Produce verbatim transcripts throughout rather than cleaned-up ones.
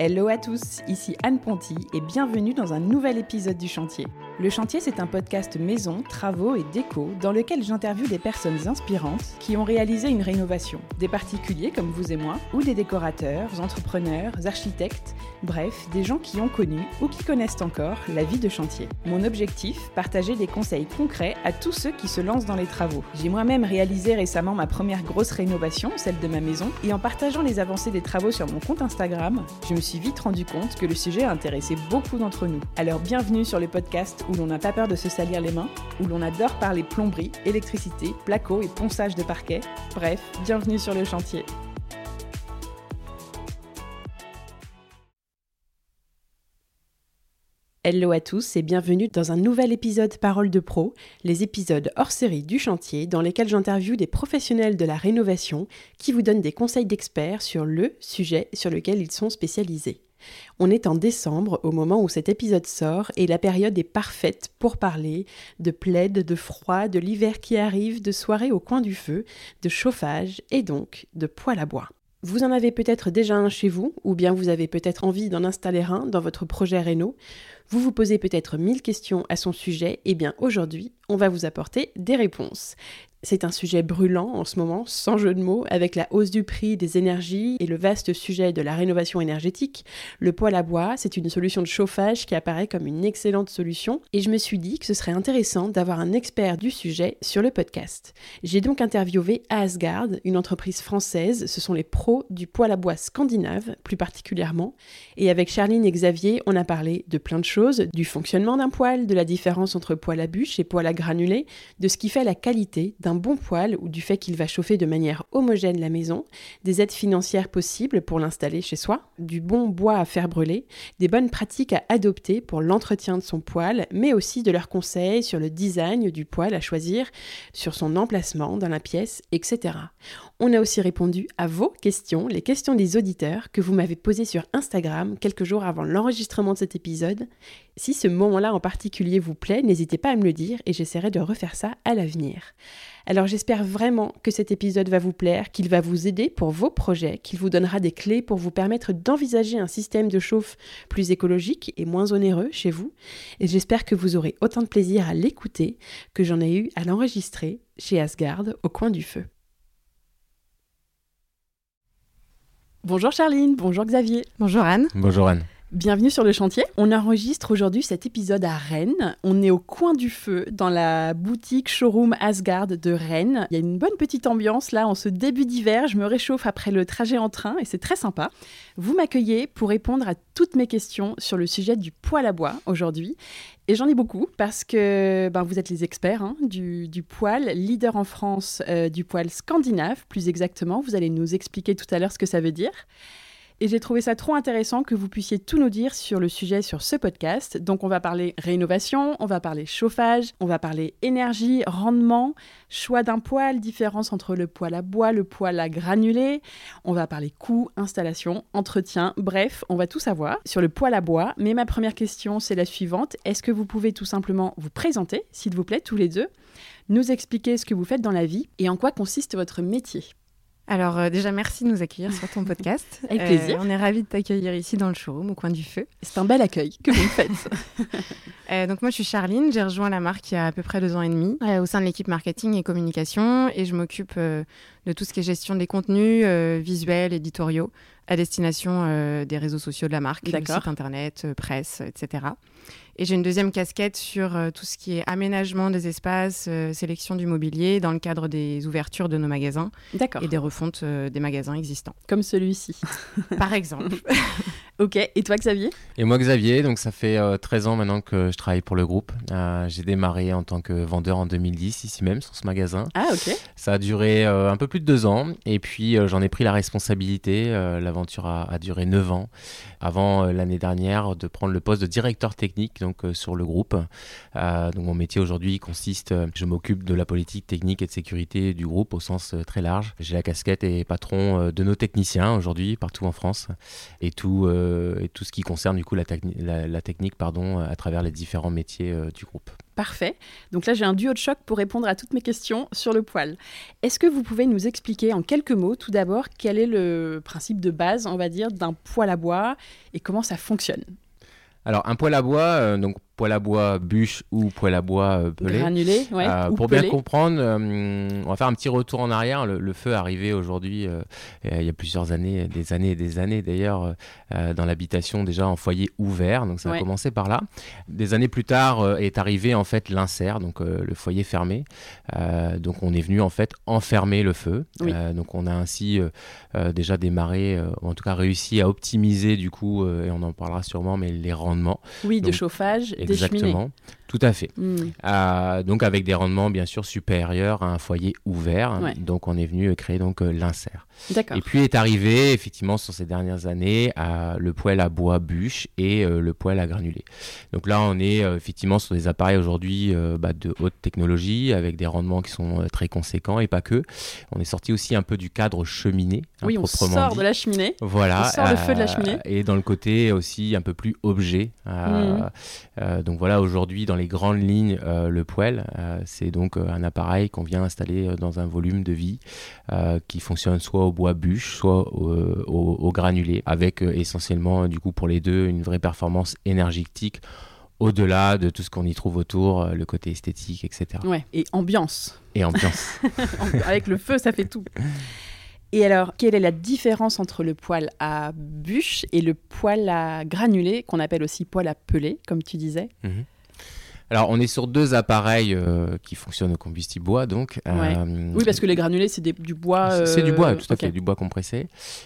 Hello à tous, ici Anne Ponty et bienvenue dans un nouvel épisode du Chantier. Le Chantier, c'est un podcast maison, travaux et déco dans lequel j'interviewe des personnes inspirantes qui ont réalisé une rénovation, des particuliers comme vous et moi, ou des décorateurs, entrepreneurs, architectes, bref, des gens qui ont connu ou qui connaissent encore la vie de chantier. Mon objectif, partager des conseils concrets à tous ceux qui se lancent dans les travaux. J'ai moi-même réalisé récemment ma première grosse rénovation, celle de ma maison, et en partageant les avancées des travaux sur mon compte Instagram, je me suis vite rendu compte que le sujet a intéressé beaucoup d'entre nous. Alors bienvenue sur le podcast où l'on n'a pas peur de se salir les mains, où l'on adore parler plomberie, électricité, placo et ponçage de parquet. Bref, bienvenue sur le chantier. Hello à tous et bienvenue dans un nouvel épisode Parole de Pro, les épisodes hors série du chantier dans lesquels j'interviewe des professionnels de la rénovation qui vous donnent des conseils d'experts sur le sujet sur lequel ils sont spécialisés. On est en décembre au moment où cet épisode sort et la période est parfaite pour parler de plaid, de froid, de l'hiver qui arrive, de soirées au coin du feu, de chauffage et donc de poêle à bois. Vous en avez peut-être déjà un chez vous, ou bien vous avez peut-être envie d'en installer un dans votre projet réno. Vous vous posez peut-être mille questions à son sujet, et bien aujourd'hui, on va vous apporter des réponses. C'est un sujet brûlant en ce moment, sans jeu de mots, avec la hausse du prix des énergies et le vaste sujet de la rénovation énergétique. Le poêle à bois, c'est une solution de chauffage qui apparaît comme une excellente solution et je me suis dit que ce serait intéressant d'avoir un expert du sujet sur le podcast. J'ai donc interviewé Asgard, une entreprise française, ce sont les pros du poêle à bois scandinave, plus particulièrement. Et avec Charline et Xavier, on a parlé de plein de choses, du fonctionnement d'un poêle, de la différence entre poêle à bûche et poêle à granulés, de ce qui fait la qualité d'un un bon poêle ou du fait qu'il va chauffer de manière homogène la maison, des aides financières possibles pour l'installer chez soi, du bon bois à faire brûler, des bonnes pratiques à adopter pour l'entretien de son poêle, mais aussi de leurs conseils sur le design du poêle à choisir, sur son emplacement dans la pièce, et cetera. On a aussi répondu à vos questions, les questions des auditeurs que vous m'avez posées sur Instagram quelques jours avant l'enregistrement de cet épisode. Si ce moment-là en particulier vous plaît, n'hésitez pas à me le dire et j'essaierai de refaire ça à l'avenir. Alors j'espère vraiment que cet épisode va vous plaire, qu'il va vous aider pour vos projets, qu'il vous donnera des clés pour vous permettre d'envisager un système de chauffe plus écologique et moins onéreux chez vous. Et j'espère que vous aurez autant de plaisir à l'écouter que j'en ai eu à l'enregistrer chez Asgard au coin du feu. Bonjour Charline, bonjour Xavier. Bonjour Anne. Bonjour Anne. Bienvenue sur le chantier. On enregistre aujourd'hui cet épisode à Rennes. On est au coin du feu dans la boutique showroom Asgard de Rennes. Il y a une bonne petite ambiance là en ce début d'hiver. Je me réchauffe après le trajet en train et c'est très sympa. Vous m'accueillez pour répondre à toutes mes questions sur le sujet du poêle à bois aujourd'hui. Et j'en ai beaucoup parce que ben, vous êtes les experts hein, du, du poêle, leader en France euh, du poêle scandinave plus exactement. Vous allez nous expliquer tout à l'heure ce que ça veut dire. Et j'ai trouvé ça trop intéressant que vous puissiez tout nous dire sur le sujet sur ce podcast. Donc on va parler rénovation, on va parler chauffage, on va parler énergie, rendement, choix d'un poêle, différence entre le poêle à bois, le poêle à granulés. On va parler coût, installation, entretien, bref, on va tout savoir sur le poêle à bois. Mais ma première question, c'est la suivante. Est-ce que vous pouvez tout simplement vous présenter, s'il vous plaît, tous les deux, nous expliquer ce que vous faites dans la vie et en quoi consiste votre métier ? Alors euh, déjà, merci de nous accueillir sur ton podcast. Avec plaisir. Euh, on est ravis de t'accueillir ici dans le showroom, au coin du feu. C'est un bel accueil que vous me faites. euh, donc moi, je suis Charline. J'ai rejoint la marque il y a à peu près deux ans et demi euh, au sein de l'équipe marketing et communication. Et je m'occupe euh, de tout ce qui est gestion des contenus euh, visuels, éditoriaux, à destination euh, des réseaux sociaux de la marque, du site internet, euh, presse, et cetera. Et j'ai une deuxième casquette sur euh, tout ce qui est aménagement des espaces, euh, sélection du mobilier dans le cadre des ouvertures de nos magasins D'accord. Et des refontes euh, des magasins existants. Comme celui-ci. Par exemple. Ok, et toi Xavier ? Et moi Xavier, donc ça fait euh, treize ans maintenant que je travaille pour le groupe. Euh, j'ai démarré en tant que vendeur en deux mille dix, ici même, sur ce magasin. Ah ok. Ça a duré euh, un peu plus de deux ans et puis euh, j'en ai pris la responsabilité. Euh, l'aventure a, a duré neuf ans avant euh, l'année dernière de prendre le poste de directeur technique donc, euh, sur le groupe. Euh, donc mon métier aujourd'hui consiste, euh, je m'occupe de la politique technique et de sécurité du groupe au sens euh, très large. J'ai la casquette et patron euh, de nos techniciens aujourd'hui partout en France et tout euh, euh, et tout ce qui concerne du coup la, techni- la, la technique pardon, à travers les différents métiers euh, du groupe. Parfait. Donc là, j'ai un duo de choc pour répondre à toutes mes questions sur le poêle. Est-ce que vous pouvez nous expliquer en quelques mots, tout d'abord, quel est le principe de base, on va dire, d'un poêle à bois et comment ça fonctionne ? Alors, un poêle à bois, euh, donc poêle à bois bûche ou poêle à bois euh, pelé. Granulé, ouais. Euh, ou pour pelé. bien comprendre, euh, on va faire un petit retour en arrière. Le, le feu est arrivé aujourd'hui, euh, il y a plusieurs années, des années et des années d'ailleurs, euh, dans l'habitation déjà en foyer ouvert. Donc ça Ouais. a commencé par là. Des années plus tard euh, est arrivé en fait l'insert, donc euh, le foyer fermé. Euh, donc on est venu en fait enfermer le feu. Oui. Euh, donc on a ainsi euh, euh, déjà démarré, euh, ou en tout cas réussi à optimiser du coup, euh, et on en parlera sûrement, mais les rendements. Oui, de Donc, chauffage, des cheminées. Exactement, tout à fait. Mm. Euh, donc avec des rendements bien sûr supérieurs à un foyer ouvert. Ouais. Donc on est venu créer donc euh, l'insert. D'accord. Et puis est arrivé effectivement sur ces dernières années euh, le poêle à bois bûche et euh, le poêle à granulés. Donc là on est euh, effectivement sur des appareils aujourd'hui euh, bah, de haute technologie avec des rendements qui sont euh, très conséquents et pas que. On est sorti aussi un peu du cadre cheminée. hein, Oui, on proprement sort dit. de la cheminée. Voilà. On sort le feu de la cheminée. Et dans le côté aussi un peu plus objet. Euh, Mhm. euh, donc voilà, aujourd'hui, dans les grandes lignes, euh, le poêle, euh, c'est donc euh, un appareil qu'on vient installer euh, dans un volume de vie euh, qui fonctionne soit au bois bûche, soit au, au, au granulé, avec euh, essentiellement, du coup, pour les deux, une vraie performance énergétique au-delà de tout ce qu'on y trouve autour, euh, le côté esthétique, et cetera. Ouais. Et ambiance. Et ambiance. Avec le feu, ça fait tout. Et alors, quelle est la différence entre le poêle à bûche et le poêle à granulé, qu'on appelle aussi poêle à pelé, comme tu disais ? Mhm. Alors, on est sur deux appareils euh, qui fonctionnent au combustible bois, donc. Ouais. euh, Oui, parce que les granulés, c'est des- du bois... C'est- C'est du bois, tout à ok. fait, du bois compressé.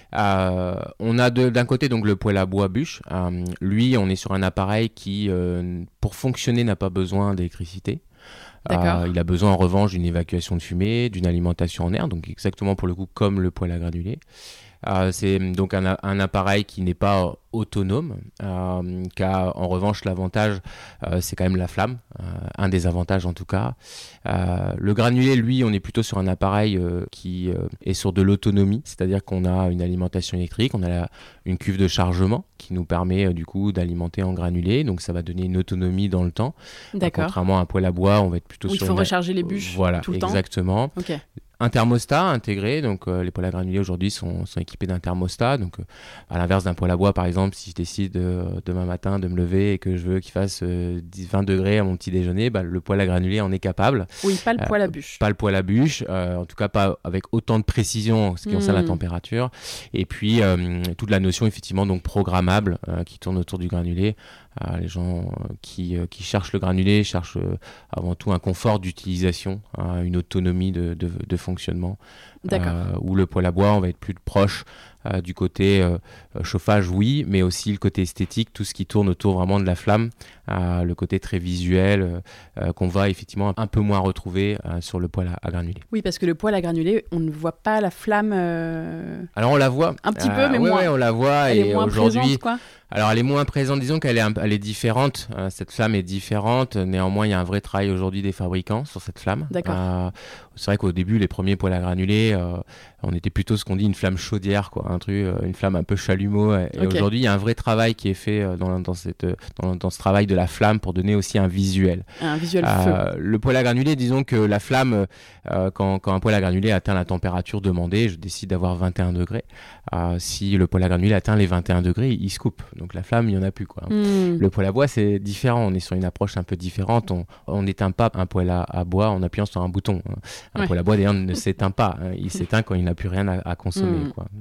Euh, on a de- d'un côté donc le poêle à bois bûche. Euh, lui, on est sur un appareil qui, euh, pour fonctionner, n'a pas besoin d'électricité. D'accord. Euh, il a besoin en revanche d'une évacuation de fumée, d'une alimentation en air, donc exactement pour le coup comme le poêle à granulés. Euh, c'est donc un, a- un appareil qui n'est pas autonome, euh, qui a en revanche l'avantage, euh, c'est quand même la flamme, euh, un des avantages en tout cas. Euh, le granulé, lui, on est plutôt sur un appareil euh, qui euh, est sur de l'autonomie, c'est-à-dire qu'on a une alimentation électrique, on a la- une cuve de chargement qui nous permet euh, du coup d'alimenter en granulé, donc ça va donner une autonomie dans le temps. D'accord. Contrairement à un poêle à bois, on va être plutôt Où il sur faut une... recharger les bûches Voilà, tout le temps. exactement. Ok. Un thermostat intégré, donc euh, les poêles à granulés aujourd'hui sont, sont équipés d'un thermostat. Donc, euh, à l'inverse d'un poêle à bois, par exemple, si je décide euh, demain matin de me lever et que je veux qu'il fasse euh, dix, vingt degrés à mon petit déjeuner, bah, le poêle à granulés en est capable. Oui, pas le Euh, poêle à bûche. Pas le poêle à bûche, euh, en tout cas pas avec autant de précision en ce qui concerne Mm. la température. Et puis euh, toute la notion effectivement donc programmable euh, qui tourne autour du granulé. Euh, les gens euh, qui, euh, qui cherchent le granulé cherchent euh, avant tout un confort d'utilisation, euh, une autonomie de, de, de fonctionnement. D'accord. Euh, où le poêle à bois, on va être plus proche euh, du côté euh, chauffage, oui, mais aussi le côté esthétique, tout ce qui tourne autour vraiment de la flamme, euh, le côté très visuel euh, euh, qu'on va effectivement un peu moins retrouver euh, sur le poêle à, à granulé. Oui, parce que le poêle à granulé, on ne voit pas la flamme. euh, Alors on la voit. Un petit peu, mais ouais, moins. ouais, on la voit Elle et est moins aujourd'hui. présente, quoi. Alors elle est moins présente, disons qu'elle est, un- elle est différente, euh, cette flamme est différente, néanmoins il y a un vrai travail aujourd'hui des fabricants sur cette flamme. D'accord. Euh, c'est vrai qu'au début les premiers poêles à granulés, euh, on était plutôt ce qu'on dit une flamme chaudière, quoi, un truc, euh, une flamme un peu chalumeau, et, et Ok. aujourd'hui il y a un vrai travail qui est fait euh, dans, dans, cette, euh, dans, dans ce travail de la flamme pour donner aussi un visuel. Un visuel feu. Euh, le poêle à granulés, disons que la flamme, euh, quand, quand un poêle à granulés atteint la température demandée, je décide d'avoir vingt et un degrés, euh, si le poêle à granulés atteint les vingt et un degrés, il se coupe, donc la flamme il n'y en a plus, quoi. Hmm. Le poêle à bois, c'est différent. On est sur une approche un peu différente. On on n'éteint pas un poêle à, à bois en appuyant sur un bouton. Un Ouais. poêle à bois, d'ailleurs, ne s'éteint pas. hein. Il s'éteint quand il n'a plus rien à, à consommer. Mm. Quoi.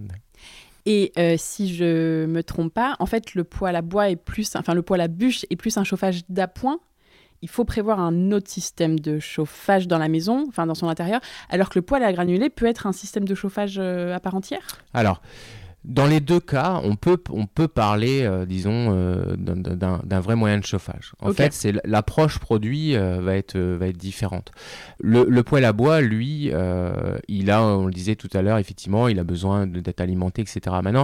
Et euh, si je me trompe pas, en fait, le poêle à bois est plus, enfin le poêle à bûche est plus un chauffage d'appoint. Il faut prévoir un autre système de chauffage dans la maison, enfin dans son intérieur, alors que le poêle à granulés peut être un système de chauffage euh, à part entière. Alors, dans les deux cas, on peut, on peut parler, euh, disons, euh, d'un- d'un d'un vrai moyen de chauffage. En Ok. fait, c'est l- l'approche produit euh, va être, euh, va être différente. Le, le poêle à bois, lui, euh, il a, on le disait tout à l'heure, effectivement, il a besoin de- d'être alimenté, et cetera. Maintenant,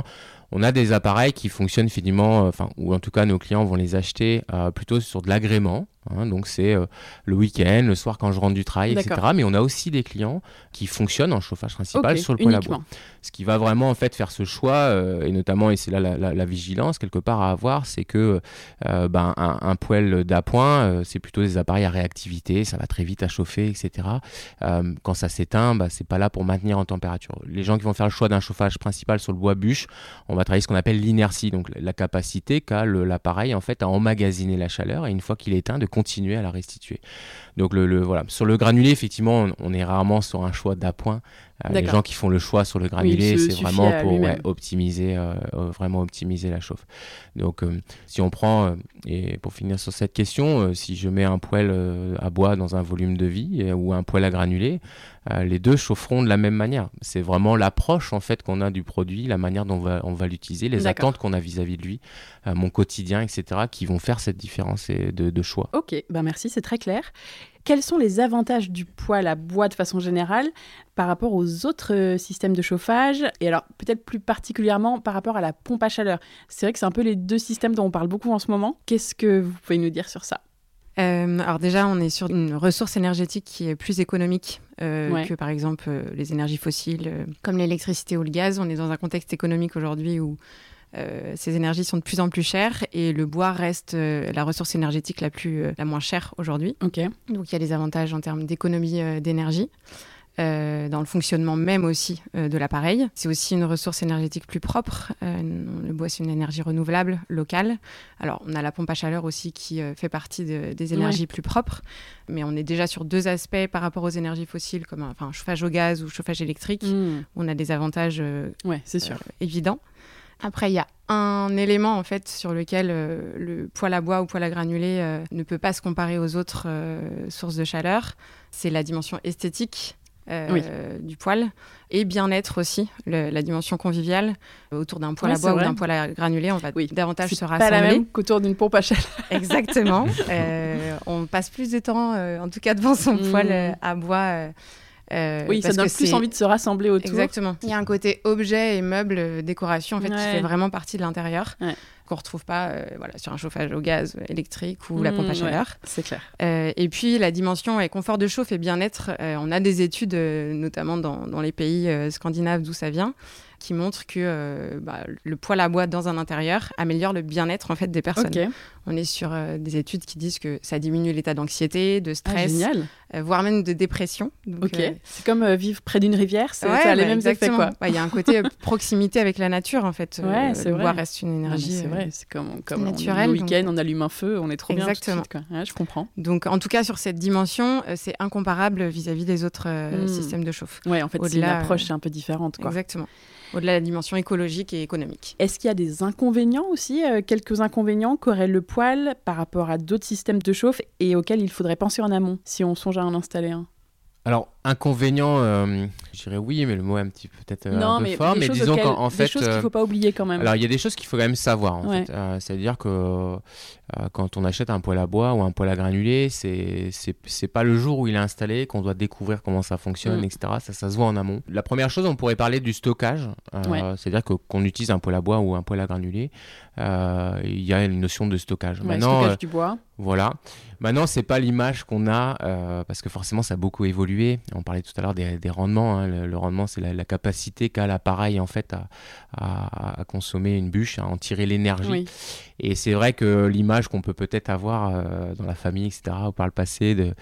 on a des appareils qui fonctionnent finalement, enfin, ou en tout cas nos clients vont les acheter euh, plutôt sur de l'agrément. Hein, donc c'est euh, le week-end, le soir quand je rentre du travail, D'accord. et cetera. Mais on a aussi des clients qui fonctionnent en chauffage principal okay, sur le poêle à bois. Ce qui va vraiment en fait faire ce choix, euh, et notamment, et c'est là la, la, la vigilance quelque part à avoir, c'est que euh, ben, un, un poêle d'appoint, euh, c'est plutôt des appareils à réactivité, ça va très vite à chauffer, et cetera. Euh, quand ça s'éteint, bah, c'est pas là pour maintenir en température. Les gens qui vont faire le choix d'un chauffage principal sur le bois bûche, on va travailler ce qu'on appelle l'inertie, donc la capacité qu'a le, l'appareil en fait à emmagasiner la chaleur et une fois qu'il est éteint, de continuer à la restituer. Donc le, le, voilà. Sur le granulé, effectivement, on, on est rarement sur un choix d'appoint. Euh, les gens qui font le choix sur le granulé, oui, c'est vraiment pour ouais, optimiser, euh, vraiment optimiser la chauffe. Donc euh, si on prend, euh, et pour finir sur cette question, euh, si je mets un poêle euh, à bois dans un volume de vie euh, ou un poêle à granulé, euh, les deux chaufferont de la même manière. C'est vraiment l'approche en fait qu'on a du produit, la manière dont on va, on va l'utiliser, les D'accord. attentes qu'on a vis-à-vis de lui, euh, mon quotidien, et cetera, qui vont faire cette différence de, de choix. Ok, ben merci, c'est très clair. Quels sont les avantages du poêle à bois de façon générale par rapport aux autres systèmes de chauffage et alors peut-être plus particulièrement par rapport à la pompe à chaleur? C'est vrai que c'est un peu les deux systèmes dont on parle beaucoup en ce moment. Qu'est-ce que vous pouvez nous dire sur ça? Euh, alors déjà, on est sur une ressource énergétique qui est plus économique euh, ouais. que par exemple euh, les énergies fossiles euh, comme l'électricité ou le gaz. On est dans un contexte économique aujourd'hui où Euh, ces énergies sont de plus en plus chères et le bois reste euh, la ressource énergétique la, plus, euh, la moins chère aujourd'hui. Okay. Donc il y a des avantages en termes d'économie euh, d'énergie, euh, dans le fonctionnement même aussi euh, de l'appareil. C'est aussi une ressource énergétique plus propre. Euh, le bois, c'est une énergie renouvelable, locale. Alors on a la pompe à chaleur aussi qui euh, fait partie de, des énergies ouais. plus propres, mais on est déjà sur deux aspects par rapport aux énergies fossiles, comme un enfin, chauffage au gaz ou chauffage électrique. Mmh. On a des avantages euh, ouais, c'est sûr. Euh, évidents. Après, il y a un élément en fait sur lequel euh, le poêle à bois ou poêle à granulé euh, ne peut pas se comparer aux autres euh, sources de chaleur. C'est la dimension esthétique euh, oui. du poêle et bien-être aussi, le, la dimension conviviale. Autour d'un poêle ouais, à bois ou d'un poêle à granulé, on va oui. davantage c'est se rassembler. C'est pas la même qu'autour d'une pompe à chaleur. Exactement. euh, on passe plus de temps, euh, en tout cas devant son mmh. poêle euh, à bois. Euh, Euh, oui, ça donne plus c'est... envie de se rassembler autour. Exactement. Il y a un côté objet et meuble, euh, décoration, en fait, ouais. qui fait vraiment partie de l'intérieur, ouais. qu'on ne retrouve pas euh, voilà, sur un chauffage au gaz électrique ou mmh, la pompe à chaleur. Ouais, c'est clair. Euh, et puis, la dimension ouais, confort de chauffe et bien-être, euh, on a des études, euh, notamment dans, dans les pays euh, scandinaves d'où ça vient, qui montrent que euh, bah, le poêle à bois dans un intérieur améliore le bien-être en fait, des personnes. Okay. On est sur euh, des études qui disent que ça diminue l'état d'anxiété, de stress, ah, euh, voire même de dépression. Donc, okay. euh... C'est comme euh, vivre près d'une rivière, c'est, ouais, ça a les bah, mêmes exactement. effets. Il ouais, y a un côté euh, proximité avec la nature en fait. Ouais, euh, c'est le vrai. bois reste une énergie c'est vrai, c'est comme, comme naturelle. Le week-end, donc... on allume un feu, on est trop exactement. bien tout de suite. Quoi. Ouais, je comprends. Donc en tout cas sur cette dimension, euh, c'est incomparable vis-à-vis des autres euh, mmh. systèmes de chauffe. Ouais, en fait, Au-delà, c'est une approche euh... un peu différente. Quoi. Exactement. Au-delà de la dimension écologique et économique. Est-ce qu'il y a des inconvénients aussi, euh, quelques inconvénients qu'aurait le poêle par rapport à d'autres systèmes de chauffe et auxquels il faudrait penser en amont si on songe à en installer un? Alors, inconvénient, euh, je dirais oui, mais le mot est un petit peu peut-être euh, non, un peu mais fort. Mais disons auxquelles, qu'en en fait, des choses qu'il ne faut pas oublier quand même. Alors, il y a des choses qu'il faut quand même savoir. En ouais. fait. Euh, c'est-à-dire que euh, quand on achète un poêle à bois ou un poêle à granulé, c'est, c'est, c'est pas le jour où il est installé qu'on doit découvrir comment ça fonctionne, mm. et cetera. Ça, ça se voit en amont. La première chose, on pourrait parler du stockage. Euh, ouais. C'est-à-dire que, qu'on utilise un poêle à bois ou un poêle à granulé, euh, il y a une notion de stockage. Ouais, Maintenant, stockage euh, du bois. Voilà. Maintenant, c'est pas l'image qu'on a euh, parce que forcément, ça a beaucoup évolué. On parlait tout à l'heure des, des rendements. Hein. Le, le rendement, c'est la, la capacité qu'a l'appareil en fait à, à, à consommer une bûche, à en tirer l'énergie. Oui. Et c'est vrai que l'image qu'on peut peut-être avoir euh, dans la famille, et cetera, ou par le passé de,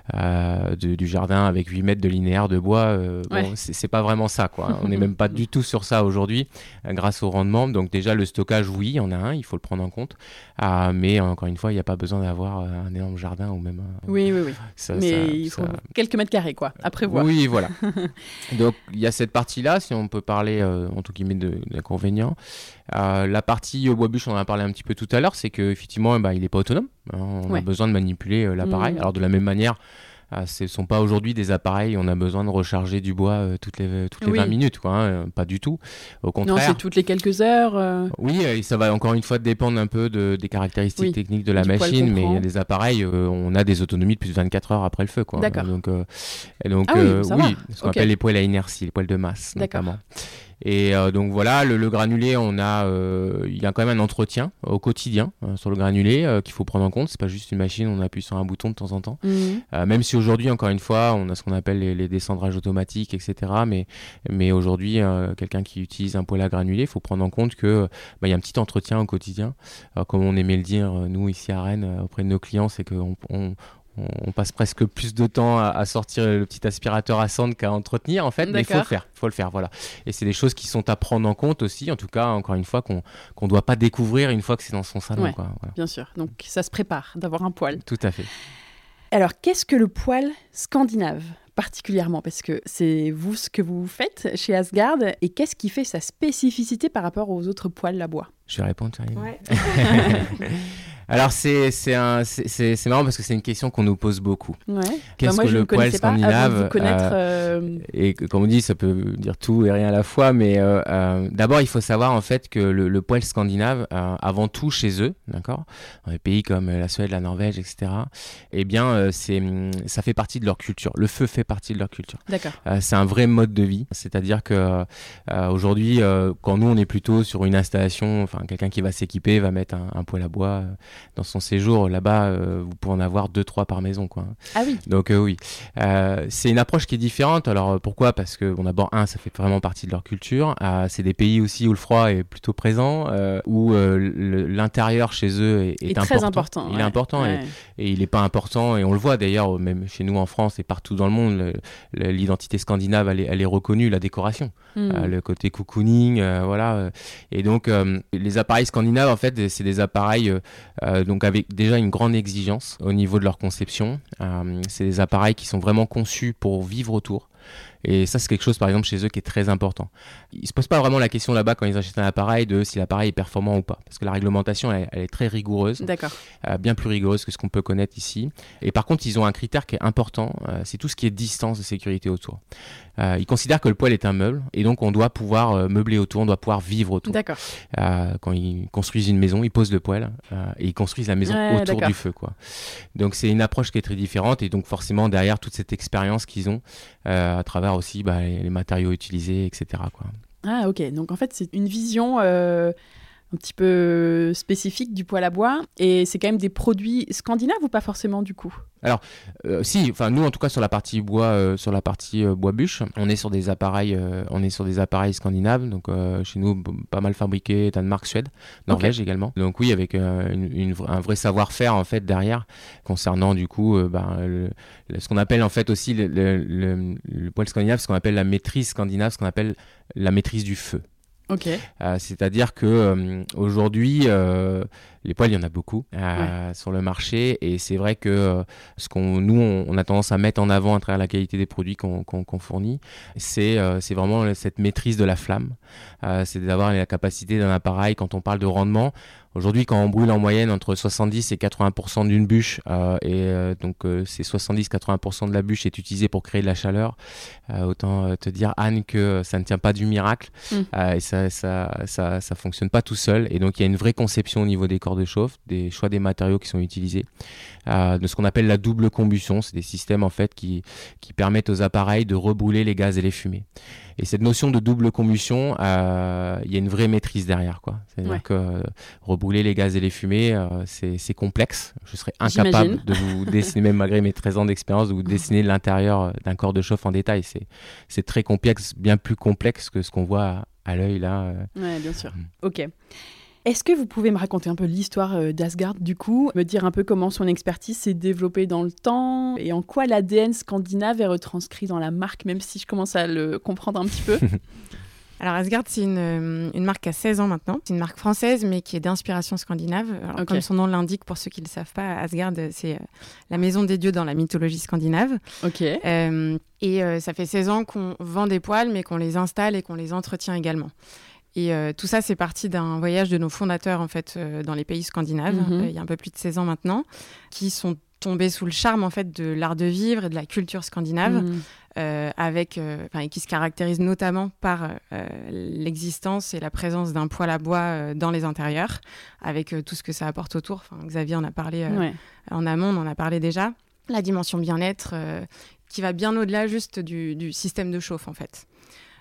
euh, de, du jardin avec huit mètres de linéaire de bois, euh, ouais. bon, c'est, c'est pas vraiment ça, quoi. On n'est même pas du tout sur ça aujourd'hui, euh, grâce au rendement. Donc déjà, le stockage, oui, il y en a un, il faut le prendre en compte. Euh, mais encore une fois, il n'y a pas besoin d'avoir un énorme jardin ou même un... Oui, oui, oui. Ça, mais ça, il faut ça... quelques mètres carrés, quoi, à prévoir. Oui, voilà. Donc, il y a cette partie-là, si on peut parler, euh, en tout guillemets, de, d'inconvénients. Euh, la partie bois bûche, on en a parlé un petit peu tout à l'heure, c'est qu'effectivement, bah, il n'est pas autonome. On ouais. a besoin de manipuler euh, l'appareil. Mmh. Alors, de la même manière... Ah, ce ne sont pas aujourd'hui des appareils, on a besoin de recharger du bois euh, toutes les, toutes les oui. vingt minutes, quoi, hein, pas du tout. Au contraire. Non, c'est toutes les quelques heures. Euh... Oui, et ça va encore une fois dépendre un peu de, des caractéristiques oui. techniques de la du machine, mais il y a des appareils, euh, on a des autonomies de plus de vingt-quatre heures après le feu. Quoi. D'accord. Donc, euh, et donc ah oui, euh, ça oui va. ce qu'on okay. appelle les poêles à inertie, les poêles de masse, D'accord. notamment. Et euh, donc voilà, le, le granulé, on a, euh, il y a quand même un entretien au quotidien euh, sur le granulé euh, qu'il faut prendre en compte. C'est pas juste une machine, on appuie sur un bouton de temps en temps. Mmh. Euh, même si aujourd'hui, encore une fois, on a ce qu'on appelle les, les descendrages automatiques, et cetera. Mais, mais aujourd'hui, euh, quelqu'un qui utilise un poêle à granulé, il faut prendre en compte que bah, y a un petit entretien au quotidien. Alors, comme on aimait le dire, nous ici à Rennes, auprès de nos clients, c'est qu'on on, on passe presque plus de temps à, à sortir le petit aspirateur à cendre qu'à entretenir en fait. D'accord. Mais il faut le faire, faut le faire, voilà. Et c'est des choses qui sont à prendre en compte aussi, en tout cas, encore une fois, qu'on qu'on doit pas découvrir une fois que c'est dans son salon. Ouais, quoi, voilà. Bien sûr. Donc ça se prépare d'avoir un poêle. Tout à fait. Alors, qu'est-ce que le poêle scandinave particulièrement, parce que c'est vous ce que vous faites chez Asgard, et qu'est-ce qui fait sa spécificité par rapport aux autres poêles à bois? Je vais répondre, Charlie. Ouais. Alors, c'est, c'est, un, c'est, c'est, c'est marrant parce que c'est une question qu'on nous pose beaucoup. Ouais. Qu'est-ce bah moi, que le poêle scandinave vous connaître, euh... Et comme on dit, ça peut dire tout et rien à la fois, mais euh, euh, d'abord, il faut savoir en fait que le, le poêle scandinave, euh, avant tout chez eux, d'accord, dans des pays comme la Suède, la Norvège, et cetera, eh bien, euh, c'est, ça fait partie de leur culture. Le feu fait partie de leur culture. D'accord. Euh, c'est un vrai mode de vie, c'est-à-dire que euh, aujourd'hui, euh, quand nous, on est plutôt sur une installation, enfin, quelqu'un qui va s'équiper va mettre un, un poêle à bois euh, dans son séjour. Là-bas, euh, vous pouvez en avoir deux, trois par maison, quoi. Ah oui. Donc euh, oui, euh, c'est une approche qui est différente. Alors pourquoi ? Parce que bon, d'abord un, ça fait vraiment partie de leur culture. Euh, c'est des pays aussi où le froid est plutôt présent, euh, où euh, le, l'intérieur chez eux est, est, est important. très important. Il ouais. est important ouais. et, et il n'est pas important. Et on le voit d'ailleurs, même chez nous en France et partout dans le monde, le, le, l'identité scandinave, elle est, elle est reconnue, la décoration, mmh. euh, le côté cocooning, euh, voilà. Et donc euh, les appareils scandinaves, en fait, c'est des appareils euh, donc avec déjà une grande exigence au niveau de leur conception. Euh, c'est des appareils qui sont vraiment conçus pour vivre autour. Et ça, c'est quelque chose, par exemple, chez eux qui est très important. Ils ne se posent pas vraiment la question là-bas quand ils achètent un appareil de si l'appareil est performant ou pas. Parce que la réglementation, elle, elle est très rigoureuse. D'accord. Euh, bien plus rigoureuse que ce qu'on peut connaître ici. Et par contre, ils ont un critère qui est important, euh, c'est tout ce qui est distance de sécurité autour. Euh, ils considèrent que le poêle est un meuble et donc on doit pouvoir euh, meubler autour, on doit pouvoir vivre autour. D'accord. Euh, quand ils construisent une maison, ils posent le poêle euh, et ils construisent la maison ouais, autour d'accord. du feu, quoi. Donc c'est une approche qui est très différente et donc forcément derrière toute cette expérience qu'ils ont euh, à travers aussi bah, les, les matériaux utilisés, et cetera, quoi. Ah ok, donc en fait c'est une vision euh, un petit peu spécifique du poêle à bois et c'est quand même des produits scandinaves ou pas forcément du coup ? Alors, euh, si, enfin nous en tout cas sur la partie bois, euh, sur la partie euh, bois bûche, on est sur des appareils, euh, on est sur des appareils scandinaves, donc euh, chez nous b- pas mal fabriqués, Danemark, Suède, Norvège okay. également. Donc oui, avec euh, une, une, un vrai savoir-faire en fait derrière, concernant du coup, euh, bah, le, le, ce qu'on appelle en fait aussi le, le, le, le poêle scandinave, ce qu'on appelle la maîtrise scandinave, ce qu'on appelle la maîtrise du feu. Ok. Euh, c'est-à-dire que euh, aujourd'hui, euh, les poêles, il y en a beaucoup euh, ouais. sur le marché, et c'est vrai que euh, ce qu'on, nous, on, on a tendance à mettre en avant à travers la qualité des produits qu'on, qu'on, qu'on fournit, c'est, euh, c'est vraiment cette maîtrise de la flamme. Euh, c'est d'avoir la capacité d'un appareil, quand on parle de rendement. Aujourd'hui, quand on brûle en moyenne entre soixante-dix et quatre-vingts pour cent d'une bûche, euh, et euh, donc euh, ces soixante-dix à quatre-vingts pour cent de la bûche est utilisée pour créer de la chaleur, euh, autant euh, te dire, Anne, que ça ne tient pas du miracle, mmh. euh, et ça ça, ça ça fonctionne pas tout seul. Et donc, il y a une vraie conception au niveau des corps de chauffe, des choix des matériaux qui sont utilisés, euh, de ce qu'on appelle la double combustion. C'est des systèmes, en fait, qui, qui permettent aux appareils de rebrûler les gaz et les fumées. Et cette notion de double combustion, euh, il y a une vraie maîtrise derrière, quoi. C'est-à-dire ouais. que euh, rebrûler les gaz et les fumées, euh, c'est, c'est complexe. Je serais incapable J'imagine. de vous dessiner, même malgré mes treize ans d'expérience, de vous dessiner l'intérieur d'un corps de chauffe en détail. C'est, c'est très complexe, bien plus complexe que ce qu'on voit à, à l'œil, là. Ouais, bien sûr. Mmh. Ok. Est-ce que vous pouvez me raconter un peu l'histoire d'Asgard, du coup, me dire un peu comment son expertise s'est développée dans le temps et en quoi l'A D N scandinave est retranscrit dans la marque, même si je commence à le comprendre un petit peu. Alors Asgard, c'est une, une marque qui a seize ans maintenant. C'est une marque française, mais qui est d'inspiration scandinave. Alors, okay. Comme son nom l'indique, pour ceux qui ne le savent pas, Asgard, c'est la maison des dieux dans la mythologie scandinave. Ok. Euh, et euh, ça fait seize ans qu'on vend des poêles, mais qu'on les installe et qu'on les entretient également. Et euh, tout ça, c'est parti d'un voyage de nos fondateurs, en fait, euh, dans les pays scandinaves, mm-hmm. euh, il y a un peu plus de seize ans maintenant, qui sont tombés sous le charme, en fait, de l'art de vivre et de la culture scandinave, mm. euh, avec, euh, et qui se caractérise notamment par euh, l'existence et la présence d'un poêle à bois euh, dans les intérieurs, avec euh, tout ce que ça apporte autour. Enfin, Xavier en a parlé euh, ouais. en amont, on en a parlé déjà. La dimension bien-être, euh, qui va bien au-delà juste du, du système de chauffe, en fait.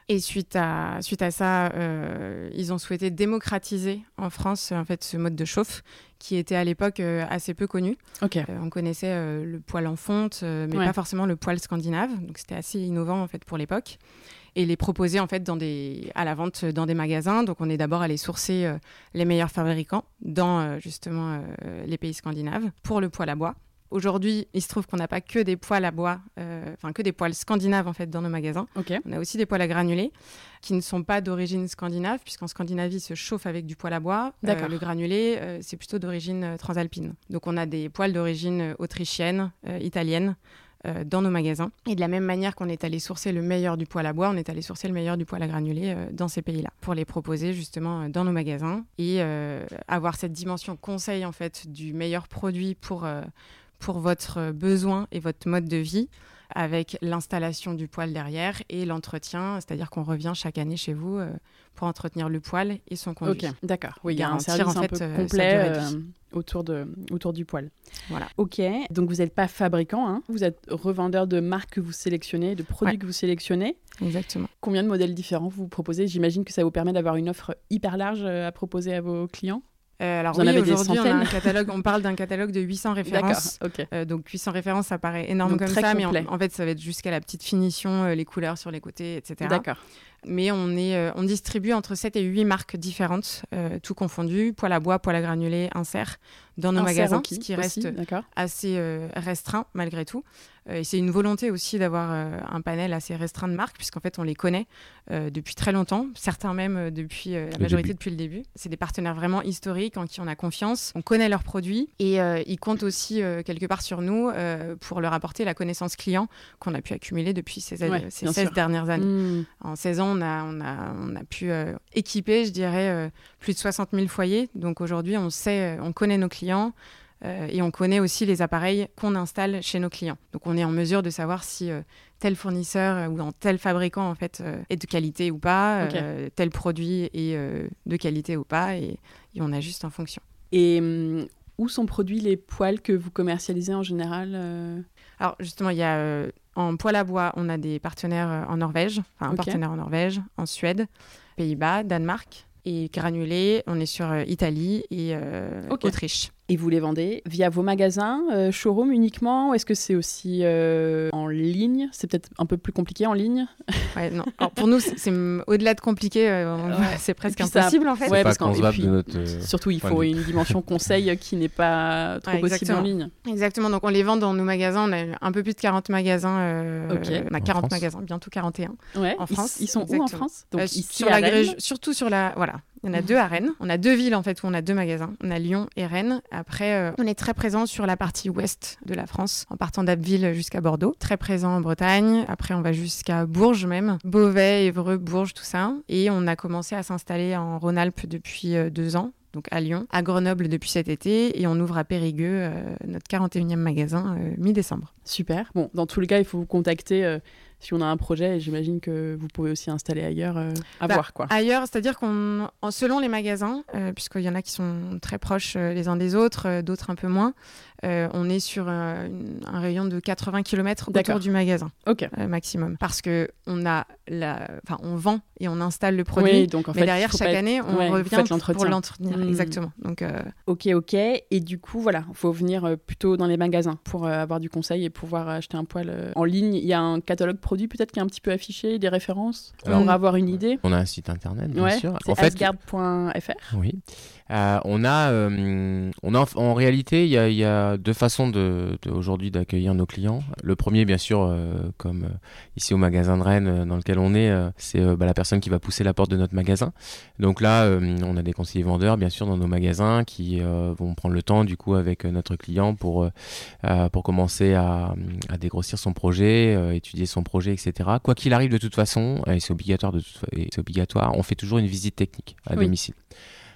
Et suite à, suite à ça, euh, ils ont souhaité démocratiser en France en fait, ce mode de chauffe qui était à l'époque euh, assez peu connu. Okay. Euh, on connaissait euh, le poêle en fonte, euh, mais ouais. pas forcément le poêle scandinave. Donc c'était assez innovant en fait, pour l'époque. Et les proposer en fait, dans des, à la vente dans des magasins. Donc on est d'abord allé sourcer euh, les meilleurs fabricants dans euh, justement euh, les pays scandinaves pour le poêle à bois. Aujourd'hui, il se trouve qu'on n'a pas que des poêles à bois, enfin euh, que des poêles scandinaves en fait dans nos magasins. Okay. On a aussi des poêles à granulés qui ne sont pas d'origine scandinave, puisqu'en Scandinavie, ils se chauffent avec du poêle à bois. Euh, le granulé, euh, c'est plutôt d'origine euh, transalpine. Donc on a des poêles d'origine euh, autrichienne, euh, italienne, euh, dans nos magasins. Et de la même manière qu'on est allé sourcer le meilleur du poêle à bois, on est allé sourcer le meilleur du poêle à granulés euh, dans ces pays-là, pour les proposer justement euh, dans nos magasins et euh, avoir cette dimension conseil en fait du meilleur produit pour euh, pour votre besoin et votre mode de vie, avec l'installation du poêle derrière et l'entretien, c'est-à-dire qu'on revient chaque année chez vous euh, pour entretenir le poêle et son conduit. Ok, d'accord. Oui, il y a un service en fait, un peu complet euh, autour, de, autour du poêle. Voilà. Ok, donc vous n'êtes pas fabricant, hein, vous êtes revendeur de marques que vous sélectionnez, de produits ouais. que vous sélectionnez. Exactement. Combien de modèles différents vous proposez ? J'imagine que ça vous permet d'avoir une offre hyper large à proposer à vos clients. Euh, alors oui, aujourd'hui, on, a un catalogue, on parle d'un catalogue de huit cents références. Okay. Euh, donc huit cents références, ça paraît énorme donc, comme très ça, complet. mais en, en fait, ça va être jusqu'à la petite finition, euh, les couleurs sur les côtés, et cetera. D'accord. Mais on, est, euh, on distribue entre sept et huit marques différentes, euh, tout confondu, poêle à bois, poêle à granulés, insert, dans nos insert magasins, okay, ce qui aussi, reste d'accord. assez euh, restreint malgré tout. Euh, et c'est une volonté aussi d'avoir euh, un panel assez restreint de marques, puisqu'en fait, on les connaît euh, depuis très longtemps, certains même euh, depuis euh, la le majorité début. depuis le début. C'est des partenaires vraiment historiques en qui on a confiance, on connaît leurs produits et euh, ils comptent aussi euh, quelque part sur nous euh, pour leur apporter la connaissance client qu'on a pu accumuler depuis ces, ouais, ces seize sûr. dernières années. Mmh. En seize ans, on a, on a, on a pu euh, équiper, je dirais, euh, plus de soixante mille foyers. Donc aujourd'hui, on sait, on connaît nos clients. Euh, et on connaît aussi les appareils qu'on installe chez nos clients. Donc on est en mesure de savoir si euh, tel fournisseur euh, ou dans tel fabricant en fait, euh, est de qualité ou pas, okay. euh, tel produit est euh, de qualité ou pas, et, et on ajuste en fonction. Et hum, où sont produits les poêles que vous commercialisez en général euh... Alors justement, il y a euh, en poêle à bois, on a des partenaires euh, en Norvège, enfin un okay. partenaire en Norvège, en Suède, Pays-Bas, Danemark. Et granulés, on est sur euh, Italie et euh, okay. Autriche. Et vous les vendez via vos magasins, euh, showroom uniquement, ou est-ce que c'est aussi euh, en ligne ? C'est peut-être un peu plus compliqué en ligne. Ouais, non. Alors pour nous, c'est, c'est au-delà de compliqué, euh, ouais. c'est presque impossible ça, en fait. Ouais, parce qu'en, et puis, notre, euh, surtout, il faut une dimension conseil qui n'est pas trop ouais, possible en ligne. Exactement. Donc on les vend dans nos magasins. On a un peu plus de quarante magasins. Euh, okay. On a quarante magasins, bientôt quarante et un ouais. en France. Ils, ils sont exactement. où en France ? Donc euh, ici sur la grège, surtout sur la, voilà. Il y en a mmh. deux à Rennes. On a deux villes en fait où on a deux magasins. On a Lyon et Rennes. Après, euh, on est très présent sur la partie ouest de la France, en partant d'Abbeville jusqu'à Bordeaux. Très présent en Bretagne. Après, on va jusqu'à Bourges même. Beauvais, Évreux, Bourges, tout ça. Et on a commencé à s'installer en Rhône-Alpes depuis euh, deux ans. Donc à Lyon, à Grenoble depuis cet été. Et on ouvre à Périgueux euh, notre quarante et unième magasin euh, mi-décembre. Super. Bon, dans tous les cas, il faut vous contacter... Euh... Si on a un projet, j'imagine que vous pouvez aussi installer ailleurs, euh, à bah, voir quoi. Ailleurs, c'est-à-dire qu'on, selon les magasins, euh, puisqu'il y en a qui sont très proches euh, les uns des autres, euh, d'autres un peu moins, euh, on est sur euh, une, un rayon de quatre-vingts kilomètres autour du magasin, okay. euh, maximum. Parce que on a, la, enfin, on vend et on installe le produit, oui, donc en mais fait, derrière chaque être... année, on ouais, revient pour l'entretenir. Mmh. Exactement. Donc, euh... ok, ok. Et du coup, voilà, il faut venir euh, plutôt dans les magasins pour euh, avoir du conseil et pouvoir acheter un poêle euh, en ligne. Il y a un catalogue produit peut-être qui est un petit peu affiché, des références Alors, pour avoir une idée. On a un site internet, bien ouais, sûr. C'est en fait, asgard point f r. Oui. Euh, on a, euh, on a en réalité, il y a, y a deux façons de, de, aujourd'hui d'accueillir nos clients. Le premier, bien sûr, euh, comme euh, ici au magasin de Rennes, euh, dans lequel on est, euh, c'est euh, bah, la personne qui va pousser la porte de notre magasin. Donc là, euh, on a des conseillers vendeurs, bien sûr, dans nos magasins qui euh, vont prendre le temps, du coup, avec notre client pour, euh, pour commencer à, à dégrossir son projet, euh, étudier son projet, et cetera. Quoi qu'il arrive, de toute façon, et c'est obligatoire, de toute, et c'est obligatoire, on fait toujours une visite technique à oui. domicile.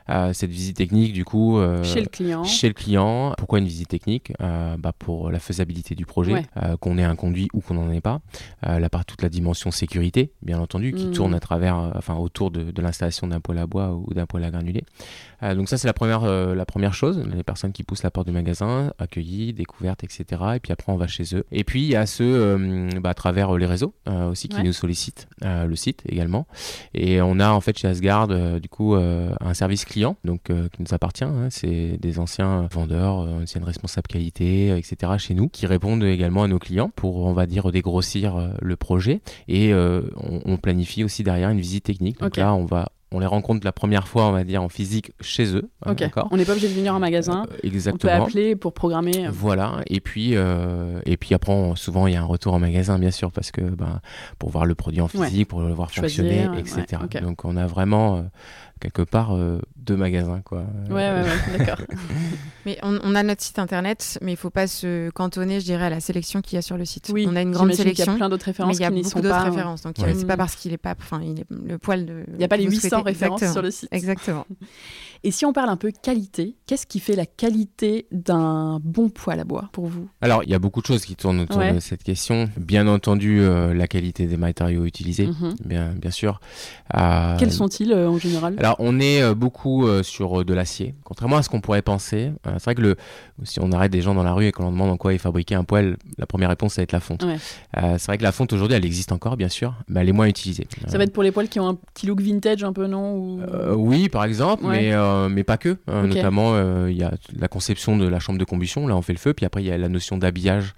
Euh, cette visite technique, du coup, euh, chez le client. Chez le client. Pourquoi une visite technique ? euh, bah, Pour la faisabilité du projet, ouais. euh, qu'on ait un conduit ou qu'on n'en ait pas. Euh, la part, toute la dimension sécurité, bien entendu, qui mmh. tourne à travers, euh, enfin, autour de, de l'installation d'un poêle à bois ou d'un poêle à granulés. Euh, donc ça, c'est la première, euh, la première chose. Les personnes qui poussent la porte du magasin, accueillies, découvertes, et cetera. Et puis après, on va chez eux. Et puis, il y a ceux, euh, bah, à travers les réseaux euh, aussi, qui ouais. nous sollicitent, euh, le site également. Et on a en fait chez Asgard, euh, du coup, euh, un service client, donc euh, qui nous appartient. Hein. C'est des anciens vendeurs, euh, anciennes responsables qualité, euh, et cetera. Chez nous, qui répondent également à nos clients pour, on va dire, dégrossir euh, le projet. Et euh, on, on planifie aussi derrière une visite technique. Donc okay. là, on va On les rencontre la première fois, on va dire, en physique chez eux. Ok. D'accord. On n'est pas obligé de venir en magasin. Euh, exactement. On peut appeler pour programmer. Voilà. Et puis, euh, et puis après, on, souvent, il y a un retour en magasin, bien sûr, parce que ben, pour voir le produit en physique, ouais. pour le voir Choisir, fonctionner, et cetera. Ouais, okay. Donc, on a vraiment euh, quelque part euh, deux magasins, quoi. Ouais, ouais, ouais, d'accord. Mais on, on a notre site internet, mais il ne faut pas se cantonner, je dirais, à la sélection qu'il y a sur le site. Oui, on a une grande sélection. Il y a plein d'autres références mais il y a qui n'y beaucoup sont d'autres pas. références. Donc, ouais. c'est pas parce qu'il est pas, enfin, il est le poil de. Il n'y a pas les huit cents références Exactement. sur le site. Exactement. Et si on parle un peu qualité, qu'est-ce qui fait la qualité d'un bon poêle à bois pour vous ? Alors, il y a beaucoup de choses qui tournent autour ouais. de cette question. Bien entendu, euh, la qualité des matériaux utilisés, mm-hmm. bien, bien sûr. Euh, Quels sont-ils euh, en général ? Alors, on est euh, beaucoup euh, sur euh, de l'acier. Contrairement à ce qu'on pourrait penser, euh, c'est vrai que le, si on arrête des gens dans la rue et qu'on leur demande en quoi est fabriqué un poêle, la première réponse, ça va être la fonte. Ouais. Euh, c'est vrai que la fonte, aujourd'hui, elle existe encore, bien sûr, mais elle est moins utilisée. Ça euh, va être pour les poêles qui ont un petit look vintage un peu, non ? Ou... euh, Oui, par exemple, ouais. mais, euh, mais pas que. Euh, okay. Notamment, il euh, y a la conception de la chambre de combustion, là on fait le feu, puis après il y a la notion d'habillage.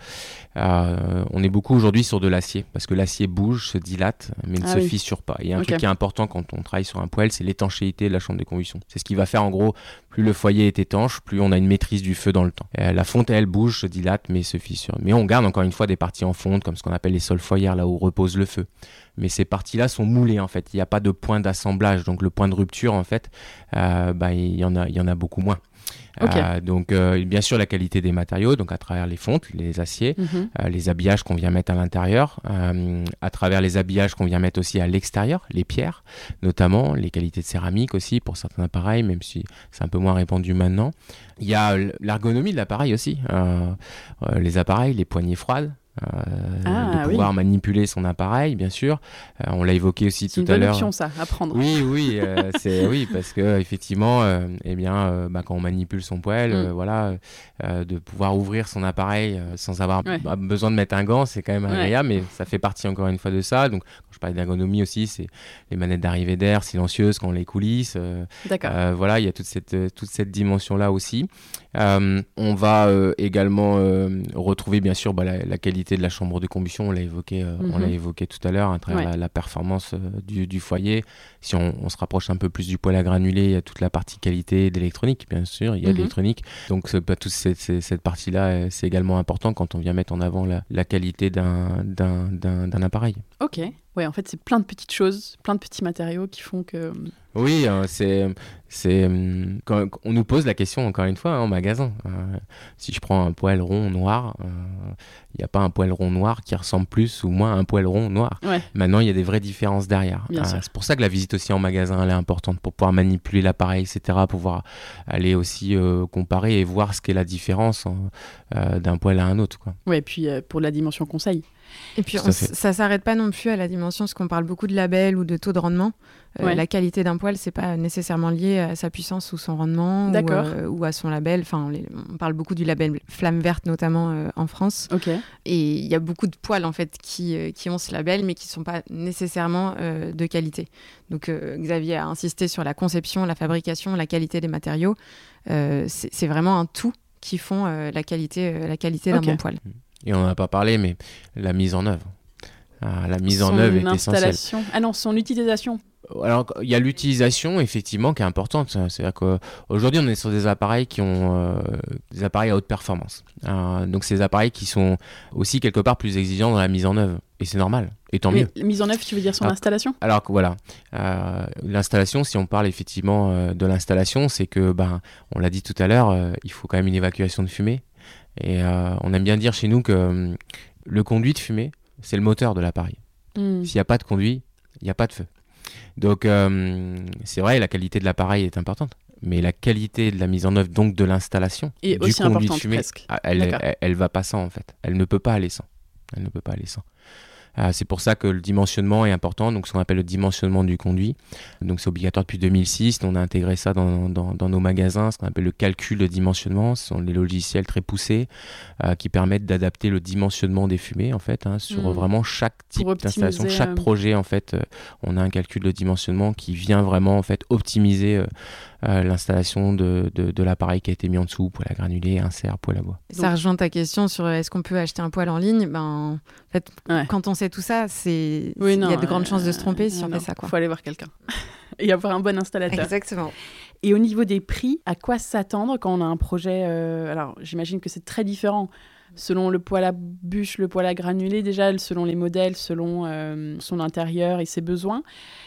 Euh, on est beaucoup aujourd'hui sur de l'acier, parce que l'acier bouge, se dilate, mais ne ah se oui. fissure pas. Il y a un okay. truc qui est important quand on travaille sur un poêle, c'est l'étanchéité de la chambre de combustion. C'est ce qui va faire en gros, plus le foyer est étanche, plus on a une maîtrise du feu dans le temps. Euh, la fonte, elle bouge, se dilate, mais se fissure. Mais on garde encore une fois des parties en fonte, comme ce qu'on appelle les sols foyères, là où repose le feu. Mais ces parties-là sont moulées en fait. Il n'y a pas de point d'assemblage, donc le point de rupture en fait, euh, bah, il y en a, il y en a beaucoup moins. Okay. Euh, donc euh, bien sûr la qualité des matériaux, donc à travers les fontes, les aciers, mm-hmm. euh, les habillages qu'on vient mettre à l'intérieur, euh, à travers les habillages qu'on vient mettre aussi à l'extérieur, les pierres notamment, les qualités de céramique aussi pour certains appareils, même si c'est un peu moins répandu maintenant. Il y a l'ergonomie de l'appareil aussi, euh, euh, les appareils, les poignées froides. Euh, ah, de pouvoir oui. manipuler son appareil, bien sûr. Euh, on l'a évoqué aussi c'est tout à l'heure. C'est une bonne option, ça, à prendre. Oui, oui, euh, c'est oui, parce que effectivement, euh, eh bien, euh, bah, quand on manipule son poêle, mm. euh, voilà, euh, de pouvoir ouvrir son appareil euh, sans avoir ouais. bah, besoin de mettre un gant, c'est quand même agréable, ouais. mais ça fait partie encore une fois de ça. Donc, quand je parlais d'ergonomie aussi, c'est les manettes d'arrivée d'air silencieuses quand on les coulisse. Euh, D'accord. Euh, voilà, il y a toute cette toute cette dimension-là aussi. Euh, on va euh, également euh, retrouver bien sûr bah, la, la qualité de la chambre de combustion, on l'a évoqué, euh, mm-hmm. on l'a évoqué tout à l'heure, à travers ouais. la, la performance euh, du, du foyer. Si on, on se rapproche un peu plus du poêle à granulés, il y a toute la partie qualité d'électronique, bien sûr, il y a mm-hmm. l'électronique. Donc bah, toute cette, cette, cette partie-là, c'est également important quand on vient mettre en avant la, la qualité d'un, d'un, d'un, d'un appareil. Ok. Ouais, en fait, c'est plein de petites choses, plein de petits matériaux qui font que... Oui, euh, c'est, c'est quand on nous pose la question, encore une fois, hein, en magasin. Euh, si je prends un poêle rond noir, il euh, n'y a pas un poêle rond noir qui ressemble plus ou moins à un poêle rond noir. Ouais. Maintenant, il y a des vraies différences derrière. Euh, c'est pour ça que la visite aussi en magasin, elle est importante, pour pouvoir manipuler l'appareil, et cetera, pouvoir aller aussi euh, comparer et voir ce qu'est la différence hein, euh, d'un poêle à un autre, quoi. Ouais, et puis euh, pour la dimension conseil. Et puis, on, ça ne s'arrête pas non plus à la dimension, parce qu'on parle beaucoup de label ou de taux de rendement. Euh, ouais. La qualité d'un poêle, ce n'est pas nécessairement lié à sa puissance ou son rendement ou, euh, ou à son label. Enfin, les, on parle beaucoup du label Flamme Verte, notamment euh, en France. Okay. Et il y a beaucoup de poêles, en fait, qui, euh, qui ont ce label, mais qui ne sont pas nécessairement euh, de qualité. Donc, euh, Xavier a insisté sur la conception, la fabrication, la qualité des matériaux. Euh, c'est, c'est vraiment un tout qui font euh, la qualité, euh, la qualité okay. d'un bon poêle. Et on n'en a pas parlé, mais la mise en œuvre. Ah, la mise son en œuvre est essentielle. Ah non, son utilisation. Alors, il y a l'utilisation, effectivement, qui est importante. C'est-à-dire qu'aujourd'hui, on est sur des appareils qui ont euh, des appareils à haute performance. Euh, donc, ces appareils qui sont aussi, quelque part, plus exigeants dans la mise en œuvre. Et c'est normal. Et tant mais mieux. Mise en œuvre, tu veux dire son alors, installation ? Alors, voilà. Euh, l'installation, si on parle effectivement euh, de l'installation, c'est que, ben, on l'a dit tout à l'heure, euh, il faut quand même une évacuation de fumée. Et euh, on aime bien dire chez nous que euh, le conduit de fumée, c'est le moteur de l'appareil. Mmh. S'il n'y a pas de conduit, il n'y a pas de feu. Donc, euh, c'est vrai, la qualité de l'appareil est importante. mais la qualité de la mise en œuvre, donc de l'installation, et du aussi conduit de importante fumée, presque. elle, D'accord. elle, elle va pas sans en fait. Elle ne peut pas aller sans. Elle ne peut pas aller sans. Euh, c'est pour ça que le dimensionnement est important, donc ce qu'on appelle le dimensionnement du conduit. Donc c'est obligatoire depuis deux mille six, on a intégré ça dans, dans, dans nos magasins, ce qu'on appelle le calcul de dimensionnement. Ce sont des logiciels très poussés euh, qui permettent d'adapter le dimensionnement des fumées en fait, hein, sur Mmh. vraiment chaque type Pour d'installation, optimiser, chaque euh, projet en fait. Euh, on a un calcul de dimensionnement qui vient vraiment en fait optimiser euh, euh, l'installation de, de, de l'appareil qui a été mis en dessous, poêle à granulés, insert, poêle à bois. Ça Donc- rejoint ta question sur euh, est-ce qu'on peut acheter un poêle en ligne. Ben, en fait, Ouais. quand on sait tout ça, c'est Oui, il non, y a de grandes euh, chances de se tromper si non, on non, fait ça. Quoi. faut aller voir quelqu'un et avoir un bon installateur. Exactement. Et au niveau des prix, à quoi s'attendre quand on a un projet euh, Alors, j'imagine que c'est très différent selon le poêle à bûche, le poêle à granulés, déjà, selon les modèles, selon euh, son intérieur et ses besoins,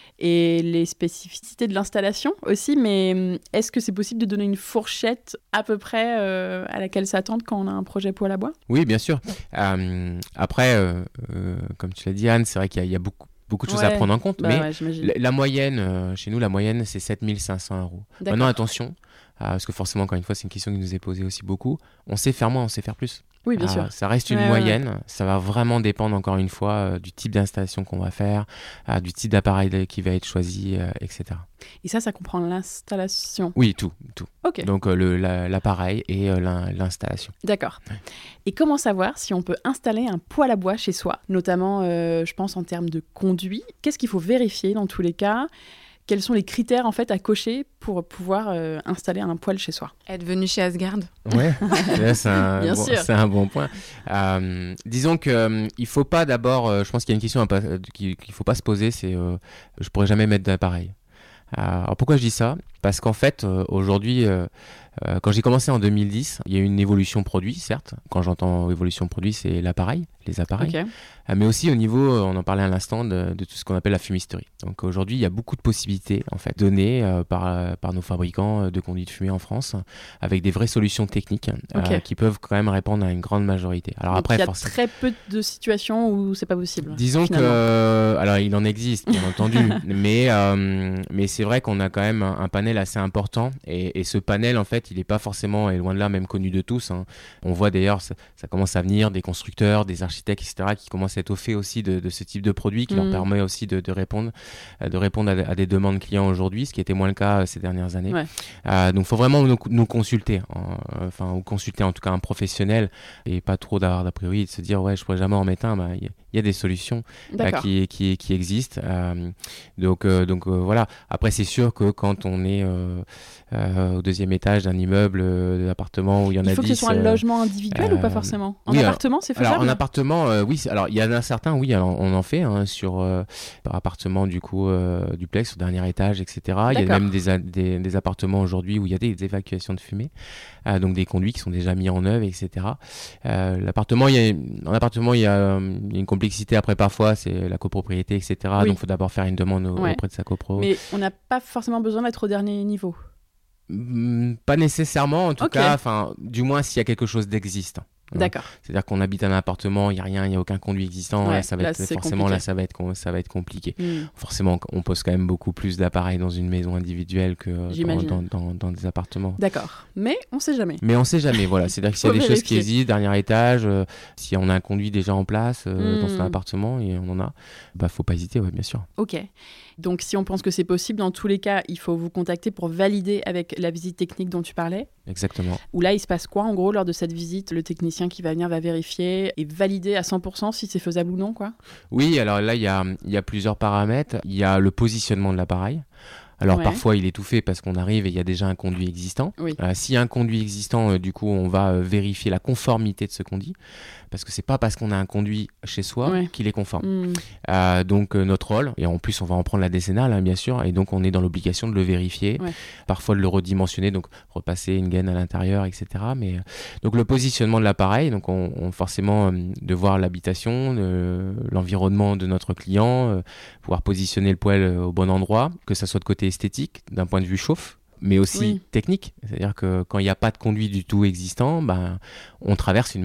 et les spécificités de l'installation aussi. Mais euh, est-ce que c'est possible de donner une fourchette à peu près euh, à laquelle s'attendre quand on a un projet poêle à bois ? Oui, bien sûr. Euh, après, euh, euh, comme tu l'as dit, Anne, c'est vrai qu'il y a, il y a beaucoup, beaucoup de choses à Ouais, prendre en compte, Bah mais ouais, j'imagine. la, la moyenne, euh, chez nous, la moyenne, c'est sept mille cinq cents euros. D'accord. Maintenant, attention, euh, parce que forcément, encore une fois, c'est une question qui nous est posée aussi beaucoup. On sait faire moins, on sait faire plus. Oui, bien Euh, sûr. Ça reste une Ouais, ouais, moyenne. Ça va vraiment dépendre, encore une fois, euh, du type d'installation qu'on va faire, euh, du type d'appareil de- qui va être choisi, euh, et cetera. Et ça, ça comprend l'installation. Oui, tout, tout. Ok, Donc, euh, le, la- l'appareil et euh, l'in- l'installation. d'accord. Et comment savoir si on peut installer un poêle à bois chez soi, notamment, euh, je pense, en termes de conduit ? Qu'est-ce qu'il faut vérifier dans tous les cas ? Quels sont les critères en fait à cocher pour pouvoir euh, installer un poêle chez soi ? Être venu chez Asgard. Ouais, là, c'est un, Bien bon, sûr. c'est un bon point. Euh, disons que euh, il faut pas d'abord, euh, je pense qu'il y a une question à pas- euh, qu'il qu'il faut pas se poser, c'est euh, je pourrais jamais mettre d'appareil. Euh, alors pourquoi je dis ça ? Parce qu'en fait, euh, aujourd'hui, euh, euh, quand j'ai commencé en deux mille dix, il y a eu une évolution produit, certes. Quand j'entends évolution produit, c'est l'appareil, les appareils. Ok. Euh, mais aussi au niveau, euh, on en parlait à l'instant, de, de tout ce qu'on appelle la fumisterie. Donc aujourd'hui, il y a beaucoup de possibilités en fait, données euh, par, euh, par nos fabricants euh, de conduits de fumée en France, avec des vraies solutions techniques euh, Ok. qui peuvent quand même répondre à une grande majorité. Alors Donc, après, il y a forcément, très peu de situations où c'est pas possible. disons finalement. que, alors il en existe bien entendu, mais euh, mais c'est vrai qu'on a quand même un, un panel assez important et, et ce panel en fait, il n'est pas forcément et loin de là même connu de tous. Hein. On voit d'ailleurs ça, ça commence à venir des constructeurs, des architectes, et cetera qui commencent à être au fait aussi de, de ce type de produit qui Mhm. leur permet aussi de, de répondre euh, de répondre à, à des demandes clients aujourd'hui, ce qui était moins le cas euh, ces dernières années. Ouais. Euh, donc il faut vraiment nous, nous consulter, hein, enfin ou consulter en tout cas un professionnel et pas trop d'avoir d'a priori et de se dire ouais je pourrais jamais en mettre un. Bah, il y, y a des solutions euh, D'accord. qui, qui, qui existent. Euh, donc euh, donc euh, voilà. Après c'est sûr que quand on est euh, euh, au deuxième étage d'un immeuble, euh, d'appartement où il y en a Il faut que ce dix, soit un euh, logement individuel ou pas euh, forcément ? En oui, alors- appartement, c'est faisable ? alors en appartement, euh, oui. c'est- Alors il y en a certains, oui. Alors on en fait hein, sur euh, par appartement du coup euh, duplex au dernier étage, et cetera. Il y a D'accord. même des, a- des, des appartements aujourd'hui où il y a des, des évacuations de fumée, euh, donc des conduits qui sont déjà mis en œuvre, et cetera. Euh, l'appartement, il y a, en appartement, il y a euh, il y a une complexité après parfois, c'est la copropriété, et cetera. Oui. Donc il faut d'abord faire une demande au- Ouais. auprès de sa copro. Mais on n'a pas forcément besoin d'être au dernier niveau. Mm, Pas nécessairement, en tout Ok. cas. Enfin, du moins s'il y a quelque chose d'existant. Hein. D'accord. C'est-à-dire qu'on habite un appartement, il n'y a rien, il n'y a aucun conduit existant, Ouais, là, ça va là, être, c'est forcément, compliqué. là, ça va être, com- ça va être compliqué. Hmm. Forcément, on pose quand même beaucoup plus d'appareils dans une maison individuelle que dans, J'imagine. dans, dans, dans des appartements. D'accord. Mais on sait jamais. Mais on ne sait jamais, voilà. C'est-à-dire que s'il y a Faut des choses qui vérifier. existent, dernier étage, euh, si on a un conduit déjà en place euh, dans son Hmm. appartement, et on en a, bah faut pas hésiter, ouais, bien sûr. Ok. Donc si on pense que c'est possible, dans tous les cas, il faut vous contacter pour valider avec la visite technique dont tu parlais. Exactement. Où là, il se passe quoi en gros lors de cette visite ? Le technicien qui va venir va vérifier et valider à cent pour cent si c'est faisable ou non, quoi. Oui, alors là, il y a, il y a plusieurs paramètres. Il y a le positionnement de l'appareil. Alors Ouais. parfois, il est tout fait parce qu'on arrive et il y a déjà un conduit existant. Oui. Euh, S'il y a un conduit existant, euh, du coup, on va euh, vérifier la conformité de ce conduit. Parce que c'est pas parce qu'on a un conduit chez soi Ouais. qu'il est conforme. Hmm. Euh, donc euh, notre rôle, et en plus on va en prendre la décennale hein, bien sûr, et donc on est dans l'obligation de le vérifier, Ouais. parfois de le redimensionner, donc repasser une gaine à l'intérieur, et cetera. Mais, euh, donc le positionnement de l'appareil, donc on, on forcément euh, de voir l'habitation, de- l'environnement de notre client, euh, pouvoir positionner le poêle euh, au bon endroit, que ça soit de côté esthétique, d'un point de vue chauffe, mais aussi Oui. technique. C'est-à-dire que quand il n'y a pas de conduit du tout existant, ben, on traverse une maison.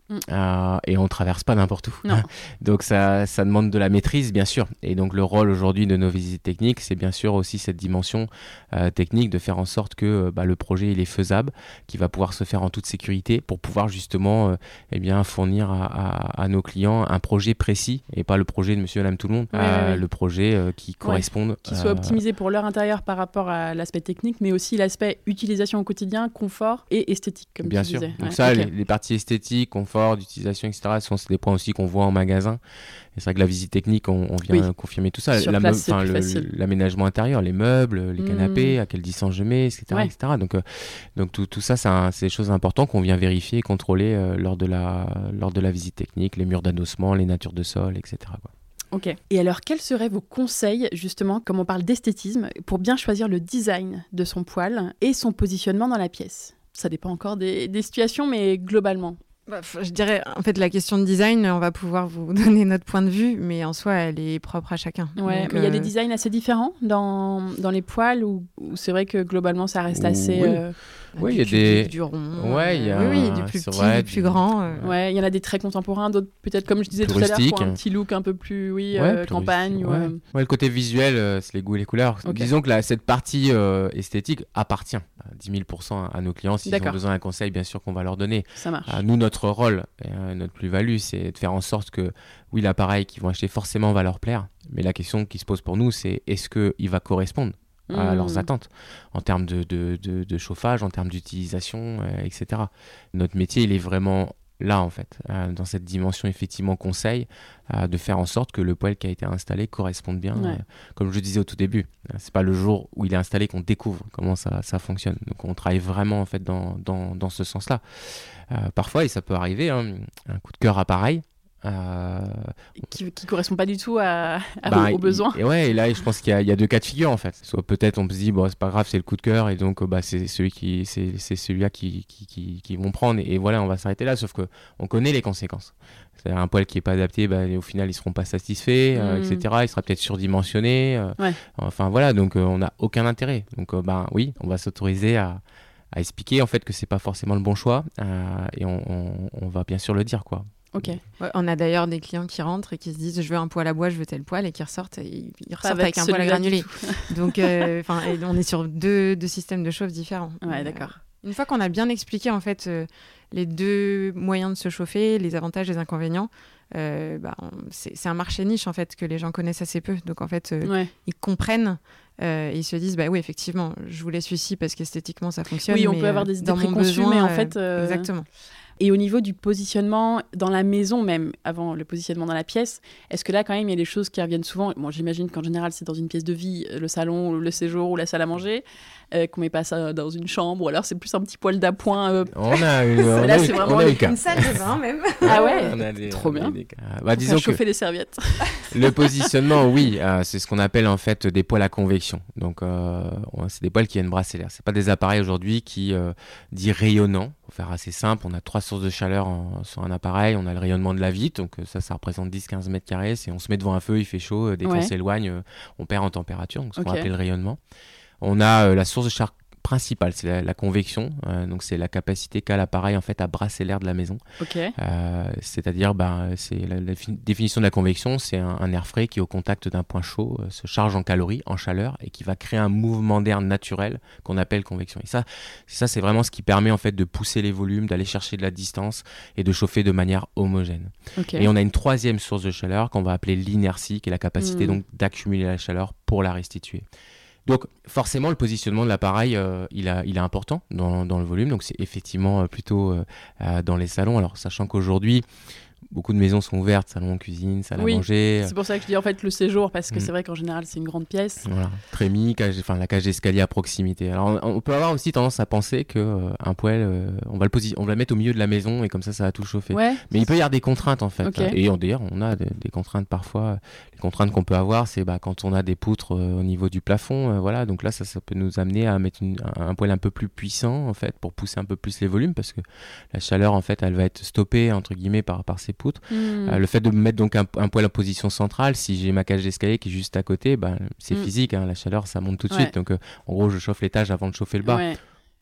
mmh. euh, et on ne traverse pas n'importe où. Non. Donc ça, ça demande de la maîtrise, bien sûr. Et donc le rôle aujourd'hui de nos visites techniques, c'est bien sûr aussi cette dimension euh, technique de faire en sorte que bah, le projet il est faisable, qu'il va pouvoir se faire en toute sécurité pour pouvoir justement euh, eh bien, fournir à, à, à nos clients un projet précis et pas le projet de monsieur et madame tout le monde, ouais, euh, ouais. le projet euh, qui corresponde. Ouais. Qui soit optimisé pour leur intérieur par rapport à l'aspect technique, mais aussi l'aspect utilisation au quotidien, confort et esthétique, comme bien tu sûr. disais. Donc ouais. ça, okay. les, les parties esthétiques, confort, d'utilisation, et cetera, sont c'est des points aussi qu'on voit en magasin. Et c'est vrai que la visite technique, on, on vient oui. confirmer tout ça. Sur la place, me- le, l'aménagement intérieur, les meubles, les mmh. canapés, à quelle distance je mets, et cetera, ouais. et cetera. Donc, euh, donc tout, tout ça, c'est, un, c'est des choses importantes qu'on vient vérifier et contrôler euh, lors, de la, lors de la visite technique, les murs d'adossement, les natures de sol, et cetera, quoi. Ok. Et alors, quels seraient vos conseils, justement, comme on parle d'esthétisme, pour bien choisir le design de son poêle et son positionnement dans la pièce ? Ça dépend encore des, des situations, mais globalement. Bah, je dirais, en fait, la question de design, on va pouvoir vous donner notre point de vue, mais en soi, elle est propre à chacun. Ouais, Donc, mais il y a euh... des designs assez différents dans, dans les poêles, ou c'est vrai que globalement, ça reste assez... Oui. Euh... Oui, il y a des... du rond. Ouais, il y a... Oui, oui, du plus petit, vrai, du plus grand. Euh... Ouais, il y en a des très contemporains, d'autres peut-être, comme je disais plus tout à l'heure, rustique. pour un petit look un peu plus, oui, ouais, euh, plus campagne. Ou, ouais. Euh... ouais, le côté visuel, euh, c'est les goûts et les couleurs. Okay. Disons que la, cette partie euh, esthétique appartient à dix mille pour cent à nos clients. S'ils D'accord. ont besoin d'un conseil, bien sûr qu'on va leur donner. Ça marche. Euh, nous, notre rôle, euh, notre plus-value, c'est de faire en sorte que, oui, l'appareil qu'ils vont acheter forcément va leur plaire. Mais la question qui se pose pour nous, c'est est-ce qu'il va correspondre à mmh. leurs attentes en termes de, de, de, de chauffage, en termes d'utilisation, euh, et cetera. Notre métier, il est vraiment là, en fait, euh, dans cette dimension, effectivement, conseil, euh, de faire en sorte que le poêle qui a été installé corresponde bien. Ouais. Euh, comme je disais au tout début, euh, c'est pas le jour où il est installé qu'on découvre comment ça, ça fonctionne. Donc, on travaille vraiment, en fait, dans, dans, dans ce sens-là. Euh, parfois, et ça peut arriver, hein, un coup de cœur appareil, Euh... qui ne correspond pas du tout à, à bah, aux, aux besoins. Et, et ouais, et là, je pense qu'il y a, il y a deux cas de figure en fait. Soit peut-être on se dit, bon, c'est pas grave, c'est le coup de cœur, et donc bah, c'est, celui qui, c'est, c'est celui-là qui, qui, qui, qui vont prendre, et, et voilà, on va s'arrêter là. Sauf qu'on connaît les conséquences. C'est-à-dire un poêle qui n'est pas adapté, bah, au final, ils ne seront pas satisfaits, mmh. euh, et cetera. Il sera peut-être surdimensionné. Euh, ouais. Enfin voilà, donc euh, on n'a aucun intérêt. Donc euh, bah, oui, on va s'autoriser à. à expliquer en fait que c'est pas forcément le bon choix, euh, et on, on, on va bien sûr le dire, quoi. Ok. Ouais, on a d'ailleurs des clients qui rentrent et qui se disent je veux un poêle à bois, je veux tel poêle, et qui ressortent et ils ressortent avec, avec un poêle à granulés. Donc euh, on est sur deux, deux systèmes de chauffe différents. Ouais, d'accord. Euh, une fois qu'on a bien expliqué en fait euh, les deux moyens de se chauffer, les avantages et les inconvénients, euh, bah, on, c'est, c'est un marché niche en fait que les gens connaissent assez peu. Donc en fait euh, ouais. ils comprennent. Euh, ils se disent bah oui effectivement je voulais celui-ci parce qu'esthétiquement ça fonctionne. Oui, on mais, peut avoir des idées dans préconçues, besoin, mais en euh, fait euh... exactement. Et au niveau du positionnement dans la maison même, avant le positionnement dans la pièce, est-ce que là quand même il y a des choses qui reviennent souvent ? Bon, j'imagine qu'en général c'est dans une pièce de vie, le salon, le séjour ou la salle à manger, euh, qu'on met pas ça dans une chambre, ou alors c'est plus un petit poêle d'appoint. Euh... On a une, on là a c'est une, vraiment une, une salle de bain même. Ah ouais, on a des, trop bien. Des, euh, bah, disons chauffer que les serviettes. Le positionnement, oui, euh, c'est ce qu'on appelle en fait des poêles à convection. Donc euh, c'est des poêles qui viennent brasser l'air. C'est pas des appareils aujourd'hui qui euh, disent rayonnants. Pour faire assez simple, on a trois sources de chaleur en, sur un appareil. On a le rayonnement de la vitre, donc ça, ça représente dix à quinze mètres carrés. Si on se met devant un feu, il fait chaud. Dès ouais. qu'on s'éloigne, on perd en température, donc ce okay. qu'on appelle le rayonnement. On a euh, la source de chaleur principale, c'est la, la convection. Euh, donc c'est la capacité qu'a l'appareil en fait à brasser l'air de la maison. Okay. Euh, c'est-à-dire, bah, c'est la, la fi- définition de la convection, c'est un, un air frais qui au contact d'un point chaud euh, se charge en calories, en chaleur, et qui va créer un mouvement d'air naturel qu'on appelle convection. Et ça, ça c'est vraiment ce qui permet en fait de pousser les volumes, d'aller chercher de la distance et de chauffer de manière homogène. Okay. Et on a une troisième source de chaleur qu'on va appeler l'inertie, qui est la capacité mmh. donc d'accumuler la chaleur pour la restituer. Donc forcément, le positionnement de l'appareil, euh, il, a, il est important dans, dans le volume. Donc c'est effectivement euh, plutôt euh, euh, dans les salons. Alors sachant qu'aujourd'hui, beaucoup de maisons sont ouvertes, salon, cuisine, salle oui, à manger. C'est pour ça que je dis en fait le séjour, parce que mmh. c'est vrai qu'en général c'est une grande pièce. Voilà, trémie, cage, enfin la cage d'escalier à proximité. Alors on, on peut avoir aussi tendance à penser que euh, un poêle, euh, on va le posi- on va le mettre au milieu de la maison et comme ça ça va tout chauffer. Ouais. Mais il peut y avoir des contraintes en fait. Okay. Et on, d'ailleurs on a des, des contraintes parfois. Les contraintes qu'on peut avoir, c'est bah, quand on a des poutres euh, au niveau du plafond, euh, voilà. Donc là ça, ça peut nous amener à mettre une, un, un poêle un peu plus puissant en fait pour pousser un peu plus les volumes, parce que la chaleur en fait elle va être stoppée entre guillemets par par ces poutres. Mmh. Le fait de mettre donc un, un poêle en position centrale, si j'ai ma cage d'escalier qui est juste à côté, bah, c'est mmh. physique, hein, la chaleur ça monte tout de ouais. suite. Donc euh, en gros je chauffe l'étage avant de chauffer le bas. Ouais.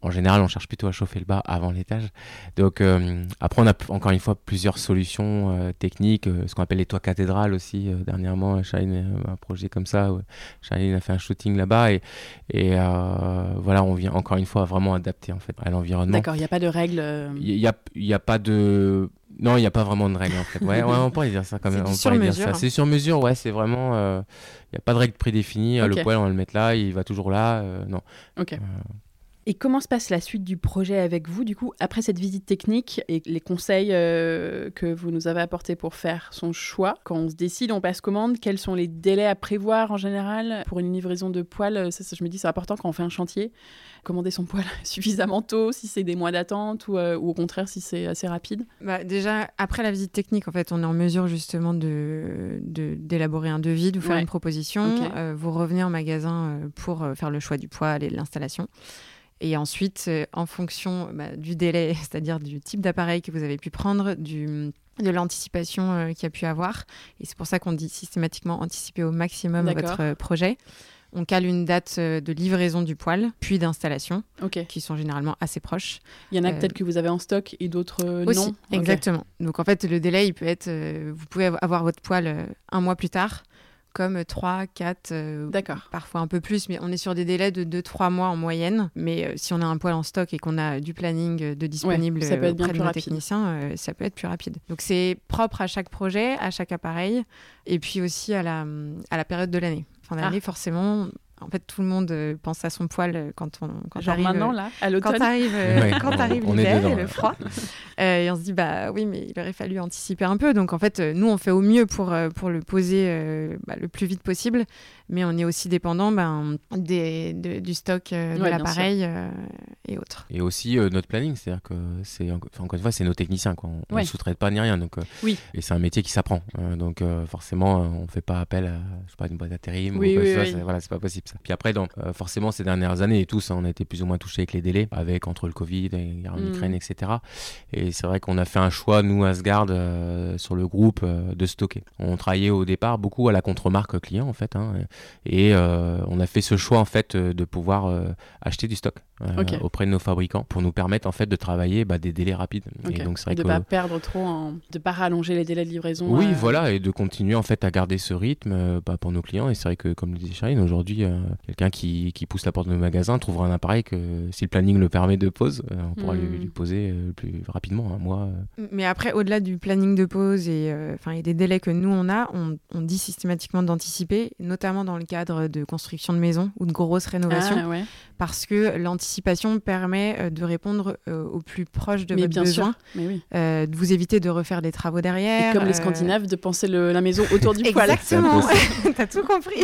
En général, on cherche plutôt à chauffer le bas avant l'étage. Donc euh, après, on a p- encore une fois plusieurs solutions euh, techniques, euh, ce qu'on appelle les toits cathédrales aussi. Euh, dernièrement, Charline a un projet comme ça. Où Charline a fait un shooting là-bas et, et euh, voilà, on vient encore une fois vraiment adapter en fait à l'environnement. D'accord, il n'y a pas de règles. euh, Il y a, il y a pas de non, il n'y a pas vraiment de règles en fait. Ouais, ouais, on pourrait dire ça quand C'est même. du On pourrait dire sur-mesure, ça. hein. C'est sur mesure, ouais. C'est vraiment. euh, Il n'y a pas de règle prédéfinie. Euh, Ok. Le poêle, on va le mettre là, il va toujours là. euh, non. Ok. Et comment se passe la suite du projet avec vous, du coup, après cette visite technique et les conseils euh, que vous nous avez apportés pour faire son choix? Quand on se décide, on passe commande, quels sont les délais à prévoir en général pour une livraison de poêle? Ça, ça, je me dis, c'est important quand on fait un chantier. Commander son poêle suffisamment tôt, si c'est des mois d'attente ou, euh, ou au contraire si c'est assez rapide. Bah, déjà, après la visite technique, en fait, on est en mesure justement de, de- d'élaborer un devis, de vous faire Ouais. une proposition. Ok. Euh, vous revenez en magasin euh, pour euh, faire le choix du poêle et de l'installation. Et ensuite, euh, en fonction bah, du délai, c'est-à-dire du type d'appareil que vous avez pu prendre, du, de l'anticipation euh, qu'il y a pu avoir, et c'est pour ça qu'on dit systématiquement anticiper au maximum D'accord. votre euh, projet, on cale une date euh, de livraison du poêle, puis d'installation, Ok. qui sont généralement assez proches. Il y en a Euh, peut-être que vous avez en stock et d'autres euh, Aussi, non. Ok. exactement. Donc en fait, le délai, il peut être, euh, vous pouvez av- avoir votre poêle euh, un mois plus tard, comme trois, quatre, euh, D'accord. parfois un peu plus, mais on est sur des délais de deux trois mois en moyenne. Mais euh, si on a un poêle en stock et qu'on a du planning euh, de disponible ça peut euh, être bien auprès de plus nos rapide. techniciens, euh, ça peut être plus rapide. Donc c'est propre à chaque projet, à chaque appareil, et puis aussi à la, à la période de l'année. Fin d'année, Ah. forcément, en fait, tout le monde euh, pense à son poêle euh, quand on quand Genre arrive, maintenant, euh, là, à quand l'automne. arrive, euh, Ouais, quand on- arrive on est l'hiver dedans, et le là. froid. Euh, et on se dit, bah oui, mais il aurait fallu anticiper un peu. Donc en fait, euh, nous, on fait au mieux pour, euh, pour le poser euh, bah, le plus vite possible. Mais on est aussi dépendant ben, des, de- du stock euh, de Ouais, bien l'appareil euh, et autres. Et aussi euh, notre planning, c'est-à-dire que c'est enfin, encore une fois, c'est nos techniciens, quoi. On ne Ouais. sous-traite pas ni rien, donc. euh, Oui. Et c'est un métier qui s'apprend, euh, donc euh, forcément, euh, on fait pas appel à, je sais pas, une boîte d'intérim. Oui, ou quoi que oui, ce soit, oui. c'est- voilà, c'est pas possible ça. Puis après, donc, euh, forcément, ces dernières années et tous, hein, on a été plus ou moins touchés avec les délais, avec entre le Covid, la guerre en Mm. Ukraine, et cetera. Et c'est vrai qu'on a fait un choix, nous, Asgard, euh, sur le groupe, euh, de stocker. On travaillait au départ beaucoup à la contre-marque client, en fait, hein, et euh, on a fait ce choix, en fait, euh, de pouvoir euh, acheter du stock euh, Ok. auprès de nos fabricants pour nous permettre, en fait, de travailler bah, des délais rapides. Ok. Et donc, c'est vrai de que pas perdre trop, en... de pas rallonger les délais de livraison. oui, euh, voilà, et de continuer en fait à garder ce rythme euh, bah, pour nos clients. Et c'est vrai que, comme le disait Charline, aujourd'hui, euh, quelqu'un qui, qui pousse la porte de nos magasins trouvera un appareil que, si le planning le permet de pose, euh, on pourra Mm. lui, lui poser euh, plus rapidement, un mois. euh. Mais après, au-delà du planning de pause et, euh, enfin, et des délais que nous, on a, on, on dit systématiquement d'anticiper, notamment dans le cadre de construction de maisons ou de grosses rénovations, Ah, ouais. parce que l'anticipation permet euh, de répondre euh, au plus proche de Mais votre bien besoin. sûr. Mais oui. Euh, de vous éviter de refaire des travaux Et derrière. comme les euh, Scandinaves, de penser le- la maison autour du poêle. Exactement, C'est un t'as tout compris.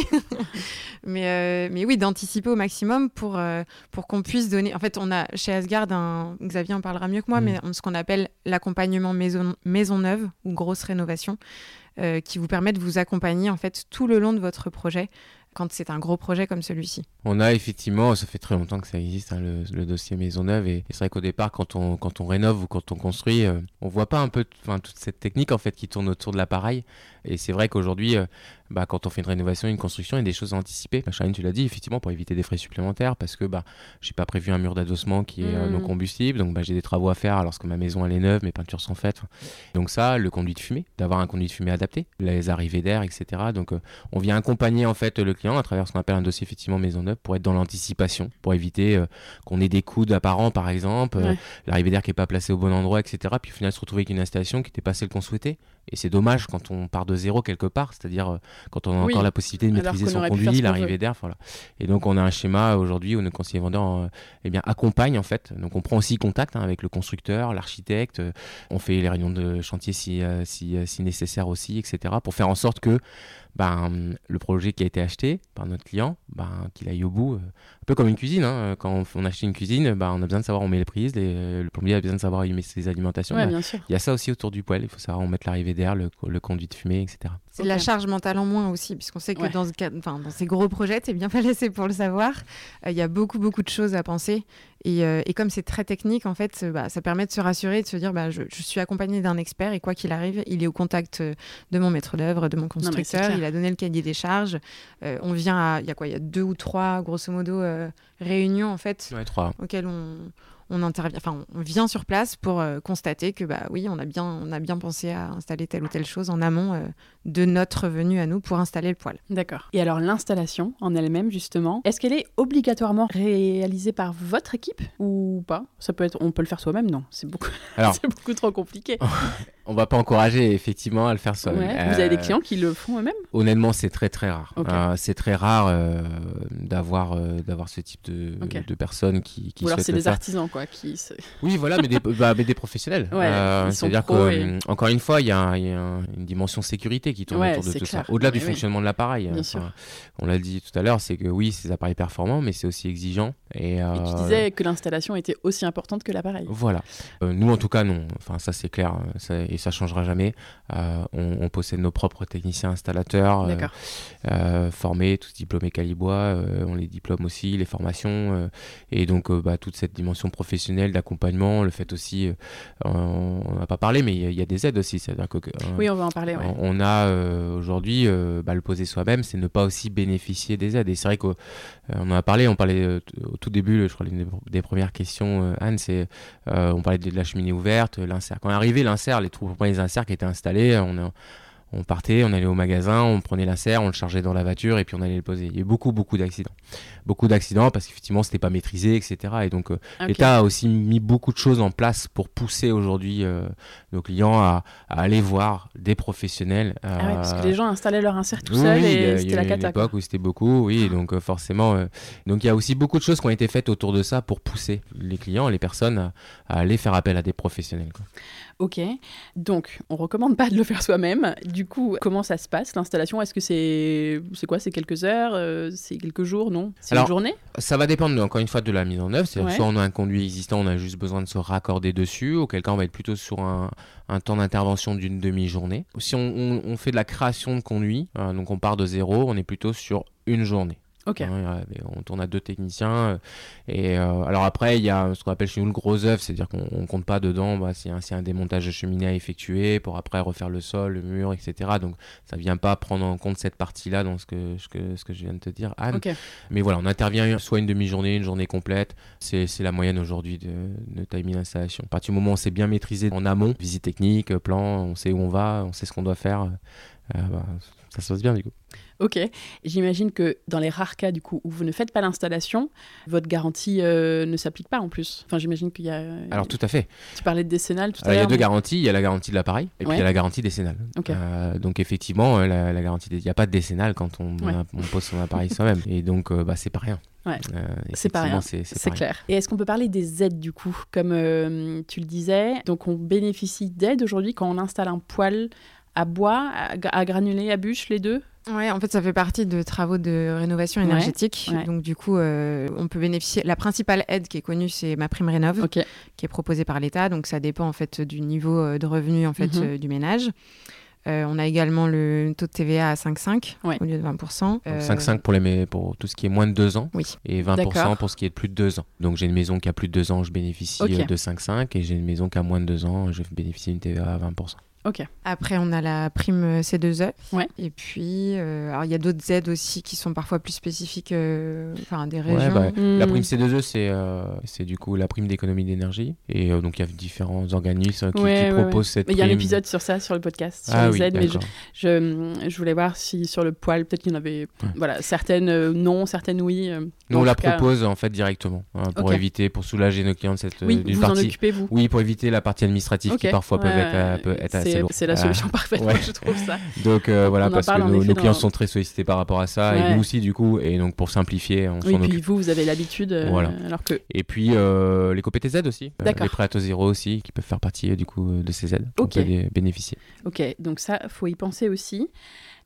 mais, euh, mais oui, d'anticiper au maximum pour, euh, pour qu'on puisse donner... En fait, on a chez Asgard, un... Xavier en parlera mieux que moi, Mm. mais on- ce qu'on appelle l'accompagnement maison, maison neuve ou grosse rénovation, euh, qui vous permet de vous accompagner en fait tout le long de votre projet quand c'est un gros projet comme celui-ci. On a effectivement, ça fait très longtemps que ça existe, hein, le, le dossier Maisonneuve. Et, et c'est vrai qu'au départ, quand on, quand on rénove ou quand on construit, euh, on voit pas un peu t- enfin, toute cette technique en fait qui tourne autour de l'appareil. Et c'est vrai qu'aujourd'hui, euh, bah, quand on fait une rénovation, une construction, il y a des choses à anticiper. Bah, Charline, tu l'as dit, effectivement, pour éviter des frais supplémentaires, parce que bah, j'ai pas prévu un mur d'adossement qui est euh, Mm. non combustible, donc bah, j'ai des travaux à faire alors que ma maison elle est neuve, mes peintures sont faites. Donc ça, le conduit de fumée, d'avoir un conduit de fumée adapté, les arrivées d'air, et cetera. Donc euh, on vient accompagner en fait le client à travers ce qu'on appelle un dossier effectivement maison neuve pour être dans l'anticipation, pour éviter euh, qu'on ait des coudes apparents par exemple, euh, Ouais. l'arrivée d'air qui est pas placée au bon endroit, et cetera. Puis au final se retrouver avec une installation qui n'était pas celle qu'on souhaitait. Et c'est dommage quand on part de zéro quelque part, c'est-à-dire euh, quand on a Oui. encore la possibilité de Alors maîtriser qu'on son aurait pu faire conduit, ce qu'on l'arrivée veut. d'air, voilà. Et donc on a un schéma aujourd'hui où nos conseillers vendeurs euh, eh bien accompagnent en fait. Donc on prend aussi contact hein, avec le constructeur, l'architecte, euh, on fait les réunions de chantier si, euh, si, euh, si nécessaire aussi, et cetera. Pour faire en sorte que ben, le projet qui a été acheté par notre client, ben, qu'il aille au bout. euh, un peu comme une cuisine, hein. Quand on, on achète une cuisine, ben, on a besoin de savoir où on met les prises, les- le plombier a besoin de savoir où il met ses alimentations. Ouais, Ben, bien sûr. il y a ça aussi autour du poêle, il faut savoir où mettre l'arrivée d'air. lampadaire, le, le conduit de fumée, et cetera. C'est okay. de la charge mentale en moins aussi, puisqu'on sait que ouais. dans, ce cas, enfin, dans ces gros projets, t'es bien placé pour le savoir, il euh, y a beaucoup, beaucoup de choses à penser. Et, euh, et comme c'est très technique, en fait, bah, ça permet de se rassurer et de se dire bah, je, je suis accompagné d'un expert et quoi qu'il arrive, il est au contact de mon maître d'œuvre, de mon constructeur, non, il a donné le cahier des charges. Euh, on vient à, il y a quoi, il y a deux ou trois, grosso modo, euh, réunions, en fait, ouais, trois. auxquelles on... On, intervient, enfin, on vient sur place pour euh, constater que bah, oui, on a, bien, on a bien pensé à installer telle ou telle chose en amont euh, de notre venue à nous pour installer le poêle. D'accord. Et alors l'installation en elle-même, justement, est-ce qu'elle est obligatoirement réalisée par votre équipe ou pas ? Ça peut être, on peut le faire soi-même, non ? C'est beaucoup, alors, c'est beaucoup trop compliqué. On va pas encourager effectivement à le faire soi-même. Ouais. Euh, Vous avez des clients qui le font eux-mêmes ? Honnêtement, c'est très très rare. Okay. Euh, c'est très rare euh, d'avoir euh, d'avoir ce type de, okay. de personnes qui, qui ou alors souhaitent c'est le des faire. artisans quoi qui. Se... Oui, voilà, mais des, bah, mais des professionnels. Ouais, euh, c'est-à-dire que et... encore une fois, il y a, y a une dimension sécurité qui tourne ouais, autour de tout clair. ça. Au-delà mais du oui. fonctionnement de l'appareil. Bien enfin, sûr. On l'a dit tout à l'heure, c'est que oui, c'est des appareils performants, mais c'est aussi exigeant. Et, euh... et tu disais que l'installation était aussi importante que l'appareil. Voilà. Euh, nous, en tout cas, non. Enfin, ça, c'est clair. Ça, et ça changera jamais. Euh, on, on possède nos propres techniciens installateurs euh, euh, formés, tous diplômés Calibois. Euh, on les diplôme aussi, les formations. Euh, et donc, euh, bah, toute cette dimension professionnelle d'accompagnement, le fait aussi, euh, on n'a pas parlé, mais il y, y a des aides aussi. C'est-à-dire que, euh, oui, on va en parler. Ouais. On, on a euh, aujourd'hui, euh, bah, le poser soi-même, c'est ne pas aussi bénéficier des aides. Et c'est vrai qu'on euh, en a parlé, on parlait euh, au tout début, je crois, l'une des, des premières questions, euh, Anne, c'est euh, on parlait de, de la cheminée ouverte, l'insert. Quand est arrivé l'insert, les tout premiers inserts qui étaient installés, on a on partait, on allait au magasin, on prenait l'insert, on le chargeait dans la voiture et puis on allait le poser. Il y a eu beaucoup, beaucoup d'accidents. Beaucoup d'accidents parce qu'effectivement, c'était pas maîtrisé, et cetera. Et donc, euh, okay. l'État a aussi mis beaucoup de choses en place pour pousser aujourd'hui euh, nos clients à, à aller voir des professionnels. Euh... Ah ouais, parce que les gens installaient leur insert tout seuls oui, et a, c'était la cata. Il y a une époque où c'était beaucoup, oui. Donc, euh, forcément, euh, donc il y a aussi beaucoup de choses qui ont été faites autour de ça pour pousser les clients, les personnes à, à aller faire appel à des professionnels, quoi. Ok, donc on recommande pas de le faire soi-même. Du coup, comment ça se passe l'installation ? Est-ce que c'est c'est quoi ? C'est quelques heures ? euh, C'est quelques jours ? Non ? C'est Alors, une journée ? Ça va dépendre encore une fois de la mise en œuvre. C'est-à-dire ouais. soit on a un conduit existant, on a juste besoin de se raccorder dessus, auquel cas on va être plutôt sur un, un temps d'intervention d'une demi-journée. Si on, on, on fait de la création de conduit, euh, donc on part de zéro, on est plutôt sur une journée. Okay. Hein, on tourne à deux techniciens et euh, alors après il y a ce qu'on appelle chez nous le gros œuvre, c'est-à-dire qu'on ne compte pas dedans bah, s'il y a un, un démontage de cheminée à effectuer pour après refaire le sol, le mur, et cetera. Donc ça ne vient pas prendre en compte cette partie-là dans ce que, ce que, ce que je viens de te dire, Anne. Okay. Mais voilà, on intervient soit une demi-journée, une journée complète, c'est, c'est la moyenne aujourd'hui de, de timing d'installation. À partir du moment où on s'est bien maîtrisé en amont, visite technique, plan, on sait où on va, on sait ce qu'on doit faire, euh, bah, ça se passe bien du coup. Ok, j'imagine que dans les rares cas du coup où vous ne faites pas l'installation, votre garantie euh, ne s'applique pas en plus. Enfin, j'imagine qu'il y a. Alors tout à fait. Tu parlais de décennale tout Alors, à l'heure. Il y a deux mais... garanties. Il y a la garantie de l'appareil et ouais. puis il y a la garantie décennale. Okay. Euh, donc effectivement, la, la garantie, des... il n'y a pas de décennale quand on, ouais. on, a, on pose son appareil soi-même. Et donc, euh, bah, c'est pas rien. Ouais. Euh, c'est pas rien. C'est, c'est, c'est pas clair. rien. Et est-ce qu'on peut parler des aides du coup, comme euh, tu le disais, donc on bénéficie d'aides aujourd'hui quand on installe un poêle à bois, à, à granulés, à bûches, les deux ? Ouais, en fait, ça fait partie de travaux de rénovation énergétique. Ouais, ouais. Donc, du coup, euh, on peut bénéficier. La principale aide qui est connue, c'est MaPrimeRénov', okay. qui est proposée par l'État. Donc, ça dépend en fait du niveau de revenu en fait mm-hmm. euh, du ménage. Euh, on a également le taux de T V A à cinq virgule cinq ouais. au lieu de vingt pour cent. Euh... cinq virgule cinq pour, les, pour tout ce qui est moins de deux ans oui. et vingt pour cent D'accord. pour ce qui est de plus de deux ans. Donc j'ai une maison qui a plus de deux ans, je bénéficie okay. de cinq virgule cinq et j'ai une maison qui a moins de deux ans, je bénéficie d'une T V A à vingt pour cent. Ok. Après, on a la prime C deux E. Ouais. Et puis, euh, alors il y a d'autres aides aussi qui sont parfois plus spécifiques, euh, enfin des régions. Ouais, bah, mmh. La prime C deux E, c'est, euh, c'est du coup la prime d'économie d'énergie. Et euh, donc il y a différents organismes qui, ouais, qui ouais, proposent ouais. cette mais prime. Il y a un épisode sur ça, sur le podcast, sur ah, les oui, aides. d'accord. Mais je, je, je voulais voir si sur le poêle, peut-être qu'il y en avait ouais. voilà, certaines euh, non, certaines oui. Euh, Nous, on la cas, propose en fait directement hein, pour okay. éviter, pour soulager nos clients de cette oui, d'une vous partie. en occupez, vous. Oui, pour éviter la partie administrative okay. qui parfois ouais, peuvent être, euh, peut être c'est, assez lourde. C'est la solution euh, parfaite, ouais. je trouve ça. Donc euh, voilà, parce que nos, nos clients dans... sont très sollicités par rapport à ça, ouais. et nous aussi du coup, et donc pour simplifier, on oui, s'en puis occupe. vous, vous avez l'habitude, euh, voilà. alors que... Et puis euh, les Copé T Z aussi, euh, les prêts à taux zéro aussi, qui peuvent faire partie du coup de ces aides, okay. on peut les bénéficier. Ok, donc ça, faut y penser aussi.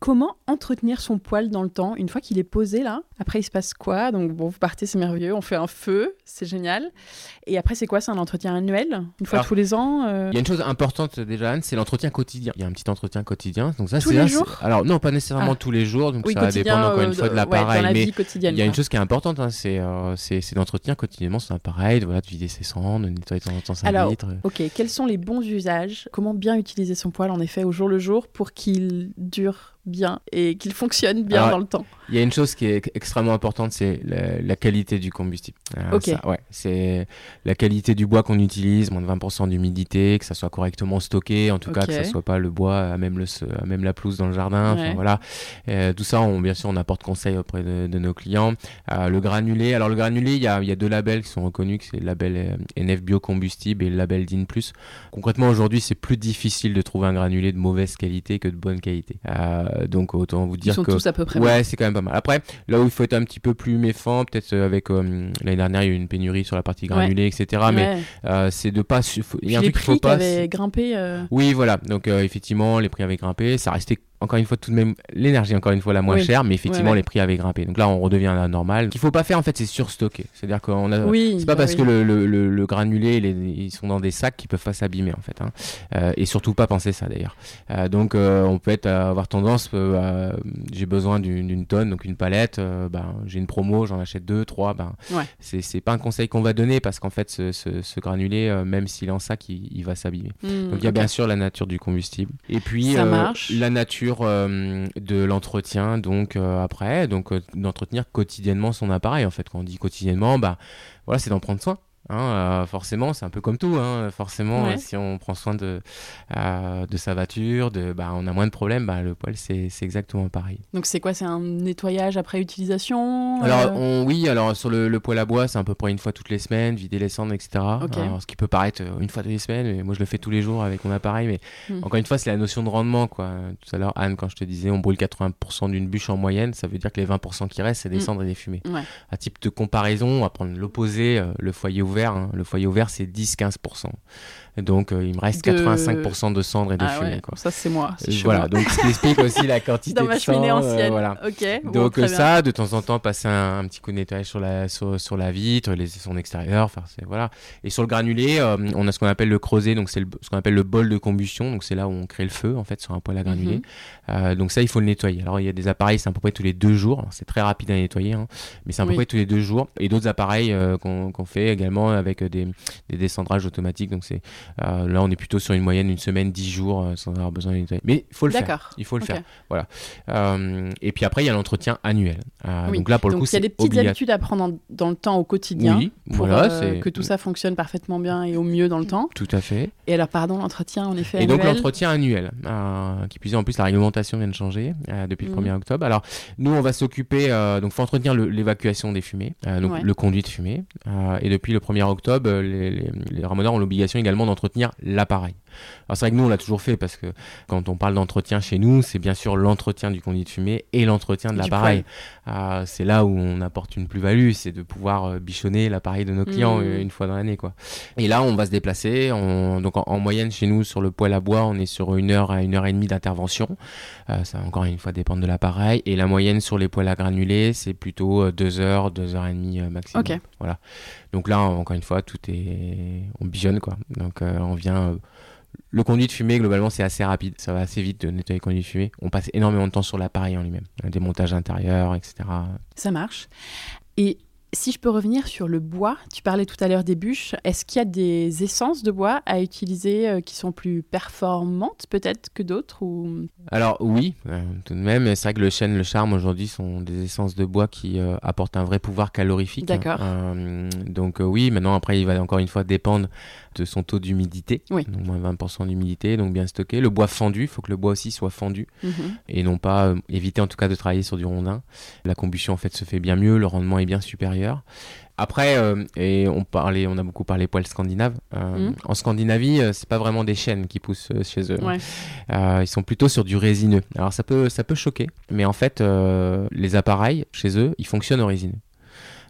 Comment entretenir son poêle dans le temps une fois qu'il est posé là? Après, il se passe quoi? Donc bon, vous partez, c'est merveilleux, on fait un feu, c'est génial. Et après, c'est quoi? C'est un entretien annuel? Une fois Alors, tous les ans euh... Il y a une chose importante déjà, Anne, c'est l'entretien quotidien. Il y a un petit entretien quotidien. Donc ça, tous c'est les là, jours? c'est... Alors non, pas nécessairement ah. tous les jours. Donc oui, ça va dépendre encore une fois de l'appareil. Ouais, dans la mais vie quotidienne, il y a quoi. une chose qui est importante, hein, c'est, euh, c'est, c'est d'entretenir quotidiennement son appareil, de, voilà, de vider ses cendres, de nettoyer de temps en temps sa Alors, vitre. ok, quels sont les bons usages? Comment bien utiliser son poêle en effet au jour le jour pour qu'il dure bien et qu'il fonctionne bien Alors, dans le temps? Il y a une chose qui est extrêmement importante, c'est la, la qualité du combustible. Euh, ok. Ça, ouais, c'est la qualité du bois qu'on utilise, moins de vingt pour cent d'humidité, que ça soit correctement stocké, en tout okay. cas que ça soit pas le bois à même, le, à même la pelouse dans le jardin. Ouais. Voilà. Euh, tout ça, on, bien sûr, on apporte conseil auprès de, de nos clients. Euh, le granulé, alors le granulé, il y a, il y a deux labels qui sont reconnus, que c'est le label euh, N F Biocombustible et le label D I N plus. Concrètement, aujourd'hui, c'est plus difficile de trouver un granulé de mauvaise qualité que de bonne qualité. Euh, donc, autant vous dire Ils sont que... tous à peu près ouais, bon. c'est quand même pas mal. Après, là où il faut être un petit peu plus méfiant, peut-être avec euh, l'année dernière, il y a eu une pénurie sur la partie granulée, ouais. et cetera. Mais ouais. euh, c'est de pas. Il y a un les truc prix qu'il faut pas. Qui avaient grimpé. Euh... Oui, voilà. Donc euh, effectivement, les prix avaient grimpé. Ça restait encore une fois tout de même l'énergie encore une fois la moins oui. chère, mais effectivement ouais, ouais. les prix avaient grimpé. Donc là, on redevient à la normale. Ce qu'il faut pas faire en fait, c'est surstocker. C'est-à-dire qu'on a. Oui, c'est pas bah parce oui. que le, le, le, le granulé, les, ils sont dans des sacs qu'ils peuvent pas s'abîmer en fait. Hein. Euh, et surtout pas penser ça d'ailleurs. Euh, donc euh, on peut être euh, avoir tendance. Euh, à, j'ai besoin d'une, d'une tonne, donc une palette. Euh, ben, j'ai une promo, j'en achète deux, trois. Ben, ouais. c'est, c'est pas un conseil qu'on va donner parce qu'en fait, ce, ce, ce granulé, euh, même s'il est en sac, il, il va s'abîmer. Mmh, donc il y a okay. bien sûr la nature du combustible. Et puis ça euh, marche. la nature euh, de l'entretien. Donc euh, après, donc euh, d'entretenir quotidiennement son appareil. En fait, quand on dit quotidiennement, bah voilà, c'est d'en prendre soin. Hein, euh, forcément, c'est un peu comme tout. Hein, forcément, ouais. euh, si on prend soin de, euh, de sa voiture, de, bah, on a moins de problèmes. Bah, le poêle, c'est, c'est exactement pareil. Donc, c'est quoi? C'est un nettoyage après utilisation? Alors, euh... on, oui, alors sur le, le poêle à bois, c'est à peu près une fois toutes les semaines, vider les cendres, et cetera. Okay. Alors, ce qui peut paraître une fois toutes les semaines, mais moi je le fais tous les jours avec mon appareil. Mais hmm. encore une fois, c'est la notion de rendement, quoi. Tout à l'heure, Anne, quand je te disais, on brûle quatre-vingts pour cent d'une bûche en moyenne, ça veut dire que les vingt pour cent qui restent, c'est des hmm. cendres et des fumées. Ouais. À type de comparaison, on va prendre l'opposé, euh, le foyer ouvert. Hein. Le foyer ouvert, c'est dix à quinze pour cent. Donc, euh, il me reste de... quatre-vingt-cinq pour cent de cendres et de ah fumée. Ouais. Quoi. Ça, c'est moi. C'est euh, voilà, moi. donc ce qui explique aussi la quantité dans ma de sang. cheminée ancienne. Euh, voilà. Okay, bon, donc, très ça, bien. de temps en temps, passer un, un petit coup de nettoyage sur la, sur, sur la vitre, les, son extérieur. C'est, voilà. Et sur le granulé, euh, on a ce qu'on appelle le creuset, donc c'est le, ce qu'on appelle le bol de combustion. Donc, c'est là où on crée le feu, en fait, sur un poêle à granulé. Mm-hmm. Euh, donc, ça, il faut le nettoyer. Alors, il y a des appareils, c'est à peu près tous les deux jours. Alors, c'est très rapide à nettoyer, hein, mais c'est à peu oui. près tous les deux jours. Et d'autres appareils euh, qu'on, qu'on fait également avec des, des descendrages automatiques. Donc, c'est, euh, là, on est plutôt sur une moyenne, une semaine, dix jours euh, sans avoir besoin de nettoyer. Mais il faut le D'accord. faire. Il faut le okay. faire. Voilà. Euh, et puis après, il y a l'entretien annuel. Euh, oui. Donc là, pour le donc, coup, c'est il y a des petites obligat... habitudes à prendre en, dans le temps au quotidien oui, pour voilà, euh, c'est... que tout ça fonctionne parfaitement bien et au mieux dans le temps. Tout à fait. Et alors, pardon, l'entretien, en effet, Et annuel. donc, l'entretien annuel, euh, qui plus est, en plus, la réglementation vient de changer euh, depuis mmh. le premier octobre. Alors, nous, on va s'occuper, euh, donc, il faut entretenir le, l'évacuation des fumées, euh, donc ouais. le conduit de fumée. Euh, et depuis le premier octobre, les, les, les ramasseurs ont l'obligation également d'entretenir l'appareil. Alors c'est vrai que nous on l'a toujours fait parce que quand on parle d'entretien chez nous, c'est bien sûr l'entretien du conduit de fumée et l'entretien de l'appareil. Euh, c'est là où on apporte une plus-value, c'est de pouvoir euh, bichonner l'appareil de nos clients mmh. une fois dans l'année, quoi. Et là on va se déplacer, on... donc en, en moyenne chez nous sur le poêle à bois, on est sur une heure à une heure et demie d'intervention. Euh, ça va encore une fois dépendre de l'appareil. Et la moyenne sur les poêles à granulés, c'est plutôt deux heures, deux heures et demie euh, maximum. Okay. Voilà. Donc là encore une fois, tout est, on bichonne, quoi. Donc euh, on vient euh... Le conduit de fumée, globalement, c'est assez rapide. Ça va assez vite de nettoyer le conduit de fumée. On passe énormément de temps sur l'appareil en lui-même. Un démontage intérieur, et cetera. Ça marche. Et si je peux revenir sur le bois, tu parlais tout à l'heure des bûches. Est-ce qu'il y a des essences de bois à utiliser euh, qui sont plus performantes peut-être que d'autres ou... Alors oui, euh, tout de même. C'est vrai que le chêne, le charme aujourd'hui sont des essences de bois qui euh, apportent un vrai pouvoir calorifique. D'accord. Euh, donc euh, oui, maintenant après il va encore une fois dépendre de son taux d'humidité. Oui. Donc moins vingt pour cent d'humidité, donc bien stocké. Le bois fendu, il faut que le bois aussi soit fendu mm-hmm. et non pas euh, éviter en tout cas de travailler sur du rondin. La combustion en fait se fait bien mieux, le rendement est bien supérieur. Après, euh, et on parlait, on a beaucoup parlé poêles scandinaves. Euh, mmh. En Scandinavie, euh, c'est pas vraiment des chênes qui poussent euh, chez eux. Ouais. Euh, ils sont plutôt sur du résineux. Alors ça peut, ça peut choquer, mais en fait, euh, les appareils chez eux, ils fonctionnent au résineux.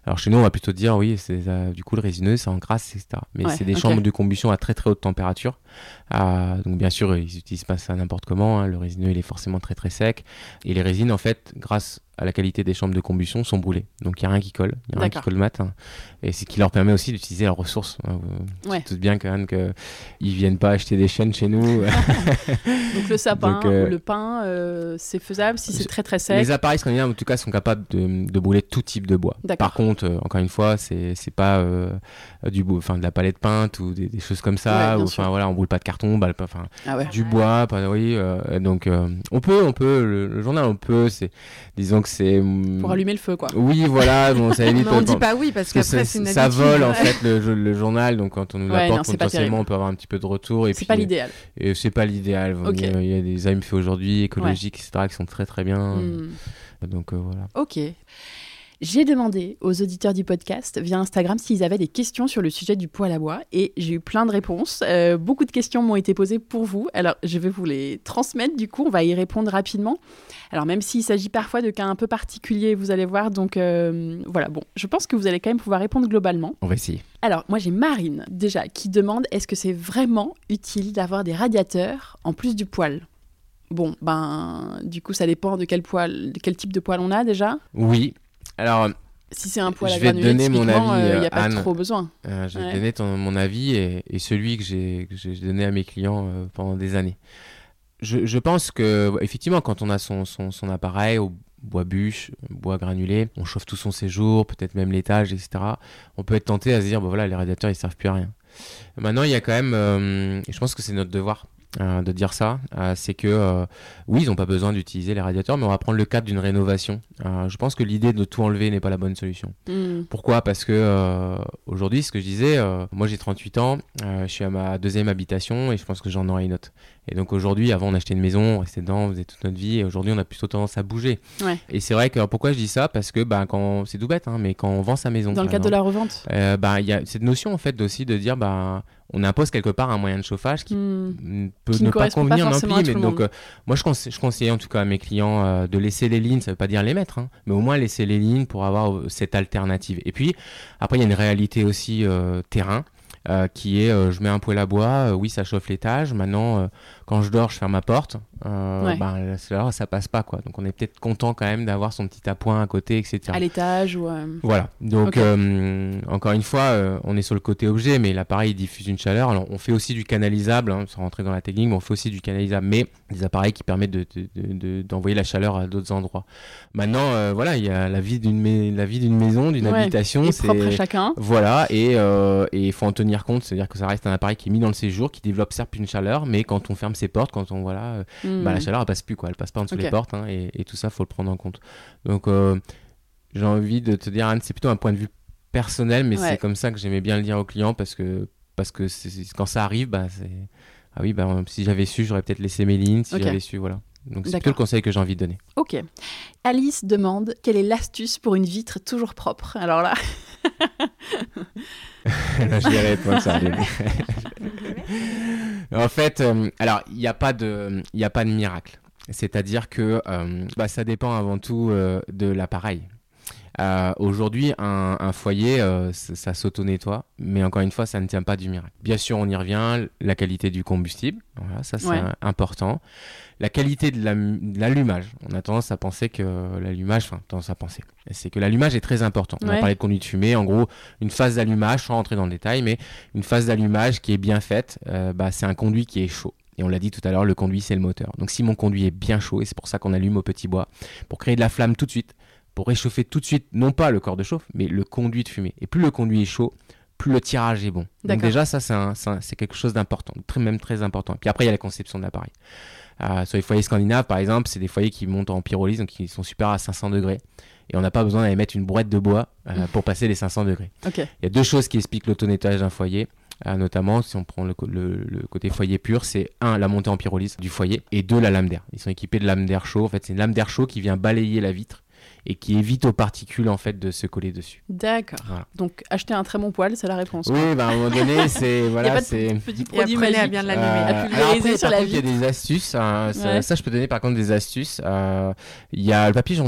Alors chez nous, on va plutôt dire oui, c'est euh, du coup le résineux, ça engrasse, et cetera. Mais Ouais, c'est des ok. chambres de combustion à très très haute température. Euh, donc bien sûr, ils n'utilisent pas ça n'importe comment. Hein. Le résineux, il est forcément très très sec. Et les résines, en fait, grâce à la qualité des chambres de combustion, sont brûlées. Donc il n'y a rien qui colle, il n'y a rien qui D'accord. colmate. Hein. Et c'est ce qui leur permet aussi d'utiliser leurs ressources. Hein. Vous Ouais. vous doutez bien quand même qu'ils ne viennent pas acheter des chênes chez nous. Donc le sapin Donc, euh, ou le pin, euh, c'est faisable si c'est très très sec. Les appareils scandinaves, en tout cas, sont capables de, de brûler tout type de bois. D'accord. Par contre, euh, encore une fois, c'est c'est pas euh, du bois, enfin de la palette peinte ou des, des choses comme ça. Ouais, bien ou, sûr. enfin voilà, on brûle pas de carton, bah, pas- enfin Ah ouais. du bois, pas, oui. euh, donc euh, on peut, on peut. Le, le journal, on peut. C'est, disons que c'est. Pour allumer le feu, quoi. Oui, voilà. Bon, ça évite. Mais on euh, dit bon, pas oui parce parce que qu'après c'est- c'est une ça habitude. vole en Ouais. fait le, jeu- le journal, donc quand on nous Ouais, non, l'apporte c'est pas potentiellement, terrible. on peut avoir un petit peu de retour. Et C'est puis, pas l'idéal. Et c'est pas l'idéal. Vaut Ok. mieux- Il y a des A M faits aujourd'hui, écologiques, et cetera, qui sont très très bien. Hmm. Donc euh, voilà. Ok. J'ai demandé aux auditeurs du podcast via Instagram s'ils avaient des questions sur le sujet du poêle à bois et j'ai eu plein de réponses. Euh, beaucoup de questions m'ont été posées pour vous. Alors, je vais vous les transmettre. Du coup, on va y répondre rapidement. Alors, même s'il s'agit parfois de cas un peu particuliers, vous allez voir. Donc, euh, voilà. Bon, je pense que vous allez quand même pouvoir répondre globalement. On va essayer. Alors, moi, j'ai Marine, déjà, qui demande est-ce que c'est vraiment utile d'avoir des radiateurs en plus du poêle ? Bon, ben, du coup, ça dépend de quel poêle, de quel type de poêle on a déjà. Oui. Alors, Si c'est un poêle Je à vais te granulés, donner mon typiquement, avis, il n'y a pas Anne. trop besoin. euh, je vais Ouais. te donner ton- mon avis et, et celui que j'ai, que j'ai donné à mes clients euh, pendant des années. Je, je pense que, effectivement, quand on a son, son, son appareil au bois bûche, bois granulé, on chauffe tout son séjour, peut-être même l'étage, et cetera. On peut être tenté à se dire, bon voilà, les radiateurs, ils servent plus à rien. Maintenant, il y a quand même, euh, et je pense que c'est notre devoir euh, de dire ça, euh, c'est que, euh, oui, ils n'ont pas besoin d'utiliser les radiateurs, mais on va prendre le cadre d'une rénovation. Euh, je pense que l'idée de tout enlever n'est pas la bonne solution. Hmm. Pourquoi ? Parce que euh, aujourd'hui, ce que je disais, euh, moi j'ai trente-huit ans, euh, je suis à ma deuxième habitation et je pense que j'en aurai une autre. Et donc aujourd'hui, avant on achetait une maison, on restait dedans, on faisait toute notre vie et aujourd'hui on a plutôt tendance à bouger. Ouais. Et c'est vrai que alors, pourquoi je dis ça ? Parce que bah, quand, c'est tout bête, hein, mais quand on vend sa maison, Dans le par cadre de exemple, la revente. euh, bah, il y a cette notion en fait aussi de dire bah, on impose quelque part un moyen de chauffage qui Hmm. peut Qui ne ne pas correspond pas convenir non forcément plus. à tout Mais le donc, monde. euh, moi, je, conse- je conseille en tout cas à mes clients euh, de laisser les lignes, ça ne veut pas dire les mettre, hein, mais au moins laisser les lignes pour avoir euh, cette alternative. Et puis, après, il y a une réalité aussi euh, terrain. Euh, qui est euh, je mets un poêle à bois, euh, oui ça chauffe l'étage, maintenant euh, quand je dors je ferme ma porte, euh, Ouais. ben, là, ça passe pas quoi, donc on est peut-être content quand même d'avoir son petit appoint à côté, et cetera. À l'étage ou. euh, Voilà, donc Ok. euh, encore une fois, euh, on est sur le côté objet, mais l'appareil il diffuse une chaleur. Alors on fait aussi du canalisable, hein, sans rentrer dans la technique, mais on fait aussi du canalisable, mais des appareils qui permettent de, de- de- de- d'envoyer la chaleur à d'autres endroits. Maintenant, euh, voilà, il y a la vie d'une, mais- la vie d'une maison, d'une Ouais. habitation, Et c'est propre à chacun. voilà, et euh, et il faut en tenir compte, c'est-à-dire que ça reste un appareil qui est mis dans le séjour, qui développe certes une chaleur, mais quand on ferme ses portes, quand on voilà, euh, Hmm. bah, la chaleur elle passe plus quoi, elle passe pas en dessous Ok. les portes, hein, et, et tout ça faut le prendre en compte. Donc euh, j'ai envie de te dire Anne, c'est plutôt un point de vue personnel, mais Ouais. c'est comme ça que j'aimais bien le dire aux clients parce que parce que c'est, c'est- quand ça arrive, bah c'est ah oui bah si j'avais su, j'aurais peut-être laissé mes lignes, si Ok. j'avais su voilà. Donc c'est D'accord. plutôt le conseil que j'ai envie de donner. Ok. Alice demande quelle est l'astuce pour une vitre toujours propre. Alors là. Je vais répondre ça. En fait, euh, alors il n'y a pas de, il y a pas de miracle. C'est-à-dire que euh, bah, ça dépend avant tout euh, de l'appareil. Euh, aujourd'hui, un, un foyer, euh, ça, ça s'auto-nettoie, mais encore une fois, ça ne tient pas du miracle. Bien sûr, on y revient, la qualité du combustible, voilà, ça c'est Ouais. euh, important. La qualité de, la- de l'allumage, on a tendance à penser que l'allumage, enfin, tendance à penser, c'est que l'allumage est très important. On Ouais. a parlé de conduite fumée, en gros, une phase d'allumage, sans rentrer dans le détail, mais une phase d'allumage qui est bien faite, euh, bah, c'est un conduit qui est chaud. Et on l'a dit tout à l'heure, le conduit, c'est le moteur. Donc si mon conduit est bien chaud, et c'est pour ça qu'on allume au petit bois, pour créer de la flamme tout de suite, pour réchauffer tout de suite, non pas le corps de chauffe, mais le conduit de fumée. Et plus le conduit est chaud, plus le tirage est bon. Donc D'accord. déjà, ça, c'est, un- c'est un- c'est quelque chose d'important, très, même très important. Puis après, il y a la conception de l'appareil. Euh, sur les foyers scandinaves, par exemple, c'est des foyers qui montent en pyrolyse, donc qui sont supérieurs à cinq cents degrés. Et on n'a pas besoin d'aller mettre une brouette de bois euh, pour passer les cinq cents degrés. Ok. Il y a deux choses qui expliquent l'auto-nettoyage d'un foyer. Euh, notamment, si on prend le, co- le- le côté foyer pur, c'est un, la montée en pyrolyse du foyer, et deux, la lame d'air. Ils sont équipés de lames d'air chaud. En fait, c'est une lame d'air chaud qui vient balayer la vitre et qui évite aux particules en fait de se coller dessus. D'accord. Voilà. Donc acheter un très bon poêle, c'est la réponse. quoi. Oui, bah, à un moment donné, c'est Il n'y a voilà, pas de c'est. petit Et produit apprenez à magique. bien l'allumer. Euh, à pulvériser alors après, sur par la contre, il y a vitre. des astuces. hein, ça, Ouais. ça, je peux donner par contre des astuces. Euh, Il y a le papier journal.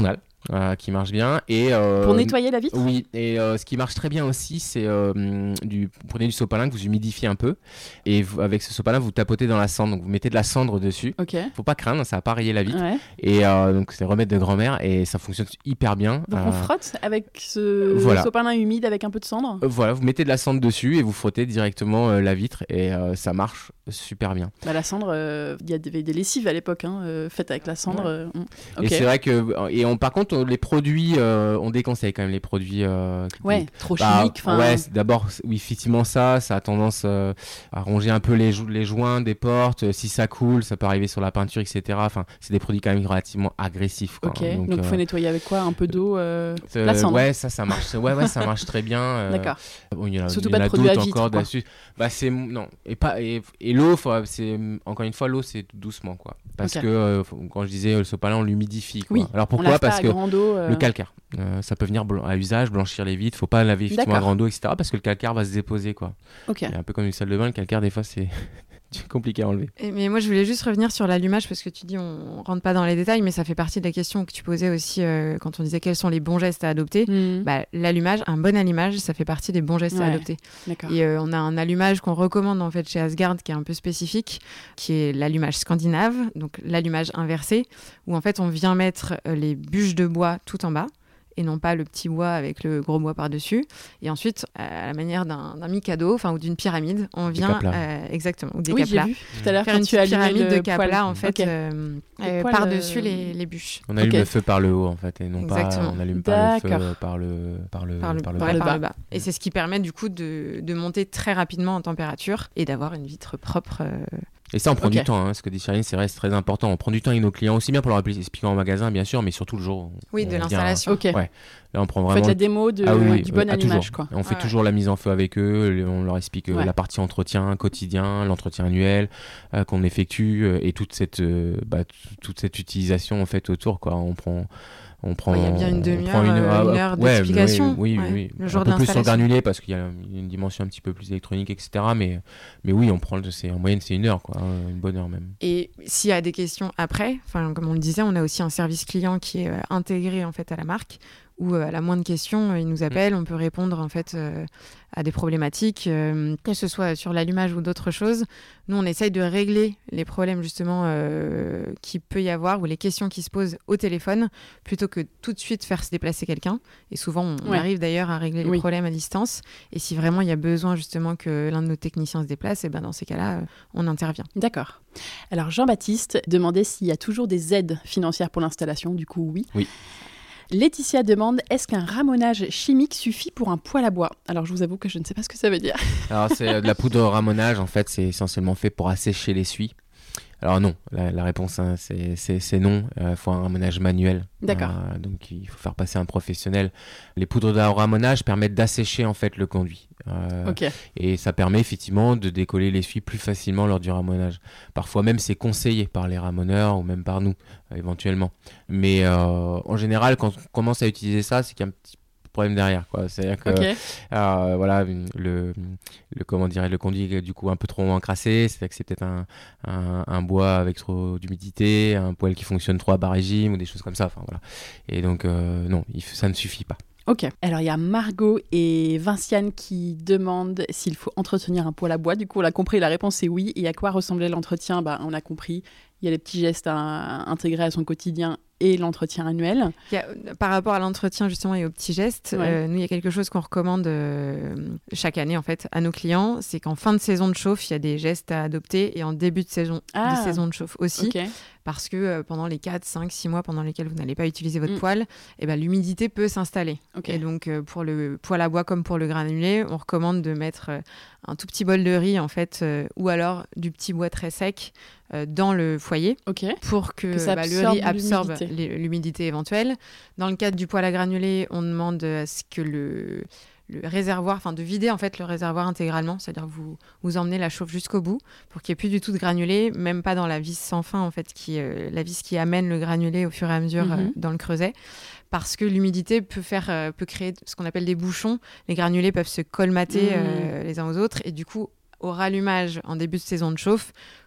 euh, qui marche bien. Et, euh, pour nettoyer la vitre ? Oui, et euh, ce qui marche très bien aussi, c'est euh, du, vous prenez du sopalin que vous humidifiez un peu, et vous, avec ce sopalin, vous tapotez dans la cendre, donc vous mettez de la cendre dessus. Ok. Faut pas craindre, ça va pas rayer la vitre. Ouais. Et euh, donc c'est remède de grand-mère, et ça fonctionne hyper bien. Donc Euh, on frotte avec ce voilà. sopalin humide avec un peu de cendre ? euh, Voilà, vous mettez de la cendre dessus et vous frottez directement euh, la vitre, et euh, ça marche super bien. Bah, la cendre, il euh, y avait des lessives à l'époque, hein, euh, faites avec la cendre. Ouais. Euh, mm. Et Ok. c'est vrai que, et on, par contre, on- les produits, euh, on déconseille quand même les produits. Euh, Ouais, qui- trop bah, chimique. Fin... Ouais, c'est- d'abord, c'est- oui, effectivement, ça, ça a tendance euh, à ronger un peu les, jo- les joints des portes. Euh, Si ça coule, ça peut arriver sur la peinture, et cetera. Enfin, c'est des produits quand même relativement agressifs, quoi. Ok, donc il euh, faut nettoyer avec quoi ? Un peu d'eau euh... euh, La cendre. Ouais, ça, ça marche. Ouais, ouais, ça marche très bien. euh, D'accord. Bon, il y en a, Surtout il y pas en de a produits à d'autres vitre, encore quoi. dessus. Bah, c'est non, et pas et, et l'eau, faut, c'est encore une fois l'eau, c'est doucement, quoi. Parce Ok. que euh, faut- quand je disais euh, le sopalin, on l'humidifie, quoi. Oui, Alors on pourquoi ? lave Parce pas que à grande eau. euh, le calcaire, euh, ça peut venir blan- à usage, blanchir les vitres. Faut pas laver effectivement à D'accord. grande eau, et cetera. Parce que le calcaire va se déposer, quoi. Ok. Et un peu comme une salle de bain, le calcaire des fois c'est compliqué à enlever. Et- mais moi, je voulais juste revenir sur l'allumage parce que tu dis on rentre pas dans les détails, mais ça fait partie de la question que tu posais aussi euh, quand on disait quels sont les bons gestes à adopter. Mhm. Bah, l'allumage, un bon allumage, ça fait partie des bons gestes à Ouais. adopter. D'accord. Et euh, on a un allumage qu'on recommande en fait chez Asgard qui est un peu spécifique, qui est l'allumage scandinave, donc l'allumage inversé, où en fait on vient mettre euh, les bûches de bois tout en bas et non pas le petit bois avec le gros bois par-dessus. Et ensuite, à la manière d'un d'un mikado, enfin ou d'une pyramide, on vient caplas. euh, exactement ou des Oui, j'ai caplas. vu tout à l'heure Faire quand une tu as petite allumé pyramide le de poêle. caplas en fait Ok. euh, Le euh, poêle, par-dessus euh, les, les bûches. On allume Ok. le feu par le haut en fait, et non Exactement. pas on allume pas le feu D'accord. euh, par le par le Par le, par le ouais, bas. le par bas. le bas. Et c'est ce qui permet du coup de, de monter très rapidement en température et d'avoir une vitre propre. euh, Et ça, on prend Ok. du temps, hein, ce que dit Charline, c'est vrai, c'est très important. On prend du temps avec nos clients, aussi bien pour leur expliquer en magasin, bien sûr, mais surtout le jour où Oui, on de vient- l'installation. Ok. Ouais. Là, on prend Vous vraiment. faites la démo de, Ah oui, du oui, bon à allumage, toujours. quoi. On fait Ouais. toujours la mise en feu avec eux, on leur explique euh, Ouais. la partie entretien quotidien, l'entretien annuel euh, qu'on effectue euh, et toute cette, euh, bah, t- toute cette utilisation en fait autour, quoi. On prend. On prend, Ouais, il y a bien une on demi-heure, prend euh, ah, une ah, heure ouais, d'explication. Oui, oui, Ouais. oui. Le jour un peu de plus sur le l'installation. granulé parce qu'il y a une dimension un petit peu plus électronique, et cetera. Mais, mais oui, on prend le, c'est, en moyenne, c'est une heure, quoi, hein, une bonne heure même. Et s'il y a des questions après, enfin comme on le disait, on a aussi un service client qui est euh, intégré en fait à la marque, où euh, à la moindre question, euh, ils nous appellent, on peut répondre en fait euh, à des problématiques, euh, que ce soit sur l'allumage ou d'autres choses. Nous, on essaye de régler les problèmes justement euh, qu'il peut y avoir ou les questions qui se posent au téléphone, plutôt que tout de suite faire se déplacer quelqu'un. Et souvent, on, on Ouais. arrive d'ailleurs à régler les Oui. problèmes à distance. Et si vraiment il y a besoin justement que l'un de nos techniciens se déplace, et ben dans ces cas-là, euh, on intervient. D'accord. Alors Jean-Baptiste demandait s'il y a toujours des aides financières pour l'installation. Du coup, oui. Oui. Laetitia demande, est-ce qu'un ramonage chimique suffit pour un poêle à bois ? Alors je vous avoue que je ne sais pas ce que ça veut dire. Alors, c'est euh, de la poudre de ramonage, en fait, c'est essentiellement fait pour assécher l'essuie. Alors non, la, la réponse hein, c'est, c'est, c'est non, il euh, faut un ramonage manuel. D'accord. Euh, donc il faut faire passer un professionnel. Les poudres de ramonage permettent d'assécher en fait le conduit. Euh, Ok. Et ça permet effectivement de décoller l'essuie plus facilement lors du ramonage. Parfois même c'est conseillé par les ramoneurs ou même par nous euh, éventuellement. Mais euh, en général quand on commence à utiliser ça, c'est qu'il y a un petit problème derrière, quoi. C'est-à-dire que Ok. euh, voilà, le, le, comment dirais, le conduit est du coup un peu trop encrassé, c'est-à-dire que c'est peut-être un, un, un bois avec trop d'humidité, un poêle qui fonctionne trop à bas régime ou des choses comme ça. Enfin, voilà. Et donc, euh, non, il, ça ne suffit pas. Ok. Alors il y a Margot et Vinciane qui demandent s'il faut entretenir un poêle à bois. Du coup, on l'a compris, la réponse est oui. Et à quoi ressemblait l'entretien ? Bah, on a compris. Il y a les petits gestes à intégrer à son quotidien et l'entretien annuel. Il y a, par rapport à l'entretien justement et aux petits gestes, Ouais. euh, nous il y a quelque chose qu'on recommande euh, chaque année en fait à nos clients, c'est qu'en fin de saison de chauffe, il y a des gestes à adopter et en début de saison Ah. de saison de chauffe aussi, Ok. parce que euh, pendant les quatre, cinq, six mois pendant lesquels vous n'allez pas utiliser votre Mm. poêle, eh ben, l'humidité peut s'installer. Ok. Et donc euh, pour le poêle à bois comme pour le granulé, on recommande de mettre euh, un tout petit bol de riz en fait, euh, ou alors du petit bois très sec euh, dans le foyer Ok. pour que, Que ça bah, le absorbe riz absorbe l'humidité. les- l'humidité éventuelle. Dans le cadre du poêle à granulés, on demande à ce que le, le réservoir, enfin de vider en fait le réservoir intégralement, c'est-à-dire que vous, vous emmenez la chauffe jusqu'au bout pour qu'il n'y ait plus du tout de granulés, même pas dans la vis sans fin en fait, qui, euh, la vis qui amène le granulé au fur et à mesure Mhm. euh, dans le creuset. Parce que l'humidité peut faire, euh, peut créer ce qu'on appelle des bouchons. Les granulés peuvent se colmater Mhm. euh, les uns aux autres et du coup, au rallumage en début de saison de chauffe,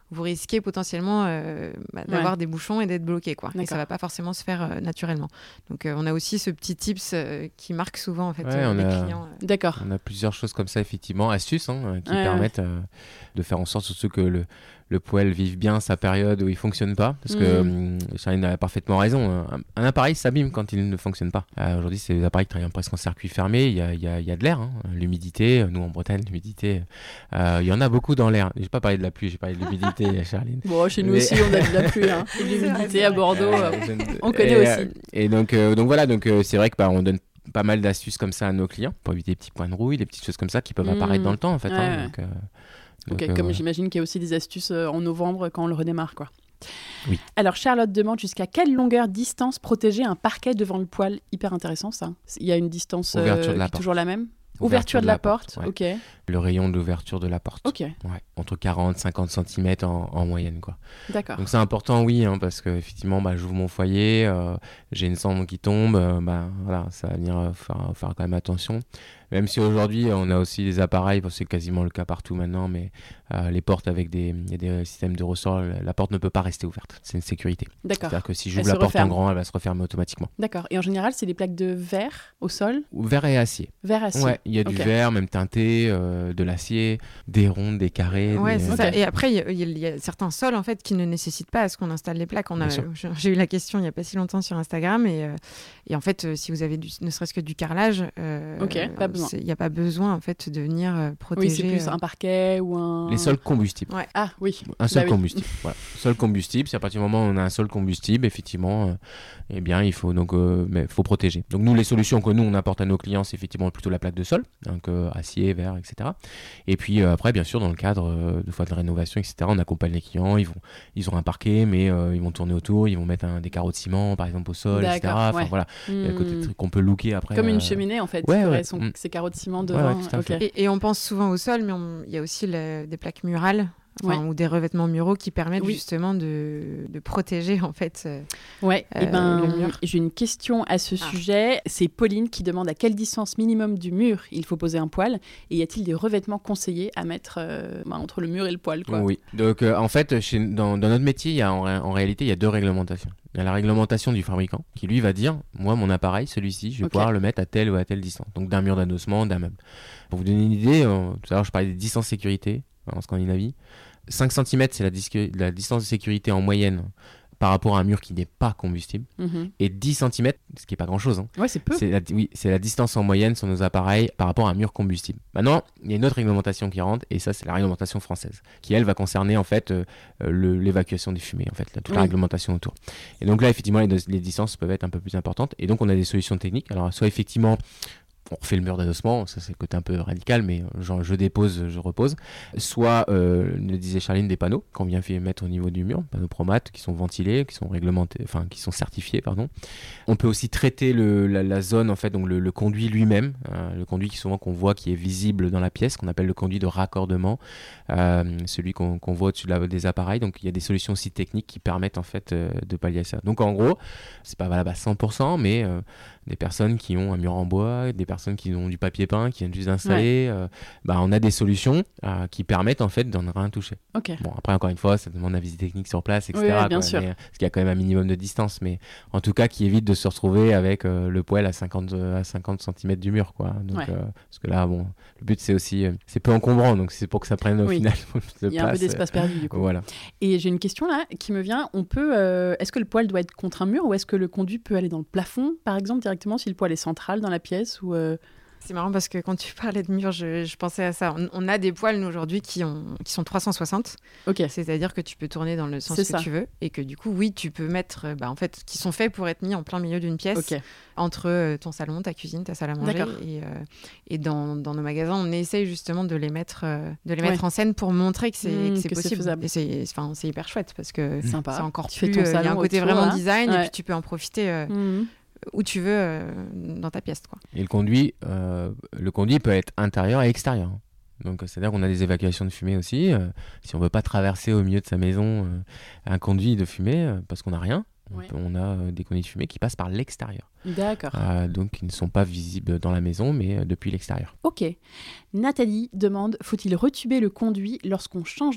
vous risquez potentiellement euh, bah, d'avoir ouais. des bouchons et d'être bloqué, quoi. D'accord. Et ça va pas forcément se faire euh, naturellement. Donc euh, on a aussi ce petit tips euh, qui marque souvent en fait Ouais, euh, on les a- clients. euh. D'accord. On a plusieurs choses comme ça, effectivement, astuces hein, qui Ouais, permettent euh, de faire en sorte surtout que le, le poêle vive bien sa période où il ne fonctionne pas. Parce que Mhm. hum, Charline a parfaitement raison. Un, un appareil s'abîme quand il ne fonctionne pas. Euh, aujourd'hui, c'est des appareils qui travaillent presque en circuit fermé. Il y a, il y a, il y a de l'air, hein. L'humidité. Nous, en Bretagne, l'humidité, euh, il y en a beaucoup dans l'air. Je n'ai pas parlé de la pluie, j'ai parlé de l'humidité, Charline. Bon, chez nous Mais- aussi, on a de la pluie, hein. Et de l'humidité à Bordeaux. Euh, euh, je ne- on connaît et, aussi. euh, Et donc, euh, donc voilà, donc, euh, c'est vrai que bah, on donne pas mal d'astuces comme ça à nos clients pour éviter les petits points de rouille, des petites choses comme ça qui peuvent Mmh. apparaître dans le temps en fait. Ouais, hein. ouais. Donc, euh, Ok, donc, euh, comme voilà. j'imagine qu'il y a aussi des astuces euh, en novembre quand on le redémarre, quoi. Oui. Alors Charlotte demande jusqu'à quelle longueur distance protéger un parquet devant le poêle. Hyper intéressant ça. Il y a une distance euh, Ouverture de la qui est porte. toujours la même. Ouverture de la porte. ouais. Ok. Le rayon de l'ouverture de la porte. Ok. Ouais, entre quarante et cinquante centimètres en, en moyenne. Quoi. D'accord. Donc c'est important, oui, hein, parce qu'effectivement, bah, j'ouvre mon foyer, euh, j'ai une cendre qui tombe, euh, bah, voilà, ça va venir euh, faire, faire quand même attention. Même si aujourd'hui, on a aussi des appareils, parce que c'est quasiment le cas partout maintenant, mais euh, les portes avec des, il y a des systèmes de ressort, la porte ne peut pas rester ouverte. C'est une sécurité. D'accord. C'est-à-dire que si Elle j'ouvre se la porte en referme. grand, elle va se refermer automatiquement. D'accord. Et en général, c'est des plaques de verre au sol. Ou verre et acier. Verre acier. Ouais, il y a du Ok. verre, même teinté, euh, de l'acier, des rondes, des carrés. Ouais, des- c'est Ok. ça. Et après, il y, a- il y a certains sols en fait qui ne nécessitent pas à ce qu'on installe les plaques. On a, Bien sûr. j'ai eu la question il y a pas si longtemps sur Instagram et, euh, et en fait, euh, si vous avez du, ne serait-ce que du carrelage, euh, Ok, pas besoin. c'est- il n'y a pas besoin en fait de venir euh, Oui, protéger. c'est plus euh, un parquet ou un. Les sols combustibles. Ouais. Ah oui. Un sol Bah oui. combustible. Voilà. Sol combustible, c'est à partir du moment où on a un sol combustible, effectivement, euh, eh bien, il faut donc, euh, mais faut protéger. Donc nous, les solutions que nous on apporte à nos clients, c'est effectivement plutôt la plaque de sol, donc euh, acier, verre, et cetera. Et puis euh, après, bien sûr, dans le cadre euh, de fois de rénovation, et cetera, on accompagne les clients. Ils vont, ils ont un parquet, mais euh, ils vont tourner autour, ils vont mettre un, des carreaux de ciment, par exemple, au sol, et cetera. D'accord, Enfin ouais. voilà, il y a le côté Hmm. truc qu'on peut looker après. Comme une euh, cheminée en fait. ouais, qui aurait ouais. son- Mm. ses carreaux de ciment Ouais, devant. ouais, tout à Ok. fait. Et, et on pense souvent au sol, mais on- il y a aussi le- des plaques murales. Enfin, Ouais. ou des revêtements muraux qui permettent Oui. justement de, de protéger en fait. euh, Ouais, Euh, et ben, le mur. j'ai une question à ce Ah. sujet. C'est Pauline qui demande à quelle distance minimum du mur il faut poser un poêle et y a-t-il des revêtements conseillés à mettre euh, bah, entre le mur et le poêle quoi. Oui, donc euh, en fait, chez, dans, dans notre métier, il y a, en, ré- en réalité, il y a deux réglementations. Il y a la réglementation du fabricant qui lui va dire, moi mon appareil, celui-ci, je vais Ok. pouvoir le mettre à telle ou à telle distance. Donc d'un mur d'adossement, d'un meuble. Pour vous donner une idée, euh, tout à l'heure je parlais des distances sécurité en Scandinavie. cinq centimètres, c'est la, disque- la distance de sécurité en moyenne par rapport à un mur qui n'est pas combustible. Mhm. Et dix centimètres, ce qui n'est pas grand-chose, hein, Ouais, c'est peu. c'est la, oui, c'est la distance en moyenne sur nos appareils par rapport à un mur combustible. Maintenant, il y a une autre réglementation qui rentre, et ça, c'est la réglementation française, qui, elle, va concerner en fait euh, euh, le- l'évacuation des fumées, en fait, là, toute la Oui. réglementation autour. Et donc là, effectivement, les, les distances peuvent être un peu plus importantes, et donc on a des solutions techniques. Alors, soit effectivement, on refait le mur d'adossement, ça c'est le côté un peu radical, mais genre je dépose, je repose. Soit, euh, le disait Charline, des panneaux qu'on vient fait mettre au niveau du mur, panneaux Promat qui sont ventilés, qui sont réglementés, enfin qui sont certifiés, pardon. On peut aussi traiter le, la, la zone, en fait, donc le, le conduit lui-même, euh, le conduit qui souvent qu'on voit qui est visible dans la pièce, qu'on appelle le conduit de raccordement, euh, celui qu'on qu'on voit au-dessus de la- des appareils. Donc il y a des solutions aussi techniques qui permettent en fait euh, de pallier à ça. Donc en gros, c'est pas valable à cent pour cent, mais euh, des personnes qui ont un mur en bois, des personnes qui ont du papier peint, qui viennent juste d'installer, euh, bah, on a des solutions euh, qui permettent en fait d'en rien toucher. Ok. Bon, après, encore une fois, ça demande la visite technique sur place, et cetera. Oui, oui, bien quoi, sûr. mais, euh, parce qu'il y a quand même un minimum de distance, mais en tout cas, qui évite de se retrouver avec euh, le poêle à cinquante, euh, à cinquante centimètres du mur, quoi. Donc, Ouais. euh, parce que là, bon, le but, c'est aussi, euh, c'est peu encombrant, donc c'est pour que ça prenne au Oui. final plus de Il y a un peu place, d'espace perdu du euh, coup. Voilà. Et j'ai une question là qui me vient. On peut, euh, est-ce que le poêle doit être contre un mur ou est-ce que le conduit peut aller dans le plafond, par exemple, directement si le poêle est central dans la pièce ou euh, C'est marrant parce que quand tu parlais de murs, je, je pensais à ça. On, on a des poêles nous, aujourd'hui qui, ont, qui sont trois cent soixante, Ok. c'est-à-dire que tu peux tourner dans le sens C'est que ça. tu veux et que du coup, oui, tu peux mettre, euh, bah, en fait, qui sont faits pour être mis en plein milieu d'une pièce, Ok. entre euh, ton salon, ta cuisine, ta salle à manger. D'accord. Et, euh, et dans, dans nos magasins, on essaye justement de les mettre, euh, de les mettre Ouais. en scène pour montrer que c'est Mmh, que c'est que c'est possible. faisable. Et c'est, enfin, c'est hyper chouette parce que Sympa. c'est encore Tu fais plus. ton euh, Il y a salon un côté autour, vraiment là. design Ouais. et puis tu peux en profiter euh, Mhm. où tu veux euh, dans ta pièce, quoi. Et le conduit, euh, le conduit peut être intérieur et extérieur. Donc, euh, c'est-à-dire qu'on a des évacuations de fumée aussi. euh, si on veut pas traverser au milieu de sa maison euh, un conduit de fumée, euh, parce qu'on n'a rien, on, Ouais. peut- on a euh, des conduits de fumée qui passent par l'extérieur. D'accord. Euh, donc, qui ne sont pas visibles dans la maison, mais euh, depuis l'extérieur. Ok. Nathalie demande, faut-il retuber le conduit lorsqu'on change de poêle ?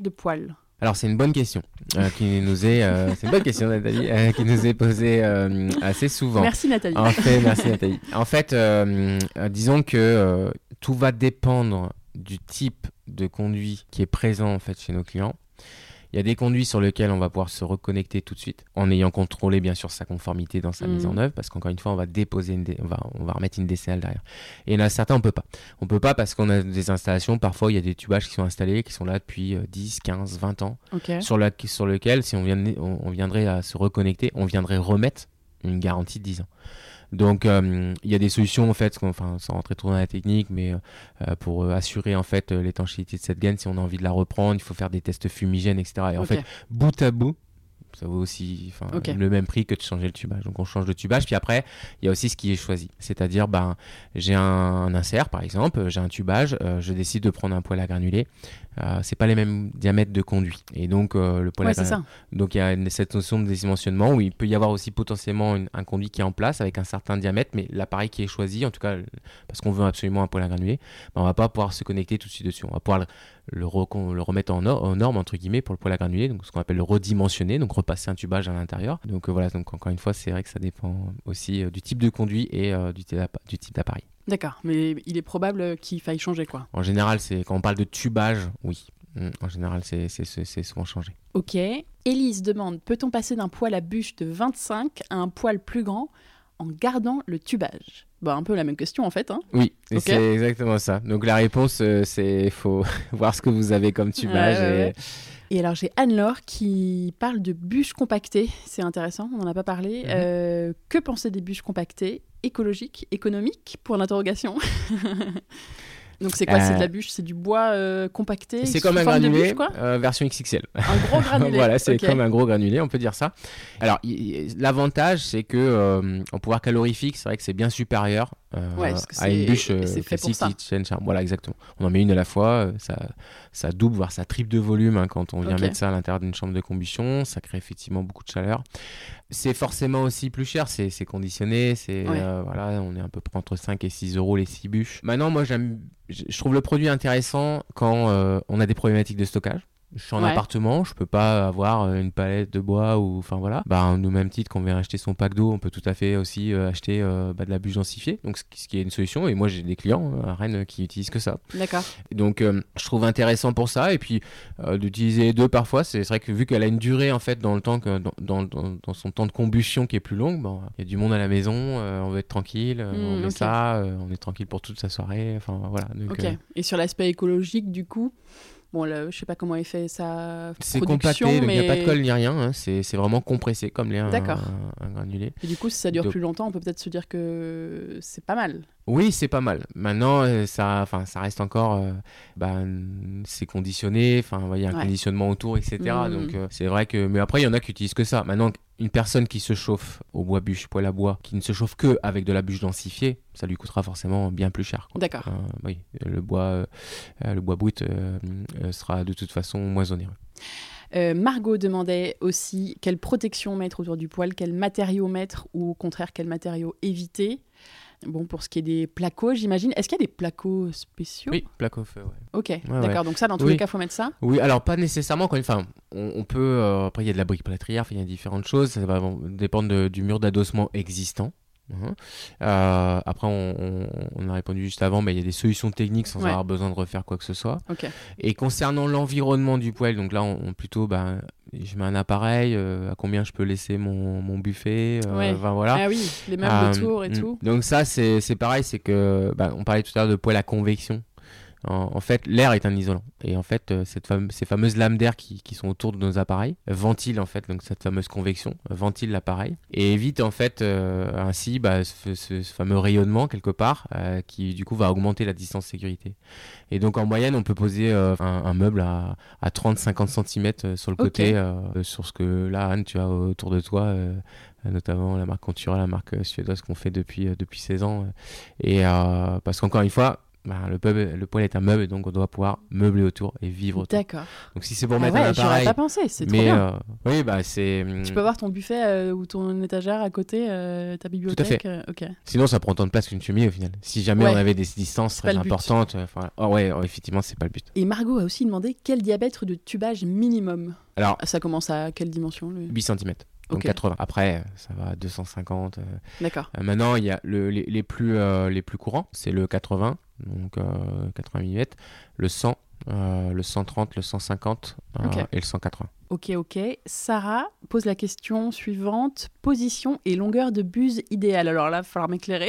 Alors c'est une bonne question euh, qui nous est, euh, c'est une bonne question Nathalie, euh, qui nous est posée euh, assez souvent. Merci Nathalie. En fait, merci Nathalie. En fait, euh, euh, disons que euh, tout va dépendre du type de conduit qui est présent en fait chez nos clients. Il y a des conduits sur lesquels on va pouvoir se reconnecter tout de suite, en ayant contrôlé bien sûr sa conformité dans sa mmh. mise en œuvre, parce qu'encore une fois, on va déposer, une dé... on, va, on va remettre une D C L derrière. Et il y en a certains, on peut pas. On peut pas parce qu'on a des installations, parfois il y a des tubages qui sont installés, qui sont là depuis dix, quinze, vingt ans, okay. sur, la... sur lesquels, si on, vient... on viendrait à se reconnecter, on viendrait remettre une garantie de dix ans. Donc, euh, il y a des solutions, en fait, enfin, sans rentrer trop dans la technique, mais euh, pour assurer, en fait, l'étanchéité de cette gaine, si on a envie de la reprendre, il faut faire des tests fumigènes, et cetera. Et en okay. fait, bout à bout, ça vaut aussi okay. le même prix que de changer le tubage. Donc, on change de tubage. Puis après, il y a aussi ce qui est choisi. C'est-à-dire, ben, j'ai un, un insert, par exemple, j'ai un tubage, euh, je décide de prendre un poêle à granulés. Euh, c'est pas les mêmes diamètres de conduit. Et donc, euh, le poêle ouais, à granulés. Donc, il y a une, cette notion de dimensionnement où il peut y avoir aussi potentiellement une, un conduit qui est en place avec un certain diamètre, mais l'appareil qui est choisi, en tout cas, parce qu'on veut absolument un poêle à granulés, ben, on va pas pouvoir se connecter tout de suite dessus. On va pouvoir le, le, re, le remettre en, or, en norme, entre guillemets, pour le poêle à granulés, donc ce qu'on appelle le redimensionner, donc repasser un tubage à l'intérieur. Donc, euh, voilà, donc encore une fois, c'est vrai que ça dépend aussi euh, du type de conduit et euh, du, du type d'appareil. D'accord, mais il est probable qu'il faille changer, quoi. En général, c'est, quand on parle de tubage, oui. En général, c'est, c'est, c'est souvent changé. Ok. Élise demande, peut-on passer d'un poêle à bûche de vingt-cinq à un poêle plus grand en gardant le tubage ? Bah, un peu la même question en fait. Hein. Oui, okay. C'est exactement ça. Donc la réponse, euh, c'est il faut voir ce que vous avez comme tubage. Ouais, et... ouais. Et alors j'ai Anne-Laure qui parle de bûches compactées. C'est intéressant, on n'en a pas parlé. Mm-hmm. Euh, que penser des bûches compactées ? Écologiques, économiques ? Pour l'interrogation. Donc c'est quoi euh... C'est de la bûche, c'est du bois euh, compacté. C'est comme un granulé, bûche, euh, version X X L. Un gros granulé. Voilà, c'est okay. comme un gros granulé, on peut dire ça. Alors y- y- l'avantage, c'est que euh, en pouvoir calorifique, c'est vrai que c'est bien supérieur euh, ouais, à une bûche euh, classique qui tienne charme. Voilà, exactement. On en met une à la fois, euh, ça, ça double, voire ça triple de volume hein, quand on vient okay. mettre ça à l'intérieur d'une chambre de combustion. Ça crée effectivement beaucoup de chaleur. C'est forcément aussi plus cher, c'est, c'est conditionné, c'est, ouais. euh, voilà, on est à peu près entre cinq et six euros les six bûches. Maintenant, moi, j'aime, je trouve le produit intéressant quand euh, on a des problématiques de stockage. Je suis en ouais. appartement, je peux pas avoir une palette de bois ou enfin voilà. Bah au même titre qu'on vient acheter son pack d'eau, on peut tout à fait aussi euh, acheter euh, bah, de la bûche densifiée. Donc ce qui, ce qui est une solution. Et moi j'ai des clients à Rennes qui utilisent que ça. D'accord. Et donc euh, je trouve intéressant pour ça et puis euh, d'utiliser les deux parfois. C'est, c'est vrai que vu qu'elle a une durée en fait dans le temps que dans, dans, dans, dans son temps de combustion qui est plus longue, bon, il y a du monde à la maison, euh, on veut être tranquille, euh, mmh, on met okay. ça, euh, on est tranquille pour toute sa soirée. Enfin voilà. Donc, ok. Euh... Et sur l'aspect écologique du coup. Bon, là, je sais pas comment il fait sa c'est production, compacté, mais... il n'y a pas de colle ni rien, hein. c'est, c'est vraiment compressé comme les, un, un, un granulé. Et du coup, si ça dure Donc... plus longtemps, on peut peut-être se dire que c'est pas mal. Oui, c'est pas mal. Maintenant, ça, enfin, ça reste encore, euh, bah, c'est conditionné. Enfin, il y a un ouais. conditionnement autour, et cetera. Mmh. Donc, euh, c'est vrai que, mais après, il y en a qui utilisent que ça. Maintenant, une personne qui se chauffe au bois bûche, poêle à bois, qui ne se chauffe que avec de la bûche densifiée, ça lui coûtera forcément bien plus cher, quoi. D'accord. Euh, oui, le bois, euh, le bois brut euh, sera de toute façon moins onéreux. Euh, Margot demandait aussi quelle protection mettre autour du poêle, quels matériaux mettre ou au contraire quels matériaux éviter. Bon, pour ce qui est des placos, j'imagine. Est-ce qu'il y a des placos spéciaux ? Oui, placos feu, ouais. Ok, ouais, d'accord. Ouais. Donc ça, dans tous oui. les cas, il faut mettre ça ? Oui, alors pas nécessairement. Quand, enfin, on, on peut... Euh, après, il y a de la brique plâtrière, il y a différentes choses. Ça va dépendre de, du mur d'adossement existant. Mmh. Euh, après, on, on, on a répondu juste avant, mais il y a des solutions techniques sans ouais. avoir besoin de refaire quoi que ce soit. Okay. Et concernant l'environnement du poêle, donc là, on, on plutôt, bah, je mets un appareil, euh, à combien je peux laisser mon, mon buffet, euh, ouais. enfin, voilà. Ah oui, les meubles euh, autour et mmh. tout. Donc ça, c'est, c'est pareil, c'est que, bah, on parlait tout à l'heure de poêle à convection. En, en fait, l'air est un isolant. Et en fait, euh, cette fame, ces fameuses lames d'air qui, qui sont autour de nos appareils ventilent en fait donc cette fameuse convection, euh, ventilent l'appareil et évite en fait euh, ainsi bah, ce, ce, ce fameux rayonnement quelque part euh, qui du coup va augmenter la distance sécurité. Et donc en moyenne, on peut poser euh, un, un meuble à, à trente à cinquante centimètres sur le côté, okay. euh, sur ce que là, Anne, tu as autour de toi. Euh, notamment la marque Contura, la marque suédoise qu'on fait depuis, euh, depuis seize ans. Et euh, parce qu'encore une fois, bah, le, pub, le poêle est un meuble, donc on doit pouvoir meubler autour et vivre autour. D'accord. Donc si c'est pour Ah mettre ouais, un appareil... j'aurais pas pensé, c'est trop mais, bien. Euh, oui, bah c'est... Tu peux avoir ton buffet euh, ou ton étagère à côté, euh, ta bibliothèque. Tout à fait. Euh, ok. Sinon, ça prend autant de place qu'une cheminée au final. Si jamais Ouais. on avait des distances très importantes, euh, voilà. oh, ouais, oh, effectivement, c'est pas le but. Et Margot a aussi demandé quel diamètre de tubage minimum. Alors, Ça commence à quelle dimension le... huit centimètres. Donc Ok. quatre-vingts. Après, ça va à deux cent cinquante. Euh, D'accord. euh, maintenant, il y a le, les, les, plus, euh, les plus courants, c'est le quatre-vingts, donc euh, quatre-vingts millimètres, le cent, euh, le cent trente, le cent cinquante euh, Ok. et le cent quatre-vingts. Ok, ok. Sarah pose la question suivante. Position et longueur de buse idéale. Alors là, il va falloir m'éclairer.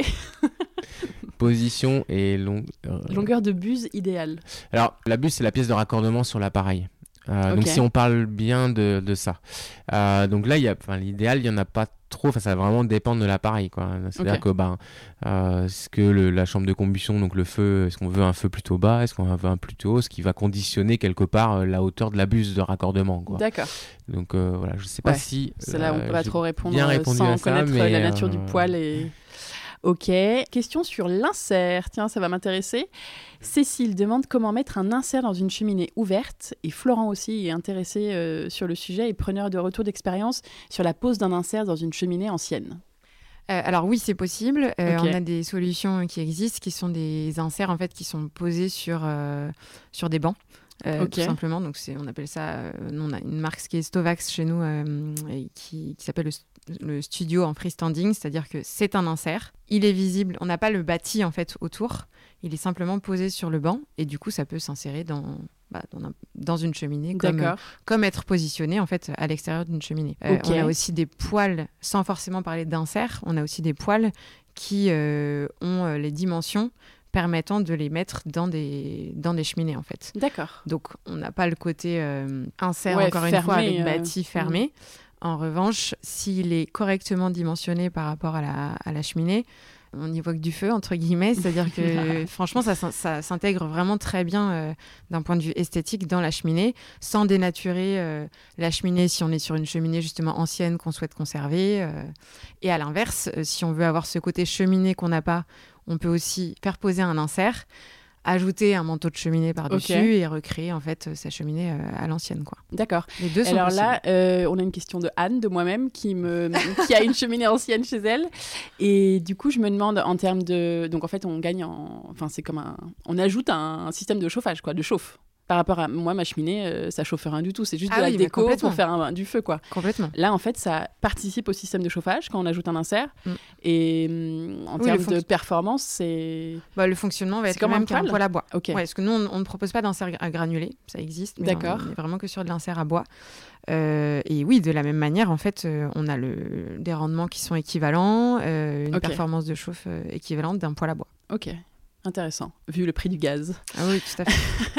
Position et long... euh, Longueur de buse idéale. Alors, la buse, c'est la pièce de raccordement sur l'appareil. Euh, Ok. Donc, si on parle bien de, de ça. Euh, donc là, il y a, enfin, l'idéal, il n'y en a pas trop. Enfin, ça va vraiment dépendre de l'appareil, quoi. C'est-à-dire Ok. que, ben, euh, est-ce que le- la chambre de combustion, donc le feu, est-ce qu'on veut un feu plutôt bas, est-ce qu'on veut un plutôt haut, ce qui va conditionner quelque part euh, la hauteur de la buse de raccordement, quoi. D'accord. Donc euh, voilà, je sais pas Ouais. si. C'est là où on euh, peut pas j'ai trop répondre bien euh, répondu sans à ça, connaître mais, la nature du euh, poil. Et... Ok. Question sur l'insert. Tiens, ça va m'intéresser. Cécile demande comment mettre un insert dans une cheminée ouverte. Et Florent aussi est intéressé euh, sur le sujet et preneur de retour d'expérience sur la pose d'un insert dans une cheminée ancienne. Euh, alors oui, c'est possible. Euh, Ok. On a des solutions qui existent, qui sont des inserts en fait, qui sont posés sur, euh, sur des bancs. Euh, Ok. Tout simplement, donc c'est, on appelle ça. Euh, nous, on a une marque qui est Stovax chez nous, euh, et qui, qui s'appelle le, le studio en freestanding, c'est-à-dire que c'est un insert. Il est visible. On n'a pas le bâti en fait autour. Il est simplement posé sur le banc et du coup, ça peut s'insérer dans, bah, dans, un- dans une cheminée, comme, D'accord. comme être positionné en fait à l'extérieur d'une cheminée. Euh, Ok. On a aussi des poêles, sans forcément parler d'insert, on a aussi des poêles qui euh, ont euh, les dimensions permettant de les mettre dans des, dans des cheminées en fait. D'accord. Donc on n'a pas le côté euh, insert, Ouais, encore une fermé, fois, avec euh, bâti fermé. En revanche, s'il est correctement dimensionné par rapport à la, à la cheminée, on n'y voit que du feu, entre guillemets. C'est-à-dire que, franchement, ça, s'in- ça s'intègre vraiment très bien euh, d'un point de vue esthétique dans la cheminée, sans dénaturer euh, la cheminée si on est sur une cheminée justement ancienne qu'on souhaite conserver. euh. Et à l'inverse, euh, si on veut avoir ce côté cheminée qu'on n'a pas, on peut aussi faire poser un insert, ajouter un manteau de cheminée par-dessus Ok. et recréer en fait sa cheminée euh, à l'ancienne, quoi. D'accord. Les deux sont Alors possibles. là, euh, on a une question de Anne, de moi-même, qui, me... qui a une cheminée ancienne chez elle. Et du coup, je me demande en termes de... Donc en fait, on gagne en... Enfin, c'est comme un... On ajoute un système de chauffage, quoi, de chauffe. Par rapport à moi, ma cheminée, euh, ça chauffe rien du tout. C'est juste Ah de la oui, mais déco complètement. pour faire un- du feu, quoi. Complètement. Là, en fait, ça participe au système de chauffage quand on ajoute un insert. Mm. Et hum, en Oui, termes le de fonc- performance, c'est... Bah, le fonctionnement va C'est être comme le un même qu'un poêle poêle à bois. Ok. Ouais, parce que nous, on, on ne propose pas d'insert gra- granulé, ça existe, mais D'accord. on est vraiment que sur de l'insert à bois. Euh, et oui, de la même manière, en fait, euh, on a le, des rendements qui sont équivalents, euh, une Ok. performance de chauffe euh, équivalente d'un poêle à bois. Ok, intéressant, vu le prix du gaz. Ah oui, tout à fait.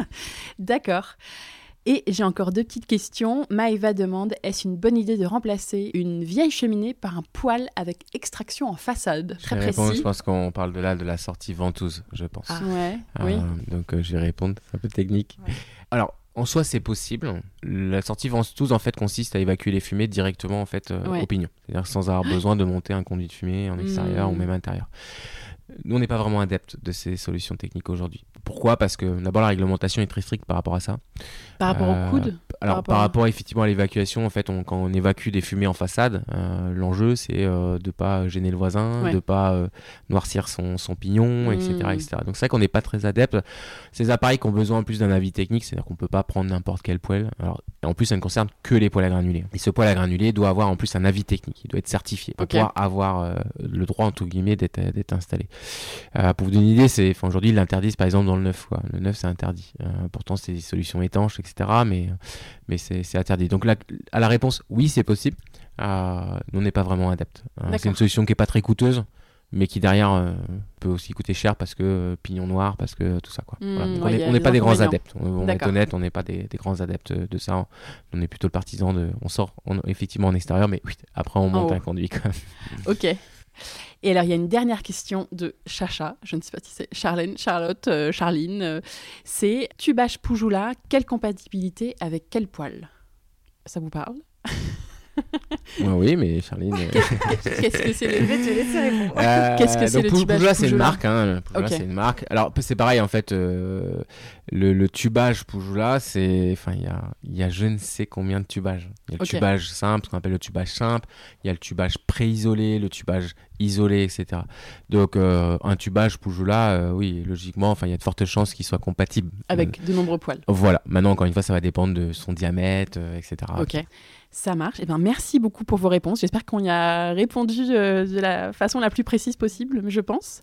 D'accord. Et j'ai encore deux petites questions. Maëva demande, est-ce une bonne idée de remplacer une vieille cheminée par un poêle avec extraction en façade? Je Très vais répondre, précis. je pense qu'on parle de là de la sortie ventouse, je pense. Ah. Ouais, Euh, oui. Donc euh, je vais répondre, c'est un peu technique. Ouais. Alors, en soi, c'est possible. La sortie ventouse, en fait, consiste à évacuer les fumées directement en fait, euh, Ouais. au pignon. C'est-à-dire sans avoir besoin de monter un conduit de fumée en extérieur Mm. ou même intérieur. Nous, on n'est pas vraiment adeptes de ces solutions techniques aujourd'hui. Pourquoi? Parce que d'abord, la réglementation est très stricte par rapport à ça. Par rapport Euh, au coude? Alors, rapport par à- rapport effectivement à l'évacuation, en fait, on- quand on évacue des fumées en façade, euh, l'enjeu, c'est euh, de ne pas gêner le voisin, Ouais. de ne pas euh, noircir son, son pignon, et cetera, Mm. et cetera. Donc, c'est vrai qu'on n'est pas très adepte. Ces appareils qui ont besoin en plus d'un avis technique, c'est-à-dire qu'on ne peut pas prendre n'importe quel poêle. Alors, en plus, ça ne concerne que les poêles à granulés. Et ce poêle à granulés doit avoir en plus un avis technique. Il doit être certifié pour Ok. pouvoir avoir euh, le droit, entre guillemets, d'être, d'être installé. Euh, pour vous donner une idée, c'est, enfin, aujourd'hui, ils l'interdisent par exemple dans le neuf. Quoi. Le neuf, c'est interdit. Euh, pourtant, c'est des solutions étanches, et cetera. Mais, mais c'est, c'est interdit. Donc là, à la réponse, oui, c'est possible. Euh, nous, on n'est pas vraiment adepte. Euh, c'est D'accord. une solution qui n'est pas très coûteuse, mais qui derrière euh, peut aussi coûter cher parce que euh, pignon noir, parce que tout ça. Quoi. Mm, Voilà. Donc, ouais, on y n'est a on n'est des pas des grands inconvénients. adeptes. On, on va être D'accord. honnête, on n'est pas des, des grands adeptes de ça. On est plutôt le partisan de. On sort on- effectivement en extérieur, mais oui, après, on monte haut. un conduit quand même. Ok. Et alors, il y a une dernière question de Chacha, je ne sais pas si c'est Charlène, Charlotte, euh, Charline. euh, c'est tubage Poujoula, quelle compatibilité avec quel poêle? Ça vous parle? Ouais, oui, mais Charline. euh, Qu'est-ce que c'est le... Je vais te laisser répondre. euh, Qu'est-ce que c'est donc, le Pou- tubage Poujoula, c'est une Poujoula marque. Hein. Poujoula, Ok. c'est une marque. Alors, c'est pareil, en fait, euh, le, le tubage Poujoula, c'est. Enfin, il y a, il y a je ne sais combien de tubages. Il y a le Ok. tubage simple, ce qu'on appelle le tubage simple. Il y a le tubage pré-isolé, le tubage isolé, et cetera. Donc, euh, un tubage Poujoula, euh, oui, logiquement, enfin, il y a de fortes chances qu'il soit compatible. Avec de nombreux poils. Euh, voilà. Maintenant, encore une fois, ça va dépendre de son diamètre, euh, et cetera. Ok, ça marche. Eh ben, merci beaucoup pour vos réponses. J'espère qu'on y a répondu euh, de la façon la plus précise possible, je pense.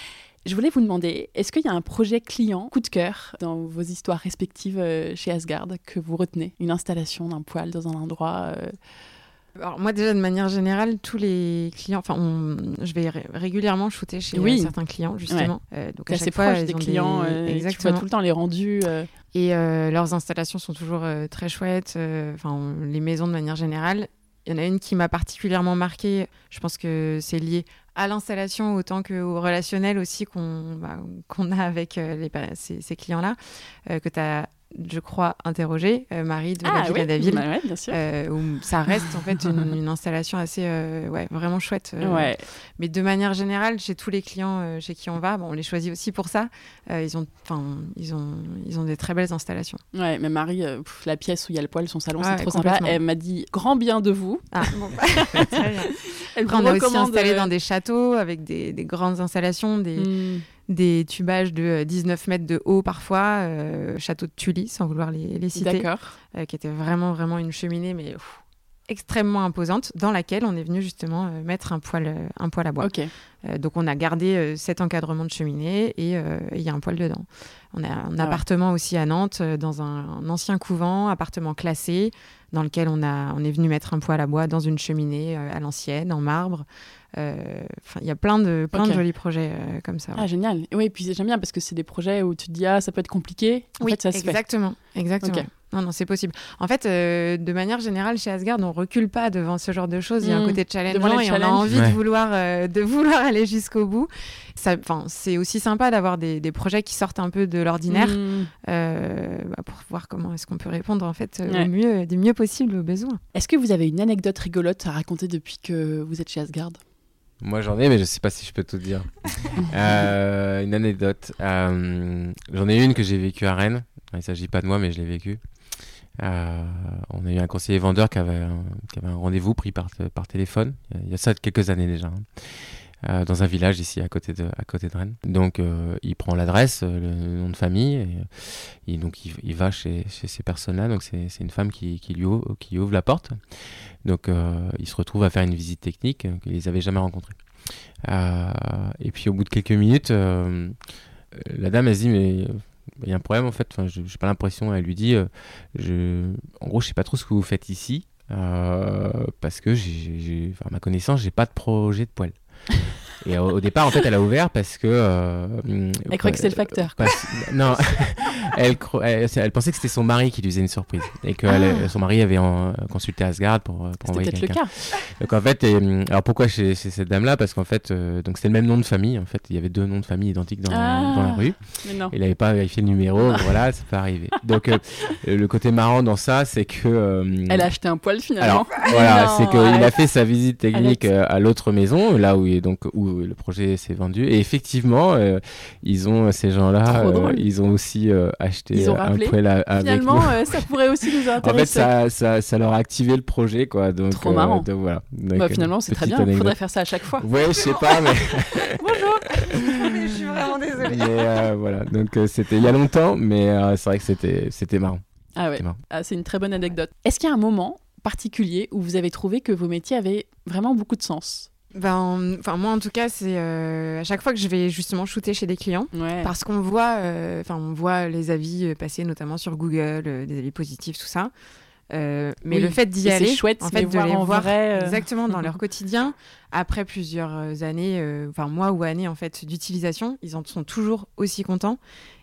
Je voulais vous demander, est-ce qu'il y a un projet client, coup de cœur, dans vos histoires respectives euh, chez Asgard, que vous retenez? Une installation d'un poil dans un endroit euh, Alors moi déjà de manière générale, tous les clients, enfin on- je vais ré- régulièrement shooter chez Oui. euh, certains clients justement. Euh, donc C'est à assez chaque fois proche ils des ont clients, des... euh, tu vois exactement. tout le temps les rendus. euh, Et euh, leurs installations sont toujours euh, très chouettes. euh, Enfin on- les maisons de manière générale. Il y en a une qui m'a particulièrement marquée. Je pense que c'est lié à l'installation autant qu'au relationnel aussi qu'on bah, qu'on a avec euh, les, pa- ces, ces clients-là, euh, que tu as, je crois, interrogé, euh, Marie de la Ah Ville oui, à Daville. bah ouais, bien sûr. Euh, où ça reste en fait une, une installation assez euh, ouais, vraiment chouette. euh. Ouais. Mais de manière générale, chez tous les clients euh, chez qui on va, bon, on les choisit aussi pour ça. Euh, ils, ont, ils, ont, ils ont des très belles installations. Ouais, mais Marie, euh, pff, la pièce où il y a le poil, son salon, Ouais, c'est trop sympa. complètement. Elle m'a dit grand bien de vous. Ah, bon, très bien. Elle Après, vous on a aussi recommande, installé euh, dans des châteaux avec des, des grandes installations, des, hmm, des tubages de euh, dix-neuf mètres de haut parfois, euh, château de Tully, sans vouloir les, les citer, D'accord. euh, qui était vraiment, vraiment une cheminée, mais pff, extrêmement imposante, dans laquelle on est venu justement euh, mettre un poêle, euh, un poêle à bois. Ok. Euh, donc on a gardé euh, cet encadrement de cheminée et euh, il y a un poêle dedans. On a un Ah appartement aussi à Nantes, euh, dans un, un ancien couvent, appartement classé, dans lequel on, a, on est venu mettre un poêle à bois dans une cheminée euh, à l'ancienne, en marbre. Euh, 'fin, Il y a plein de, plein Ok. de jolis projets euh, comme ça. ouais. Ah, génial. Et oui, puis j'aime bien parce que c'est des projets où tu te dis, ah, ça peut être compliqué. En Oui, fait, ça se fait. exactement, exactement. Ok. Non, non, c'est possible. En fait, euh, de manière générale, chez Asgard, on recule pas devant ce genre de choses. Il y a un Mm. côté Devant challengeant les et on a challenges. envie Ouais. de, vouloir, euh, de vouloir aller jusqu'au bout. Ça, 'fin, c'est aussi sympa d'avoir des, des projets qui sortent un peu de l'ordinaire Hmm. euh, bah, pour voir comment est-ce qu'on peut répondre en fait, euh, Ouais. au mieux, du mieux possible aux besoins. Est-ce que vous avez une anecdote rigolote à raconter depuis que vous êtes chez Asgard? Moi j'en ai, mais je sais pas si je peux tout dire. Euh, une anecdote. Euh, j'en ai une que j'ai vécue à Rennes. Il s'agit pas de moi, mais je l'ai vécue. Euh, on a eu un conseiller vendeur qui avait un, qui avait un rendez-vous pris par, par téléphone. Il y a ça quelques années déjà. hein. Euh, dans un village ici à côté de, à côté de Rennes. Donc euh, il prend l'adresse, euh, le nom de famille, et, et donc il, il va chez, chez ces personnes-là. Donc c'est, c'est une femme qui, qui lui ouvre, qui ouvre la porte. Donc euh, il se retrouve à faire une visite technique euh, qu'il les avait jamais rencontrés. Euh, et puis au bout de quelques minutes, euh, la dame elle se dit mais il y a un problème en fait. Enfin, je j'ai pas l'impression. Elle lui dit, euh, je, en gros je sais pas trop ce que vous faites ici euh, parce que j'ai, j'ai, enfin, à ma connaissance j'ai pas de projet de poêle. Et au, au départ, en fait, elle a ouvert parce que. Euh, Elle croyait que c'était le facteur. parce- non, elle, cro- elle, elle pensait que c'était son mari qui lui faisait une surprise. Et que Ah. elle- son mari avait en, consulté Asgard pour, pour C'était envoyer peut-être le quelqu'un. cas. Donc en fait, et, hum, alors pourquoi chez, chez cette dame-là? Parce qu'en fait, euh, donc c'était le même nom de famille. En fait, il y avait deux noms de famille identiques dans, Ah. dans la rue. Mais non. Il n'avait pas vérifié le numéro. Voilà, ça peut arriver. Donc euh, le côté marrant dans ça, c'est que. euh, Elle a acheté un poil finalement. alors voilà, Non, c'est qu'il a arrête. fait sa visite technique Arrête. euh, à l'autre maison, là où, il est donc, où le projet s'est vendu. Et effectivement, euh, ils ont, ces gens-là, Trop euh, drôle. ils ont aussi euh, acheté Ils ont euh, un rappelé. poêle à- avec Finalement, nous. euh, ça pourrait aussi nous En fait, intéresser. ça, ça, ça leur a activé le projet, quoi. Donc, Trop marrant. donc voilà. Donc, Bah, euh, finalement, c'est très petite bien. Il faudrait anecdote. faire ça à chaque fois. Ouais, je sais pas, mais, Bonjour. Je suis vraiment désolée. mais euh, voilà. Donc euh, c'était il y a longtemps, mais euh, c'est vrai que c'était, c'était marrant. Ah ouais. C'est marrant. Ah, c'est une très bonne anecdote. Est-ce qu'il y a un moment particulier où vous avez trouvé que vos métiers avaient vraiment beaucoup de sens? Ben, enfin moi en tout cas, c'est euh, à chaque fois que je vais justement shooter chez des clients. Ouais. Parce qu'on voit, euh, enfin, on voit les avis euh, passer, notamment sur Google, euh, des avis positifs, tout ça. Euh, mais Oui. le fait d'y Et aller, c'est chouette en de fait, les de voir les en voir vrai, euh. exactement dans leur quotidien, après plusieurs années, euh, enfin mois ou années en fait d'utilisation, ils en sont toujours aussi contents.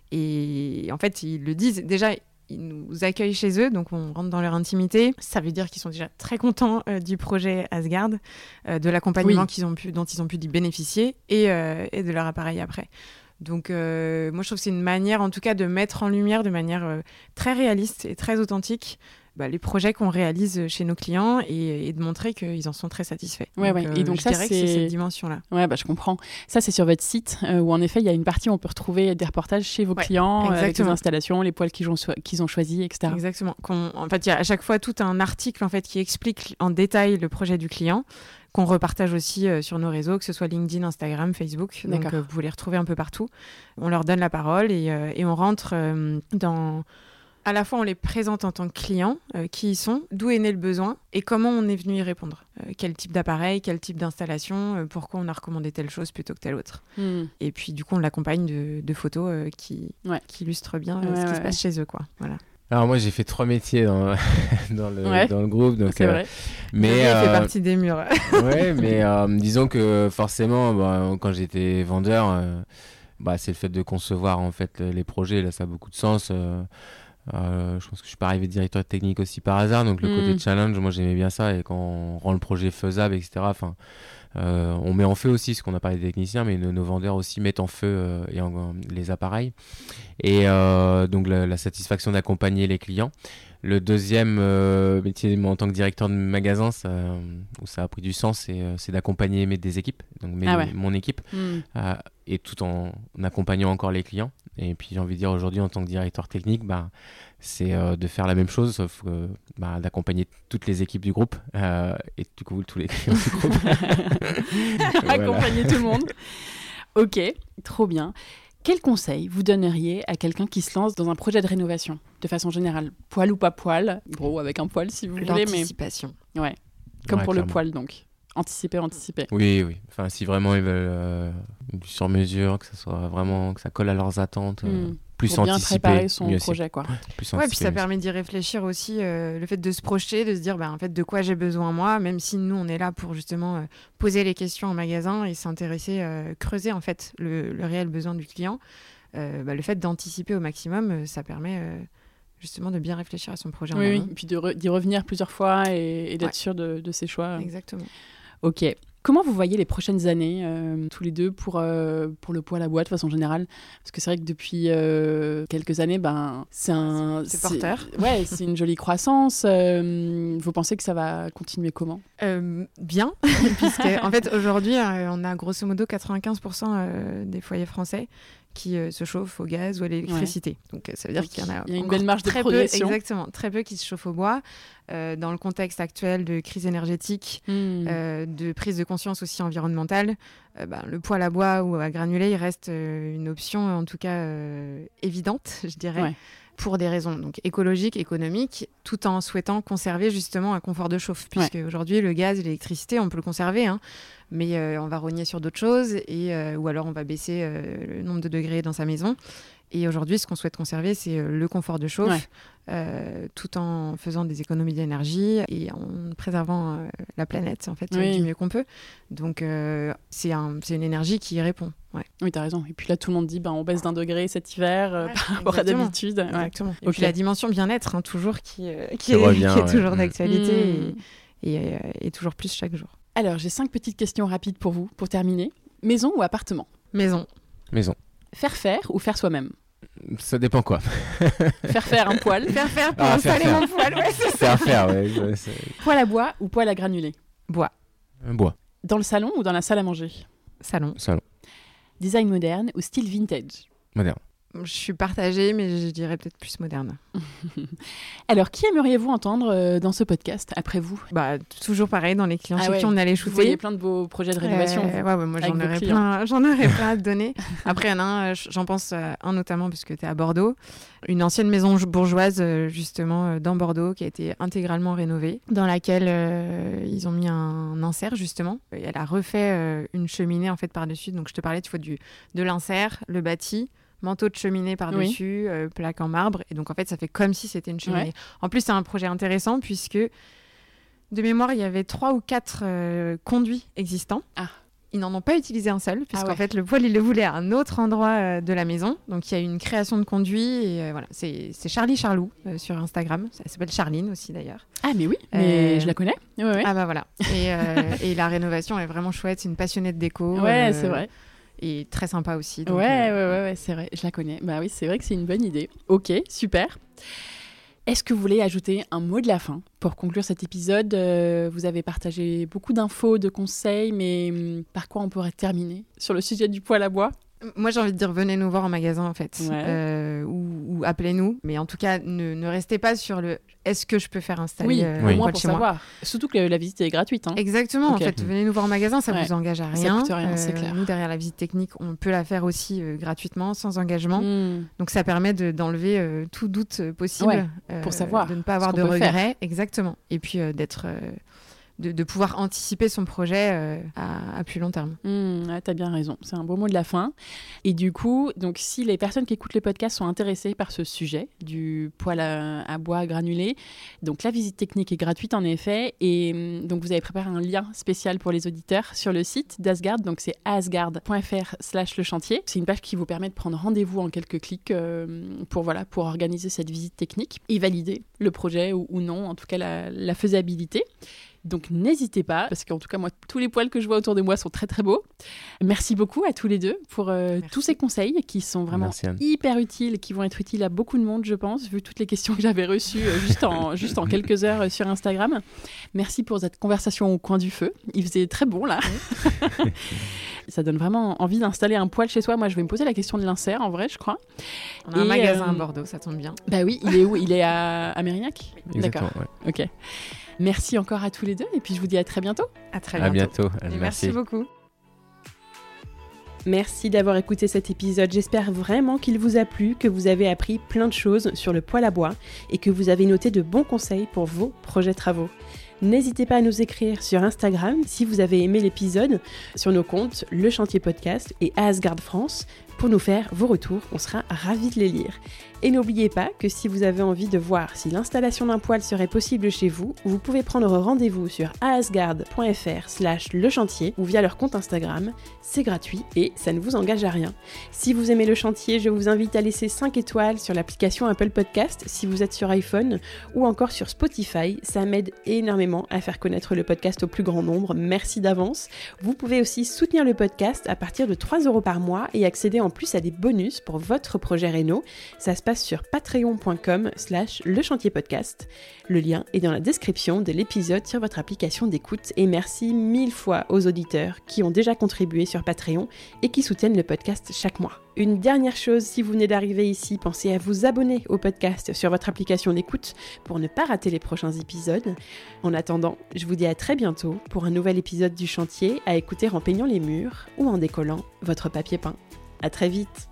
Et en fait, ils le disent déjà. Ils nous accueillent chez eux, donc on rentre dans leur intimité. Ça veut dire qu'ils sont déjà très contents euh, du projet Asgard, euh, de l'accompagnement Oui. qu'ils ont pu, dont ils ont pu y bénéficier et, euh, et de leur appareil après. Donc euh, moi je trouve que c'est une manière en tout cas de mettre en lumière de manière euh, très réaliste et très authentique bah, les projets qu'on réalise chez nos clients et, et de montrer qu'ils en sont très satisfaits. Ouais, donc, ouais. Euh, et donc je ça, dirais c'est... que c'est cette dimension-là. Ouais, bah, je comprends. Ça, c'est sur votre site euh, où en effet, il y a une partie où on peut retrouver des reportages chez vos ouais, clients, euh, avec les exactement. installations, les poils qu'ils ont, cho- qu'ils ont choisis, et cetera. Exactement. Qu'on- en fait, il y a à chaque fois tout un article en fait, qui explique en détail le projet du client, qu'on repartage aussi euh, sur nos réseaux, que ce soit LinkedIn, Instagram, Facebook. Donc, D'accord. euh, vous pouvez les retrouver un peu partout. On leur donne la parole et, euh, et on rentre euh, dans... À la fois, on les présente en tant que clients, euh, qui ils sont, d'où est né le besoin et comment on est venu y répondre. Euh, quel type d'appareil, quel type d'installation, euh, pourquoi on a recommandé telle chose plutôt que telle autre. Hmm. Et puis, du coup, on l'accompagne de, de photos euh, qui, Ouais. qui illustrent bien euh, Ouais, ce qui ouais, se passe chez eux. Quoi. Voilà. Alors moi j'ai fait trois métiers dans, dans, le, Ouais. dans le groupe. Donc, C'est euh, vrai. mais, Il fait euh, partie des murs. ouais, mais euh, disons que forcément, bah, quand j'étais vendeur, euh, bah, c'est le fait de concevoir en fait les projets. Là, ça a beaucoup de sens. Euh, euh, je pense que je suis pas arrivé directeur technique aussi par hasard. Donc le Mm. côté challenge, moi j'aimais bien ça. Et quand on rend le projet faisable, et cetera. Enfin, euh, on met en feu aussi, ce qu'on a parlé des techniciens, mais nos, nos vendeurs aussi mettent en feu euh, et en- les appareils. Et euh, donc la, la satisfaction d'accompagner les clients. Le deuxième euh, métier, moi, en tant que directeur de magasin, ça, où ça a pris du sens, c'est, euh, c'est d'accompagner mes, des équipes, donc mes- Ah ouais. mon équipe, Hmm. euh, et tout en, en accompagnant encore les clients. Et puis j'ai envie de dire aujourd'hui, en tant que directeur technique, bah, c'est euh, de faire la même chose, sauf que, bah, d'accompagner toutes les équipes du groupe euh, et du coup tous les clients du groupe. Voilà. Accompagner tout le monde. Ok, trop bien. Quel conseil vous donneriez à quelqu'un qui se lance dans un projet de rénovation, de façon générale, poil ou pas poil, gros avec un poil si vous voulez, mais L'anticipation. ouais, comme Ouais, pour clairement. le poil donc, anticiper, anticiper. Oui, oui. Enfin, si vraiment ils veulent euh, du sur-mesure, que ça soit vraiment, que ça colle à leurs attentes, euh, Hmm. plus Pour bien anticiper, préparer son mieux c'est. projet, quoi. Plus Ouais, puis anticiper, ça mieux permet d'y réfléchir aussi, euh, le fait de se projeter, de se dire bah, en fait, de quoi j'ai besoin moi, même si nous on est là pour justement euh, poser les questions en magasin et s'intéresser, euh, creuser en fait le, le réel besoin du client. Euh, bah, le fait d'anticiper au maximum, euh, ça permet euh, justement de bien réfléchir à son projet en Oui, oui, amont. et puis de re- d'y revenir plusieurs fois et, et d'être Ouais. sûr de, de ses choix. Exactement. Ok. Comment vous voyez les prochaines années, euh, tous les deux, pour, euh, pour le poil à bois de façon générale? Parce que c'est vrai que depuis euh, quelques années, ben, c'est un... C'est porteur. Ouais, c'est une jolie croissance. Euh, vous pensez que ça va continuer comment? Euh, bien, puisque en fait aujourd'hui euh, on a grosso modo quatre-vingt-quinze pour cent euh, des foyers français qui euh, se chauffent au gaz ou à l'électricité. Donc euh, ça veut dire Donc, qu'il y en a, il y a une encore belle marge de très progression. Peu, exactement, très peu qui se chauffent au bois. Euh, dans le contexte actuel de crise énergétique, Hmm. euh, de prise de conscience aussi environnementale, euh, ben, le poêle à bois ou à granulés il reste euh, une option en tout cas euh, évidente, je dirais. Ouais. Pour des raisons donc écologiques, économiques, tout en souhaitant conserver justement un confort de chauffe. Puisque aujourd'hui, le gaz et l'électricité, on peut le conserver, hein, mais euh, on va rogner sur d'autres choses, et, euh, ou alors on va baisser euh, le nombre de degrés dans sa maison. Et aujourd'hui, ce qu'on souhaite conserver, c'est euh, le confort de chauffe, Ouais. euh, tout en faisant des économies d'énergie et en préservant euh, la planète, en fait, Oui. euh, du mieux qu'on peut. Donc, euh, c'est un, c'est une énergie qui y répond. Ouais. Oui, t'as raison. Et puis là, tout le monde dit, ben, on baisse d'un degré cet hiver euh, Ouais, par rapport à exactement. d'habitude. Ouais. Exactement. Et Ok. puis la dimension bien-être, hein, toujours, qui, euh, qui, Qui est, revient, qui est ouais. toujours Mm. d'actualité Hmm. et, et, euh, et toujours plus chaque jour. Alors, j'ai cinq petites questions rapides pour vous, pour terminer. Maison ou appartement? Maison. Maison. Faire faire ou faire soi-même? Ça dépend quoi. Faire faire un poil. Faire faire pour Ah, faire installer faire. mon poêle, ouais, c'est ça. Faire faire, ouais. ouais, c'est- Poil à bois ou poil à granulés? Bois. Un bois. Dans le salon ou dans la salle à manger? Salon. Salon. Design moderne ou style vintage? Moderne. Je suis partagée, mais je dirais peut-être plus moderne. Alors, qui aimeriez-vous entendre euh, dans ce podcast, après vous? Bah, toujours pareil, dans les clients Ah chez ouais, qui on allait Vous voyez shooter. plein de vos projets de rénovation. Euh, vous. ouais, ouais, moi avec j'en vos aurais, clients. plein, j'en aurais plein à te donner. Après, il y en a un, euh, j'en pense euh, un notamment parce que tu es à Bordeaux. Une ancienne maison bourgeoise, euh, justement, euh, dans Bordeaux, qui a été intégralement rénovée, dans laquelle euh, ils ont mis un insert, justement. Et elle a refait euh, une cheminée, en fait, par-dessus. Donc, je te parlais, tu vois, du, de l'insert, le bâti, manteau de cheminée par-dessus, euh, plaque en marbre. Et donc, en fait, ça fait comme si c'était une cheminée. Ouais. En plus, c'est un projet intéressant puisque, de mémoire, il y avait trois ou quatre euh, conduits existants. Ah. Ils n'en ont pas utilisé un seul, puisqu'en Ah ouais. fait, le poêle, il le voulait à un autre endroit euh, de la maison. Donc, il y a eu une création de conduit. Et euh, voilà, c'est, c'est Charlie Charlou euh, sur Instagram. Ça s'appelle Charline aussi, d'ailleurs. Ah, mais oui, mais Euh, je la connais. Ouais, ouais. Ah bah voilà. Et, euh, et la rénovation est vraiment chouette. C'est une passionnée de déco. Ouais, euh, c'est vrai. Et très sympa aussi. donc, Ouais, euh, ouais, ouais, ouais, c'est vrai, je la connais. Bah oui, c'est vrai que c'est une bonne idée. Ok, super. Est-ce que vous voulez ajouter un mot de la fin pour conclure cet épisode? euh, Vous avez partagé beaucoup d'infos, de conseils, mais hum, par quoi on pourrait terminer sur le sujet du poêle à bois? Moi, j'ai envie de dire, venez nous voir en magasin, en fait, Ouais. euh, ou, ou appelez-nous. Mais en tout cas, ne, ne restez pas sur le « est-ce que je peux faire installer Oui, euh, Oui. au moins poêle pour chez moi ?» savoir. Surtout que la visite est gratuite. Hein. Exactement, Ok. en fait, venez nous voir en magasin, ça Ouais. vous engage à Ça rien. coûte rien, c'est clair. Nous, derrière la visite technique, on peut la faire aussi euh, gratuitement, sans engagement. Mmh. Donc ça permet de- d'enlever euh, tout doute euh, possible, Ouais, pour savoir de ne pas ce avoir qu'on de peut faire. regrets, exactement. Et puis euh, d'être, euh, de, de pouvoir anticiper son projet euh, à, à plus long terme. Mmh, ouais, t'as bien raison, c'est un beau mot de la fin. Et du coup, donc si les personnes qui écoutent le podcast sont intéressées par ce sujet du poêle à, à bois granulé, donc la visite technique est gratuite en effet, et hum, donc vous avez préparé un lien spécial pour les auditeurs sur le site d'Asgard, donc c'est asgard.fr slash le chantier. C'est une page qui vous permet de prendre rendez-vous en quelques clics euh, pour, voilà, pour organiser cette visite technique et valider le projet ou, ou non, en tout cas la, la faisabilité. Donc n'hésitez pas, parce qu'en tout cas, moi, tous les poêles que je vois autour de moi sont très très beaux. Merci beaucoup à tous les deux pour euh, Merci. tous ces conseils qui sont vraiment Merci, Anne. hyper utiles, qui vont être utiles à beaucoup de monde, je pense, vu toutes les questions que j'avais reçues euh, juste, en, juste en quelques heures euh, sur Instagram. Merci pour cette conversation au coin du feu. Il faisait très bon là. Ça donne vraiment envie d'installer un poêle chez soi. Moi, je vais me poser la question de l'insert, en vrai, je crois. On a un Et, magasin euh, à Bordeaux, ça tombe bien. Bah oui, il est où? Il est à, à Mérignac? Exactement, D'accord, ouais. ok. Merci encore à tous les deux, et puis je vous dis à très bientôt. À très À bientôt. bientôt. Et Anne, merci beaucoup. Merci d'avoir écouté cet épisode. J'espère vraiment qu'il vous a plu, que vous avez appris plein de choses sur le poêle à bois et que vous avez noté de bons conseils pour vos projets travaux. N'hésitez pas à nous écrire sur Instagram si vous avez aimé l'épisode, sur nos comptes Le Chantier Podcast et Asgard France pour nous faire vos retours. On sera ravis de les lire. Et n'oubliez pas que si vous avez envie de voir si l'installation d'un poêle serait possible chez vous, vous pouvez prendre rendez-vous sur asgard.fr slash le chantier ou via leur compte Instagram. C'est gratuit et ça ne vous engage à rien. Si vous aimez le chantier, je vous invite à laisser cinq étoiles sur l'application Apple Podcast si vous êtes sur iPhone ou encore sur Spotify. Ça m'aide énormément à faire connaître le podcast au plus grand nombre. Merci d'avance. Vous pouvez aussi soutenir le podcast à partir de trois euros par mois et accéder en plus à des bonus pour votre projet réno. Ça se passe sur patreon.com slash le chantier podcast. Le lien est dans la description de l'épisode sur votre application d'écoute et merci mille fois aux auditeurs qui ont déjà contribué sur Patreon et qui soutiennent le podcast chaque mois. Une dernière chose, si vous venez d'arriver ici, pensez à vous abonner au podcast sur votre application d'écoute pour ne pas rater les prochains épisodes. En attendant, je vous dis à très bientôt pour un nouvel épisode du chantier à écouter en peignant les murs ou en décollant votre papier peint. À très vite!